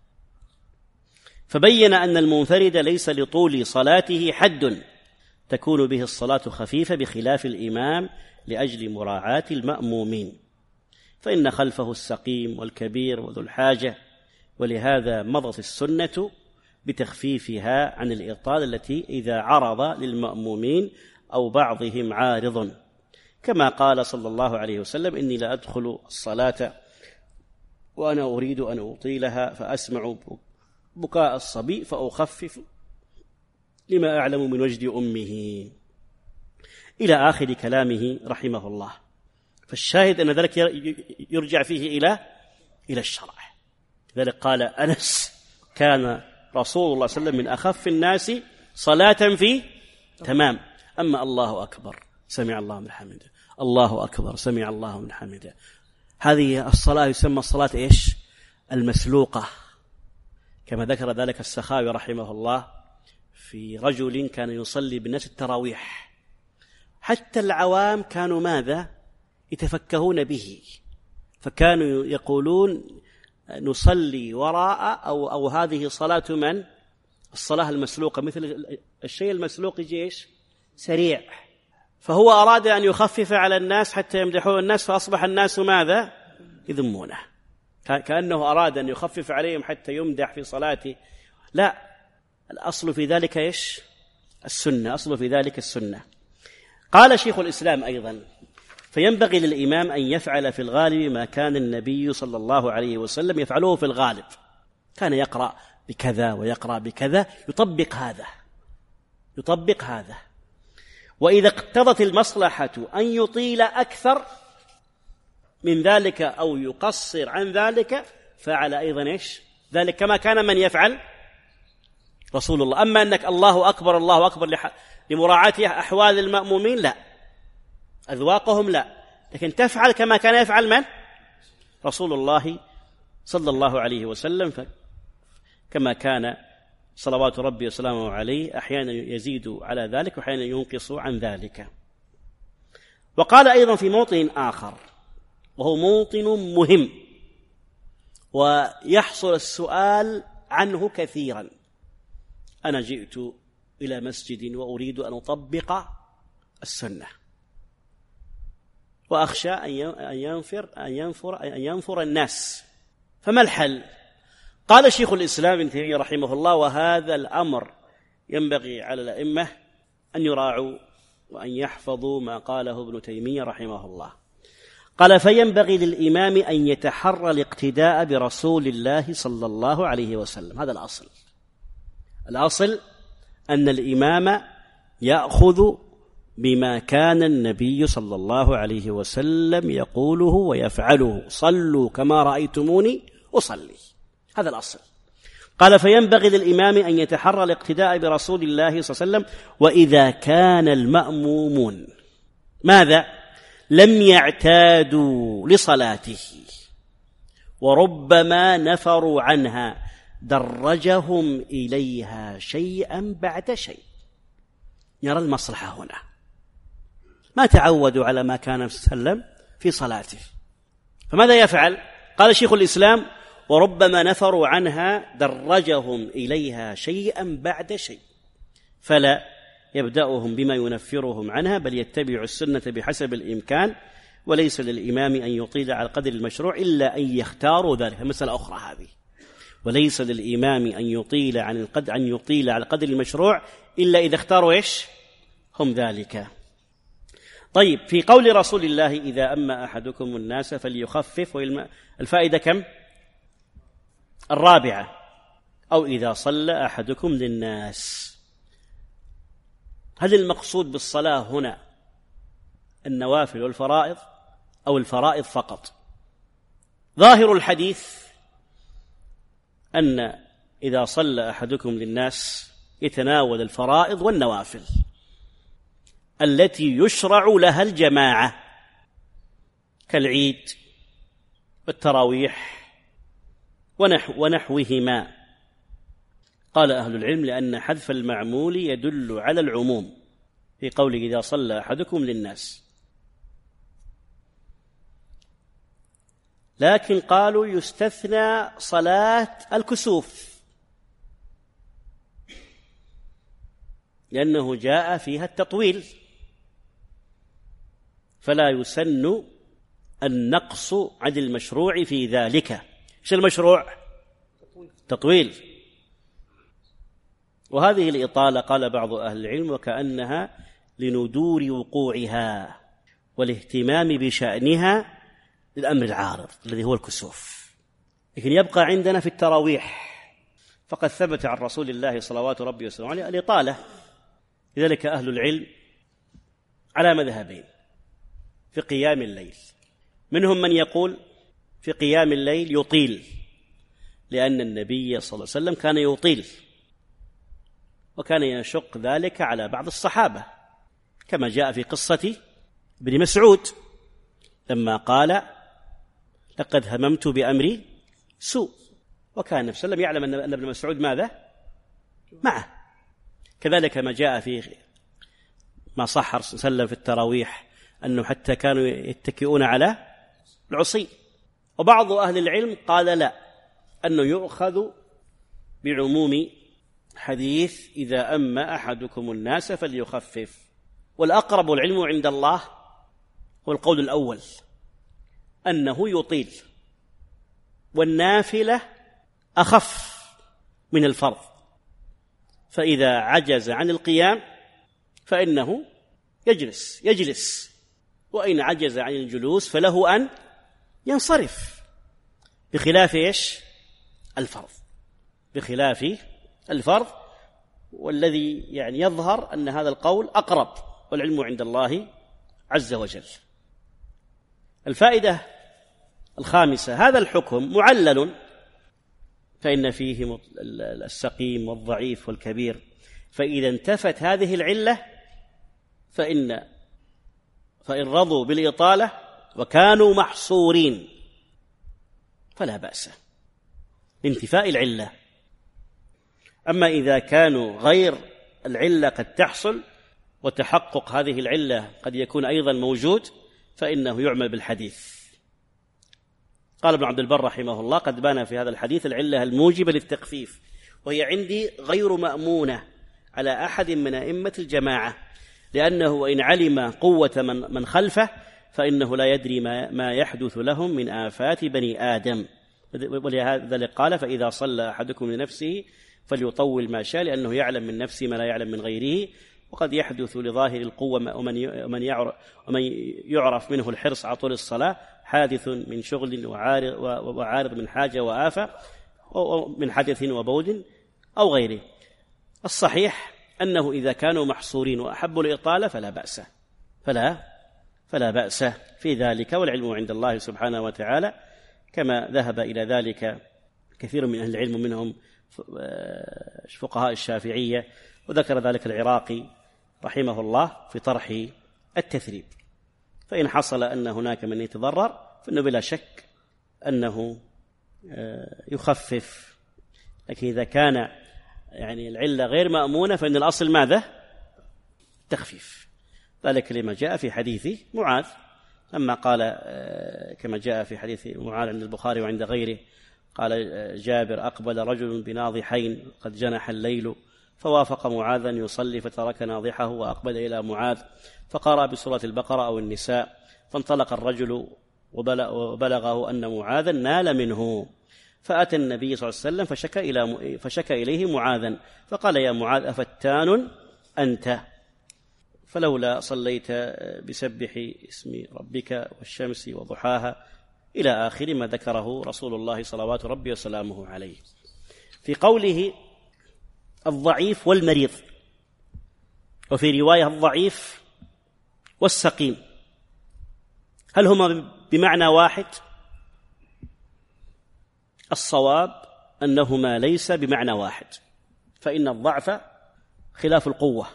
فبين أن المنفرد ليس لطول صلاته حد تكون به الصلاة خفيفة، بخلاف الإمام لأجل مراعاة المأمومين، فإن خلفه السقيم والكبير وذو الحاجة، ولهذا مضت السنة بتخفيفها عن الإطالة التي إذا عرض للمأمومين أو بعضهم عارض، كما قال صلى الله عليه وسلم: إني لا أدخل الصلاة وأنا أريد أن أطيلها فأسمع بكاء الصبي فأخفف لما أعلم من وجد أمه، إلى آخر كلامه رحمه الله. فالشاهد أن ذلك يرجع فيه إلى الشرع. لذلك قال أنس: كان رسول الله صلى الله عليه وسلم من أخف الناس صلاة في تمام، أما الله أكبر سمع الله من حمده، الله أكبر سمع الله من حمده. هذه الصلاة يسمى الصلاة إيش؟ المسلوقة، كما ذكر ذلك السخاوي رحمه الله في رجل كان يصلي بالناس التراويح، حتى العوام كانوا ماذا؟ يتفكهون به، فكانوا يقولون نصلي وراء أو هذه صلاة من؟ الصلاة المسلوقة، مثل الشيء المسلوق جيش سريع، فهو أراد أن يخفف على الناس حتى يمدحوه الناس، فأصبح الناس ماذا؟ يذمونه، كأنه أراد أن يخفف عليهم حتى يمدح في صلاته. لا، الأصل في ذلك إيش؟ السنة، أصل في ذلك السنة. قال شيخ الإسلام أيضا: فينبغي للإمام أن يفعل في الغالب ما كان النبي صلى الله عليه وسلم يفعله في الغالب، كان يقرأ بكذا ويقرأ بكذا، يطبق هذا. وإذا اقتضت المصلحة أن يطيل أكثر من ذلك أو يقصر عن ذلك فعل أيضا إيش؟ ذلك كما كان من يفعل رسول الله. أما أنك الله أكبر الله أكبر لمراعاة أحوال المأمومين لا، أذواقهم لا، لكن تفعل كما كان يفعل من؟ رسول الله صلى الله عليه وسلم، كما كان صلوات ربي وسلامه عليه أحيانا يزيد على ذلك وأحيانا ينقص عن ذلك. وقال أيضا في موطن آخر، وهو موطن مهم ويحصل السؤال عنه كثيرا: أنا جئت إلى مسجد وأريد أن أطبق السنة وأخشى أن ينفر الناس، فما الحل؟ قال شيخ الإسلام ابن تيمية رحمه الله: وهذا الأمر ينبغي على الأئمة أن يراعوا وأن يحفظوا ما قاله ابن تيمية رحمه الله. قال: فينبغي للإمام أن يتحرى الاقتداء برسول الله صلى الله عليه وسلم. هذا الأصل أن الإمام يأخذ بما كان النبي صلى الله عليه وسلم يقوله ويفعله: صلوا كما رأيتموني أصلي. هذا الأصل. قال: فينبغي للإمام أن يتحرى الاقتداء برسول الله صلى الله عليه وسلم وإذا كان المأمومون ماذا؟ لم يعتادوا لصلاته وربما نفروا عنها درجهم إليها شيئا بعد شيء. يرى المصلحة هنا، ما تعودوا على ما كان صلى الله عليه وسلم في صلاته، فماذا يفعل؟ قال شيخ الإسلام: وربما نفروا عنها درجهم إليها شيئا بعد شيء، فلا يبدأهم بما ينفرهم عنها، بل يتبع السنة بحسب الإمكان، وليس للإمام أن يطيل على قدر المشروع إلا أن يختاروا ذلك. مسألة أخرى هذه، وليس للإمام أن يطيل على قدر المشروع إلا إذا اختاروا إيش؟ هم ذلك. طيب، في قول رسول الله: إذا أما أحدكم الناس فليخفف، الفائدة كم؟ الرابعة. أو إذا صلى أحدكم للناس. هل المقصود بالصلاة هنا النوافل والفرائض أو الفرائض فقط؟ ظاهر الحديث أن إذا صلى أحدكم للناس يتناول الفرائض والنوافل التي يشرع لها الجماعة كالعيد والتراويح ونحوهما. قال أهل العلم: لأن حذف المعمول يدل على العموم في قوله: إذا صلى أحدكم للناس. لكن قالوا يستثنى صلاة الكسوف لأنه جاء فيها التطويل، فلا يسن النقص عن المشروع في ذلك. ايش المشروع؟ تطويل. وهذه الإطالة قال بعض أهل العلم وكأنها لندور وقوعها والاهتمام بشأنها للأمر العارض الذي هو الكسوف. لكن يبقى عندنا في التراويح، فقد ثبت عن رسول الله صلوات ربي وسلامه عليه الإطالة. لذلك أهل العلم على مذهبين في قيام الليل. منهم من يقول في قيام الليل يطيل، لأن النبي صلى الله عليه وسلم كان يطيل، وكان يشق ذلك على بعض الصحابة، كما جاء في قصة ابن مسعود لما قال: لقد هممت بأمري سوء، وكان النبي صلى الله عليه وسلم يعلم أن ابن مسعود ماذا؟ معه. كذلك ما جاء في ما صح صلى الله عليه وسلم في التراويح أنه حتى كانوا يتكئون على العصي. وبعض أهل العلم قال لا، أنه يؤخذ بعموم حديث إذا أما أحدكم الناس فليخفف، والأقرب العلم عند الله هو القول الأول أنه يطيل، والنافلة أخف من الفرض، فإذا عجز عن القيام فإنه يجلس، وإن عجز عن الجلوس فله أن ينصرف، بخلاف الفرض، بخلاف الفرض. والذي يعني يظهر أن هذا القول أقرب، والعلم عند الله عز وجل. الفائدة الخامسة: هذا الحكم معلل، فإن فيه السقيم والضعيف والكبير، فإذا انتفت هذه العلة فإن رضوا بالإطالة وكانوا محصورين فلا بأس بانتفاء العلة. أما إذا كانوا غير العلة قد تحصل وتحقق هذه العلة قد يكون أيضا موجود، فإنه يعمل بالحديث. قال ابن عبد البر رحمه الله: قد بان في هذا الحديث العلة الموجبة للتخفيف، وهي عندي غير مأمونة على أحد من أئمة الجماعة، لأنه وإن علم قوة من خلفه فإنه لا يدري ما يحدث لهم من آفات بني آدم. ولهذا قال: فإذا صلى أحدكم لنفسه فليطول ما شاء، لأنه يعلم من نفسه ما لا يعلم من غيره، وقد يحدث لظاهر القوة ومن يعرف منه الحرص على طول الصلاة حادث من شغل وعارض من حاجة وآفة، ومن حدث وبود أو غيره. الصحيح أنه إذا كانوا محصورين وأحبوا الإطالة فلا بأس في ذلك، والعلم عند الله سبحانه وتعالى، كما ذهب إلى ذلك كثير من أهل العلم منهم فقهاء الشافعية، وذكر ذلك العراقي رحمه الله في طرح التثريب. فإن حصل أن هناك من يتضرر فإنه بلا شك أنه يخفف، لكن إذا كان يعني العلة غير مأمونة فإن الأصل ماذا؟ تخفيف. ذلك لما جاء في حديث معاذ لما قال كما جاء في حديث معاذ عند البخاري وعند غيره، قال جابر: أقبل رجل بناضحين قد جنح الليل فوافق معاذا يصلي فترك ناضحه وأقبل إلى معاذ فقرأ بسورة البقرة أو النساء، فانطلق الرجل وبلغه أن معاذا نال منه، فأتى النبي صلى الله عليه وسلم فشكى إليه معاذا فقال: يا معاذ أفتان أنت؟ فلولا صليت بسبح اسم ربك والشمس وضحاها، إلى آخر ما ذكره رسول الله صلوات ربي وسلامه عليه. في قوله الضعيف والمريض، وفي رواية الضعيف والسقيم، هل هما بمعنى واحد؟ الصواب أنهما ليس بمعنى واحد، فإن الضعف خلاف القوة،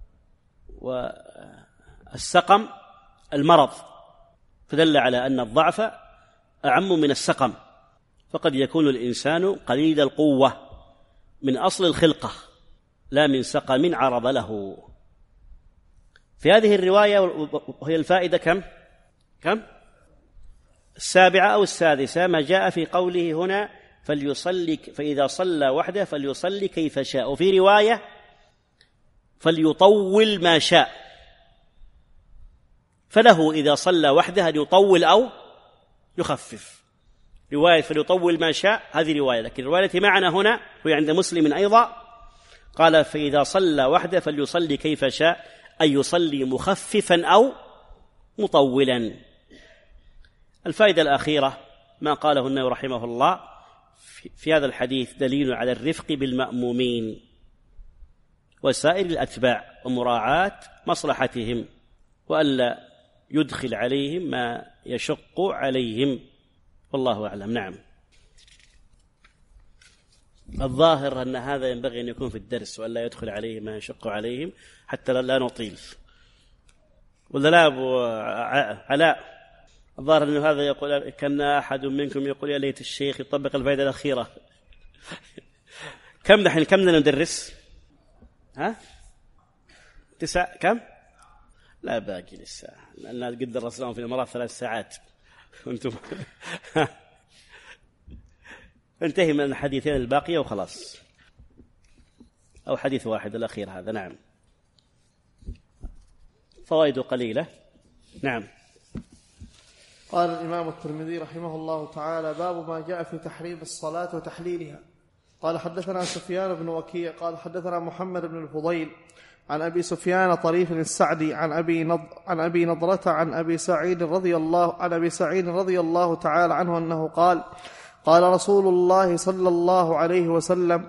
والسقم المرض، فدل على أن الضعف أعم من السقم، فقد يكون الإنسان قليل القوة من أصل الخلقة لا من سقم عرض له. في هذه الرواية، وهي الفائدة كم؟ السابعة أو السادسة، ما جاء في قوله هنا فليصلي، فإذا صلى وحده فليصلي كيف شاء، وفي رواية فليطول ما شاء، فله إذا صلى وحده أن يطول أو يخفف. رواية فليطول ما شاء هذه رواية، لكن الرواية التي معنا هنا وهي عند مسلم أيضا قال: فإذا صلى وحده فليصلي كيف شاء، أي يصلي مخففا أو مطولا. الفائدة الأخيرة ما قاله النووي رحمه الله في هذا الحديث دليل على الرفق بالمأمومين وسائر الأتباع ومراعاة مصلحتهم، وألا يدخل عليهم ما يشق عليهم، والله أعلم. نعم. الظاهر أن هذا ينبغي أن يكون في الدرس، وألا يدخل عليهم ما يشق عليهم حتى لا نطيل. ولا لا أبو علاء؟ الظاهر أن هذا يقول كان أحد منكم يقول يا ليت الشيخ يطبق الفائدة الأخيرة. كم نحن ندرس؟ 9 كم؟ لا باقي لسه، لأننا قد درسناهم في المرات 3 ساعات وانتم انتهي من الحديثين الباقية وخلاص، أو حديث واحد الأخير هذا. نعم. فوائد قليلة. نعم. قال الإمام الترمذي رحمه الله تعالى: باب ما جاء في تحريم الصلاة وتحليلها. قال حدثنا سفيان بن وكيع قال حدثنا محمد بن الفضيل عن أبي سفيان طريف السعدي عن أبي نضرة عن أبي سعيد رضي الله تعالى عنه أنه قال: قال رسول الله صلى الله عليه وسلم: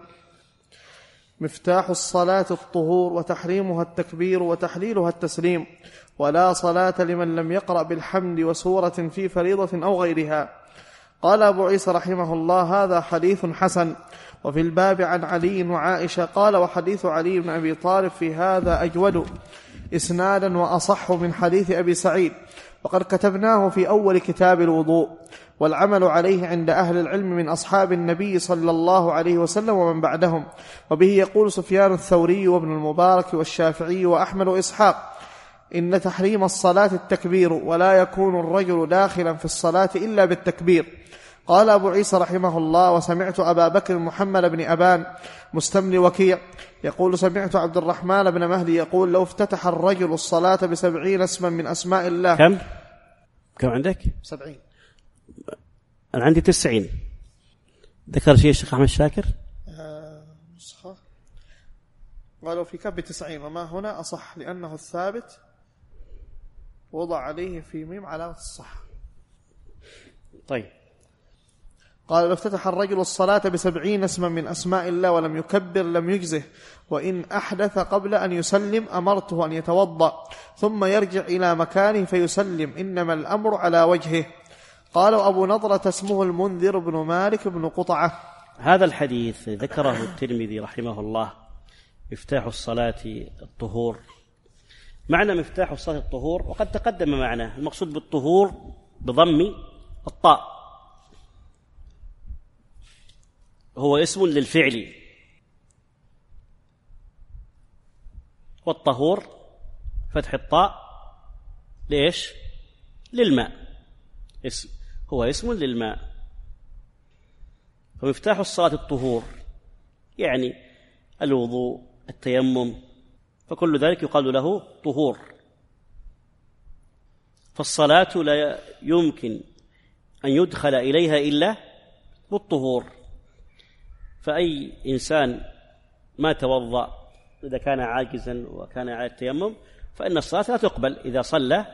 مفتاح الصلاة الطهور وتحريمها التكبير وتحليلها التسليم، ولا صلاة لمن لم يقرأ بالحمد وسورة في فريضة أو غيرها. قال أبو عيسى رحمه الله: هذا حديث حسن. وفي الباب عن علي وعائشة قال: وحديث علي بن أبي طالب في هذا أجود إسنادا وأصح من حديث أبي سعيد، وقد كتبناه في أول كتاب الوضوء، والعمل عليه عند أهل العلم من أصحاب النبي صلى الله عليه وسلم ومن بعدهم. وبه يقول سفيان الثوري وابن المبارك والشافعي وأحمد وإسحاق: إن تحريم الصلاة التكبير، ولا يكون الرجل داخلا في الصلاة إلا بالتكبير. قال أبو عيسى رحمه الله: وسمعت أبا بكر محمد بن أبان مستملي وكيع يقول: سمعت عبد الرحمن بن مهدي يقول: لو افتتح الرجل الصلاة ب70 اسما من أسماء الله. كم عندك؟ 70. أنا عندي 90. ذكر شيء الشيخ أحمد شاكر؟ نسخة قالوا في كب 90، وما هنا أصح لأنه الثابت وضع عليه في ميم علامة الصح. طيب. قال: لو افتتح الرجل الصلاة ب70 اسما من أسماء الله ولم يكبر لم يجزه، وإن أحدث قبل أن يسلم أمرته أن يتوضأ ثم يرجع إلى مكانه فيسلم، إنما الأمر على وجهه. قال أبو نضرة اسمه المنذر بن مالك بن قطعة. هذا الحديث ذكره الترمذي رحمه الله: مفتاح الصلاة الطهور. معنى مفتاح الصلاة الطهور وقد تقدم معناه. المقصود بالطهور بضم الطاء، هو اسم للفعل، والطهور فتح الطاء ليش؟ للماء، هو اسم للماء. فمفتاح الصلاة الطهور يعني الوضوء، التيمم، فكل ذلك يقال له طهور. فالصلاة لا يمكن أن يدخل إليها إلا بالطهور. فأي إنسان ما توضأ إذا كان عاجزا وكان على التيمم فإن الصلاة لا تقبل إذا صلى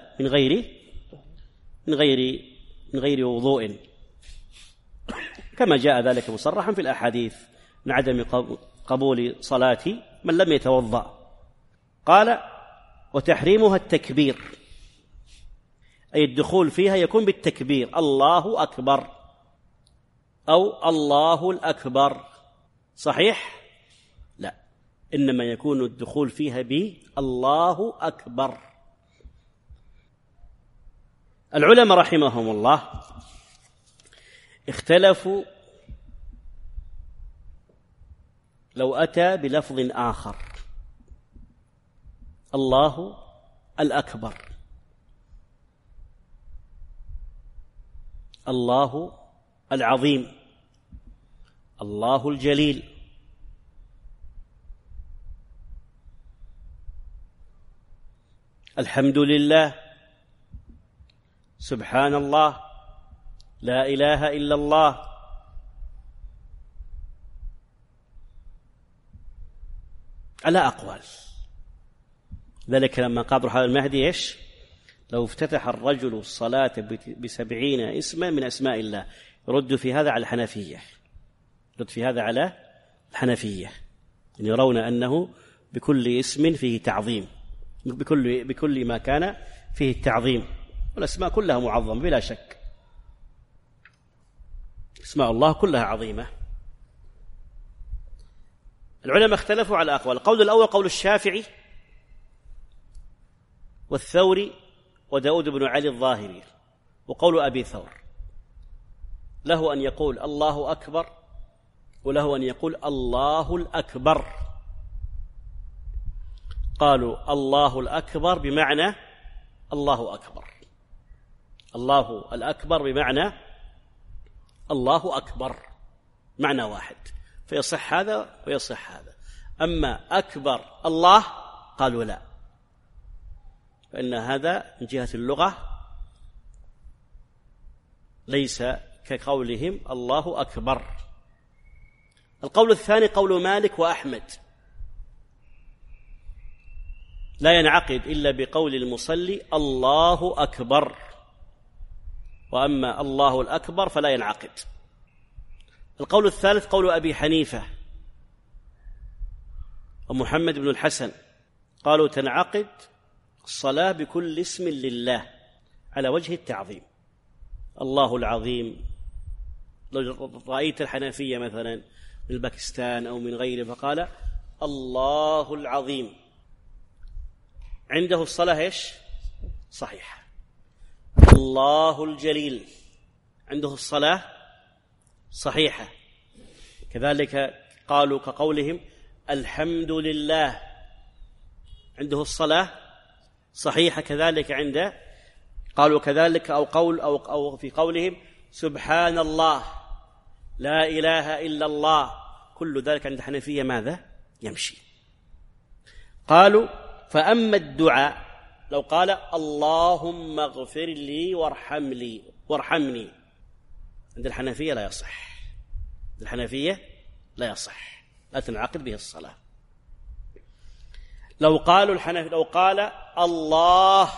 من غير وضوء، كما جاء ذلك مصرحا في الأحاديث من عدم قبول صلاة من لم يتوضأ. قال: وتحريمها التكبير، أي الدخول فيها يكون بالتكبير، الله أكبر أو الله الأكبر. صحيح؟ لا، إنما يكون الدخول فيها بالله أكبر. العلماء رحمهم الله اختلفوا لو أتى بلفظ آخر: الله الأكبر، الله العظيم، الله الجليل، الحمد لله، سبحان الله، لا إله إلا الله. على أقوال ذلك لما قال روح المهدي إيش؟ لو افتتح الرجل الصلاة ب70 اسما من أسماء الله. يرد في هذا على الحنفية، يعني يرون أنه بكل اسم فيه تعظيم، بكل ما كان فيه التعظيم، والأسماء كلها معظمة بلا شك، اسماء الله كلها عظيمة. العلماء اختلفوا على أقوال. القول الأول قول الشافعي والثوري وداود بن علي الظاهري، وقول أبي ثور له أن يقول الله أكبر وله أن يقول الله الأكبر. قالوا الله الأكبر بمعنى الله أكبر، الله الأكبر بمعنى الله أكبر، معنى واحد، فيصح هذا ويصح هذا. أما أكبر الله قالوا لا، فإن هذا من جهة اللغة ليس كقولهم الله أكبر. القول الثاني قول مالك وأحمد، لا ينعقد إلا بقول المصلي الله أكبر، وأما الله الأكبر فلا ينعقد. القول الثالث قول أبي حنيفة ومحمد بن الحسن، قالوا تنعقد الصلاة بكل اسم لله على وجه التعظيم. الله العظيم، لو رأيت الحنفية مثلا من باكستان أو من غيره فقال الله العظيم، عنده الصلاة إيش؟ صحيحة. الله الجليل، عنده الصلاة صحيحة. كذلك قالوا كقولهم الحمد لله، عنده الصلاة صحيحة كذلك عنده. قالوا كذلك أو في قولهم سبحان الله، لا إله إلا الله، كل ذلك عند الحنفية ماذا؟ يمشي. قالوا فأما الدعاء لو قال اللهم اغفر لي وارحمني، عند الحنفية لا يصح، عند الحنفية لا يصح، لا تنعقد به الصلاة. لو قال الله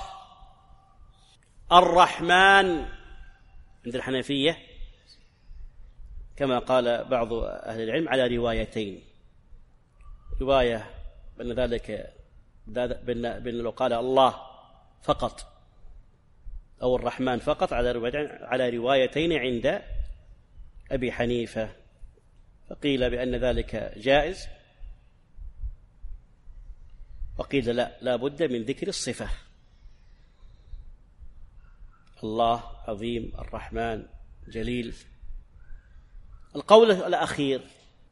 الرحمن عند الحنفية، كما قال بعض أهل العلم على روايتين، رواية بأن ذلك بأن لو قال الله فقط أو الرحمن فقط على روايتين عند أبي حنيفة، فقيل بأن ذلك جائز، وقيل لا بد من ذكر الصفة، الله عظيم الرحمن جليل. القول الأخير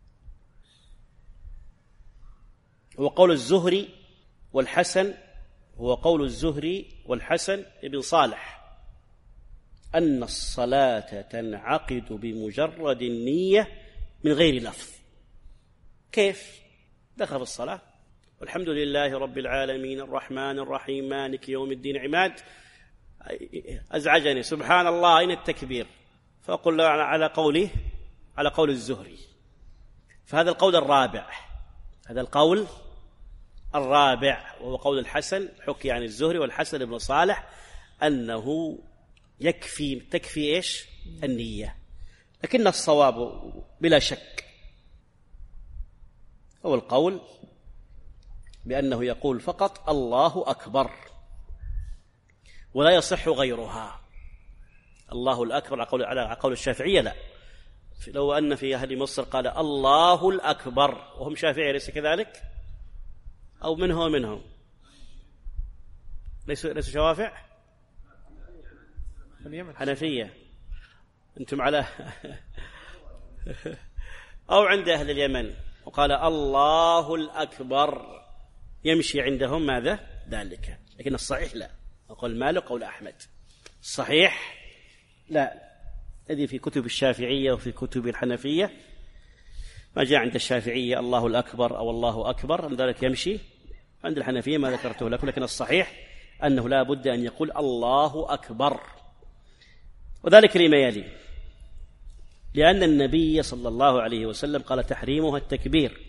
هو قول الزهري والحسن، هو قول الزهري والحسن ابن صالح، أن الصلاة تنعقد بمجرد النية من غير لفظ. كيف؟ دخل في الصلاة والحمد لله رب العالمين الرحمن الرحيم مالك يوم الدين عماد، أزعجني سبحان الله أين التكبير؟ فأقول على قول الزهري. فهذا القول الرابع، هذا القول الرابع وهو قول الحسن، حكي عن الزهري والحسن بن صالح أنه تكفي إيش؟ النية. لكن الصواب بلا شك هو القول بأنه يقول فقط الله أكبر ولا يصح غيرها. الله الأكبر على قول الشافعية لا، لو أن في أهل مصر قال الله الأكبر وهم شافعية ليس كذلك، أو منهم ليسوا شوافع حنفية، أنتم على أو عند أهل اليمن وقال الله الأكبر يمشي عندهم ماذا؟ ذلك. لكن الصحيح لا، أقول مالك قول أحمد، الصحيح لا، الذي في كتب الشافعية وفي كتب الحنفية ما جاء عند الشافعية الله الأكبر أو الله أكبر أن ذلك يمشي، عند الحنفية ما ذكرته لكم. لكن الصحيح أنه لا بد أن يقول الله أكبر، وذلك لما يلي: لأن النبي صلى الله عليه وسلم قال تحريمها التكبير،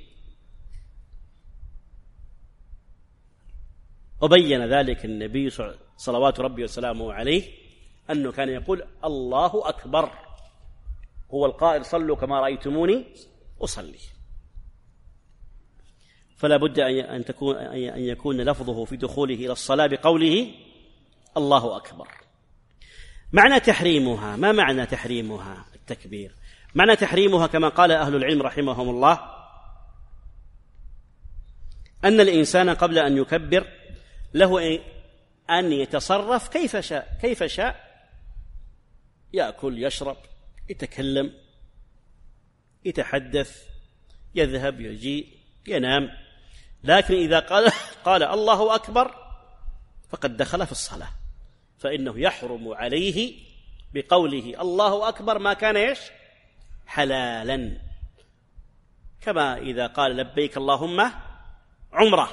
وبين ذلك النبي صلوات ربي وسلامه عليه أنه كان يقول الله أكبر، هو القائل صلوا كما رأيتموني أصلي. فلا بد أن يكون لفظه في دخوله إلى الصلاة بقوله الله أكبر. معنى تحريمها، ما معنى تحريمها التكبير؟ معنى تحريمها كما قال أهل العلم رحمهم الله أن الإنسان قبل أن يكبر له أن يتصرف كيف شاء، يأكل يشرب يتكلم يتحدث يذهب يجيء ينام، لكن إذا قال الله أكبر فقد دخل في الصلاة، فإنه يحرم عليه بقوله الله أكبر ما كان حلالا، كما إذا قال لبيك اللهم عمرة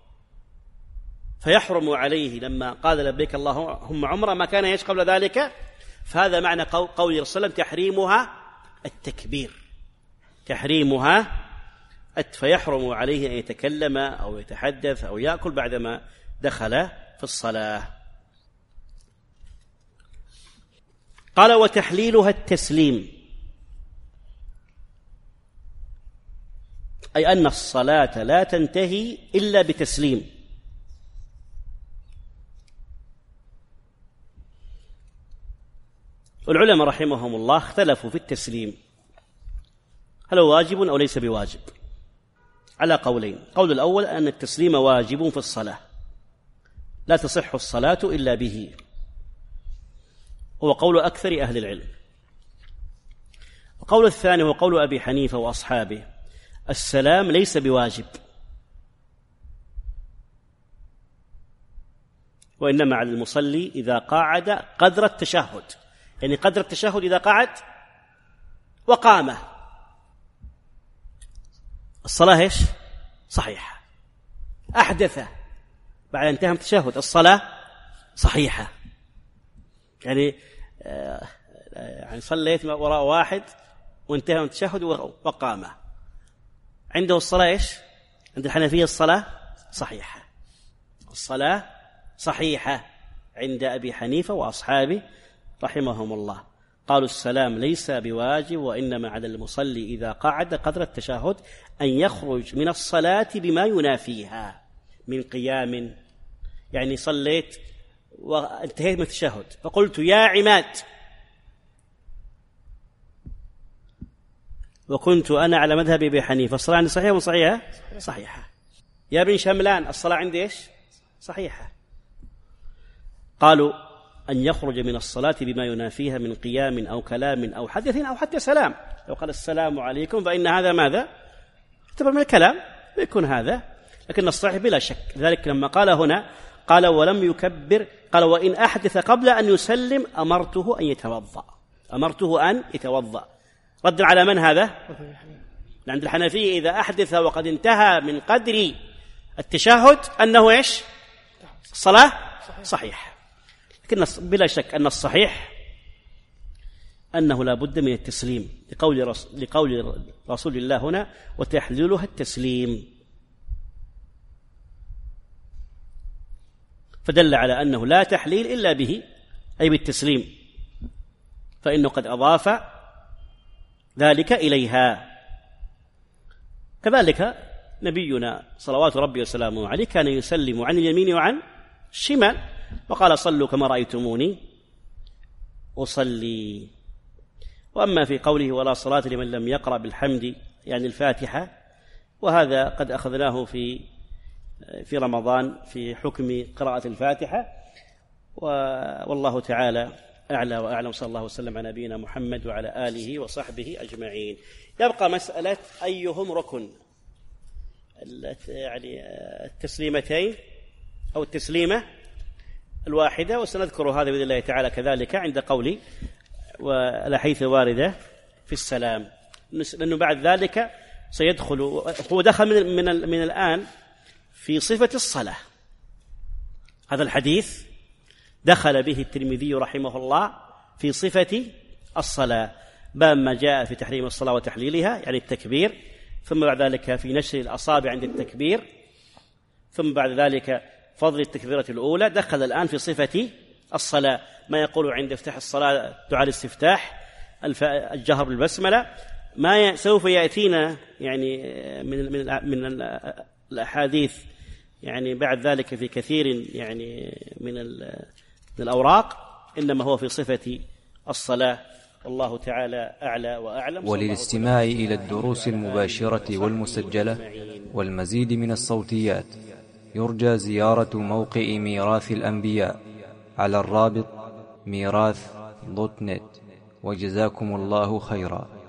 فيحرم عليه لما قال لبيك اللهم عمرة ما كان يعيش قبل ذلك، فهذا معنى قول الرسول صلى الله عليه وسلم تحريمها التكبير، تحريمها فيحرم عليه أن يتكلم أو يتحدث أو يأكل بعدما دخل في الصلاة. قال وتحليلها التسليم، أي أن الصلاة لا تنتهي إلا بتسليم. والعلماء رحمهم الله اختلفوا في التسليم، هل هو واجب أو ليس بواجب، على قولين. قول الأول أن التسليم واجب في الصلاة، لا تصح الصلاة إلا به، هو قول أكثر أهل العلم. القول الثاني هو قول أبي حنيفة وأصحابه، السلام ليس بواجب، وإنما على المصلي إذا قعد قدر التشهد، يعني قدر التشهد إذا قعد وقام الصلاة إيش؟ صحيحة. أحدث بعد أن انتهى من التشهد الصلاة صحيحة، يعني صليت وراء واحد وانتهى من التشهد وقام، عنده الصلاة إيش؟ عند الحنفية الصلاة صحيحة، الصلاة صحيحة عند أبي حنيفة وأصحابه رحمهم الله. قالوا السلام ليس بواجب، وإنما على المصلي إذا قعد قدر التشهد أن يخرج من الصلاة بما ينافيها من قيام، يعني صليت وانتهيت من التشهد فقلت يا عماد، وكنت أنا على مذهب أبي حنيفة، الصلاة عندي صحيحة وصحيحة؟ صحيحة. يا بن شملان، الصلاة عندي إيش؟ صحيحة. قالوا أن يخرج من الصلاة بما ينافيها من قيام أو كلام أو حدث أو حتى سلام، لو قال السلام عليكم فإن هذا ماذا؟ يعتبر من الكلام، يكون هذا، لكن الصحيح بلا شك. ذلك لما قال هنا قال ولم يكبر، قال وإن أحدث قبل أن يسلم أمرته أن يتوضأ، أمرته أن يتوضأ، رد على من هذا؟ عند الحنفية إذا أحدث وقد انتهى من قدر التشهد أنه إيش؟ الصلاة صحيح. لكن بلا شك أن الصحيح أنه لا بد من التسليم، لقول رسول الله هنا وتحليلها التسليم، فدل على أنه لا تحليل إلا به، أي بالتسليم، فإنه قد أضاف ذلك إليها. كذلك نبينا صلوات ربي وسلامه عليه كان يسلم عن اليمين وعن الشمال، وقال صلوا كما رأيتموني أصلي. وأما في قوله ولا صلاة لمن لم يقرأ بالحمد يعني الفاتحة، وهذا قد أخذناه في رمضان في حكم قراءة الفاتحة، والله تعالى أعلى وأعلم. صلى الله وسلم على نبينا محمد وعلى آله وصحبه أجمعين. يبقى مسألة أيهم ركن، يعني التسليمتين أو التسليمة الواحدة، وسنذكر هذا بإذن الله تعالى كذلك عند قولي والأحاديث الواردة في السلام، لأنه بعد ذلك سيدخل، هو دخل من الآن في صفة الصلاة. هذا الحديث دخل به الترمذي رحمه الله في صفة الصلاة، باب ما جاء في تحريم الصلاة وتحليلها يعني التكبير، ثم بعد ذلك في نشر الأصابع عند التكبير، ثم بعد ذلك فضل التكبيرة الأولى. دخل الآن في صفة الصلاة، ما يقول عند افتتاح الصلاة دعاء الاستفتاح، الجهر بالبسملة، ما سوف يأتينا يعني من الأحاديث يعني بعد ذلك في كثير يعني من الأوراق، إنما هو في صفة الصلاة. والله تعالى أعلى وأعلم. وللاستماع إلى الدروس المباشرة والمسجلة والمزيد من الصوتيات يرجى زيارة موقع ميراث الأنبياء على الرابط ميراث.net. وجزاكم الله خيرا.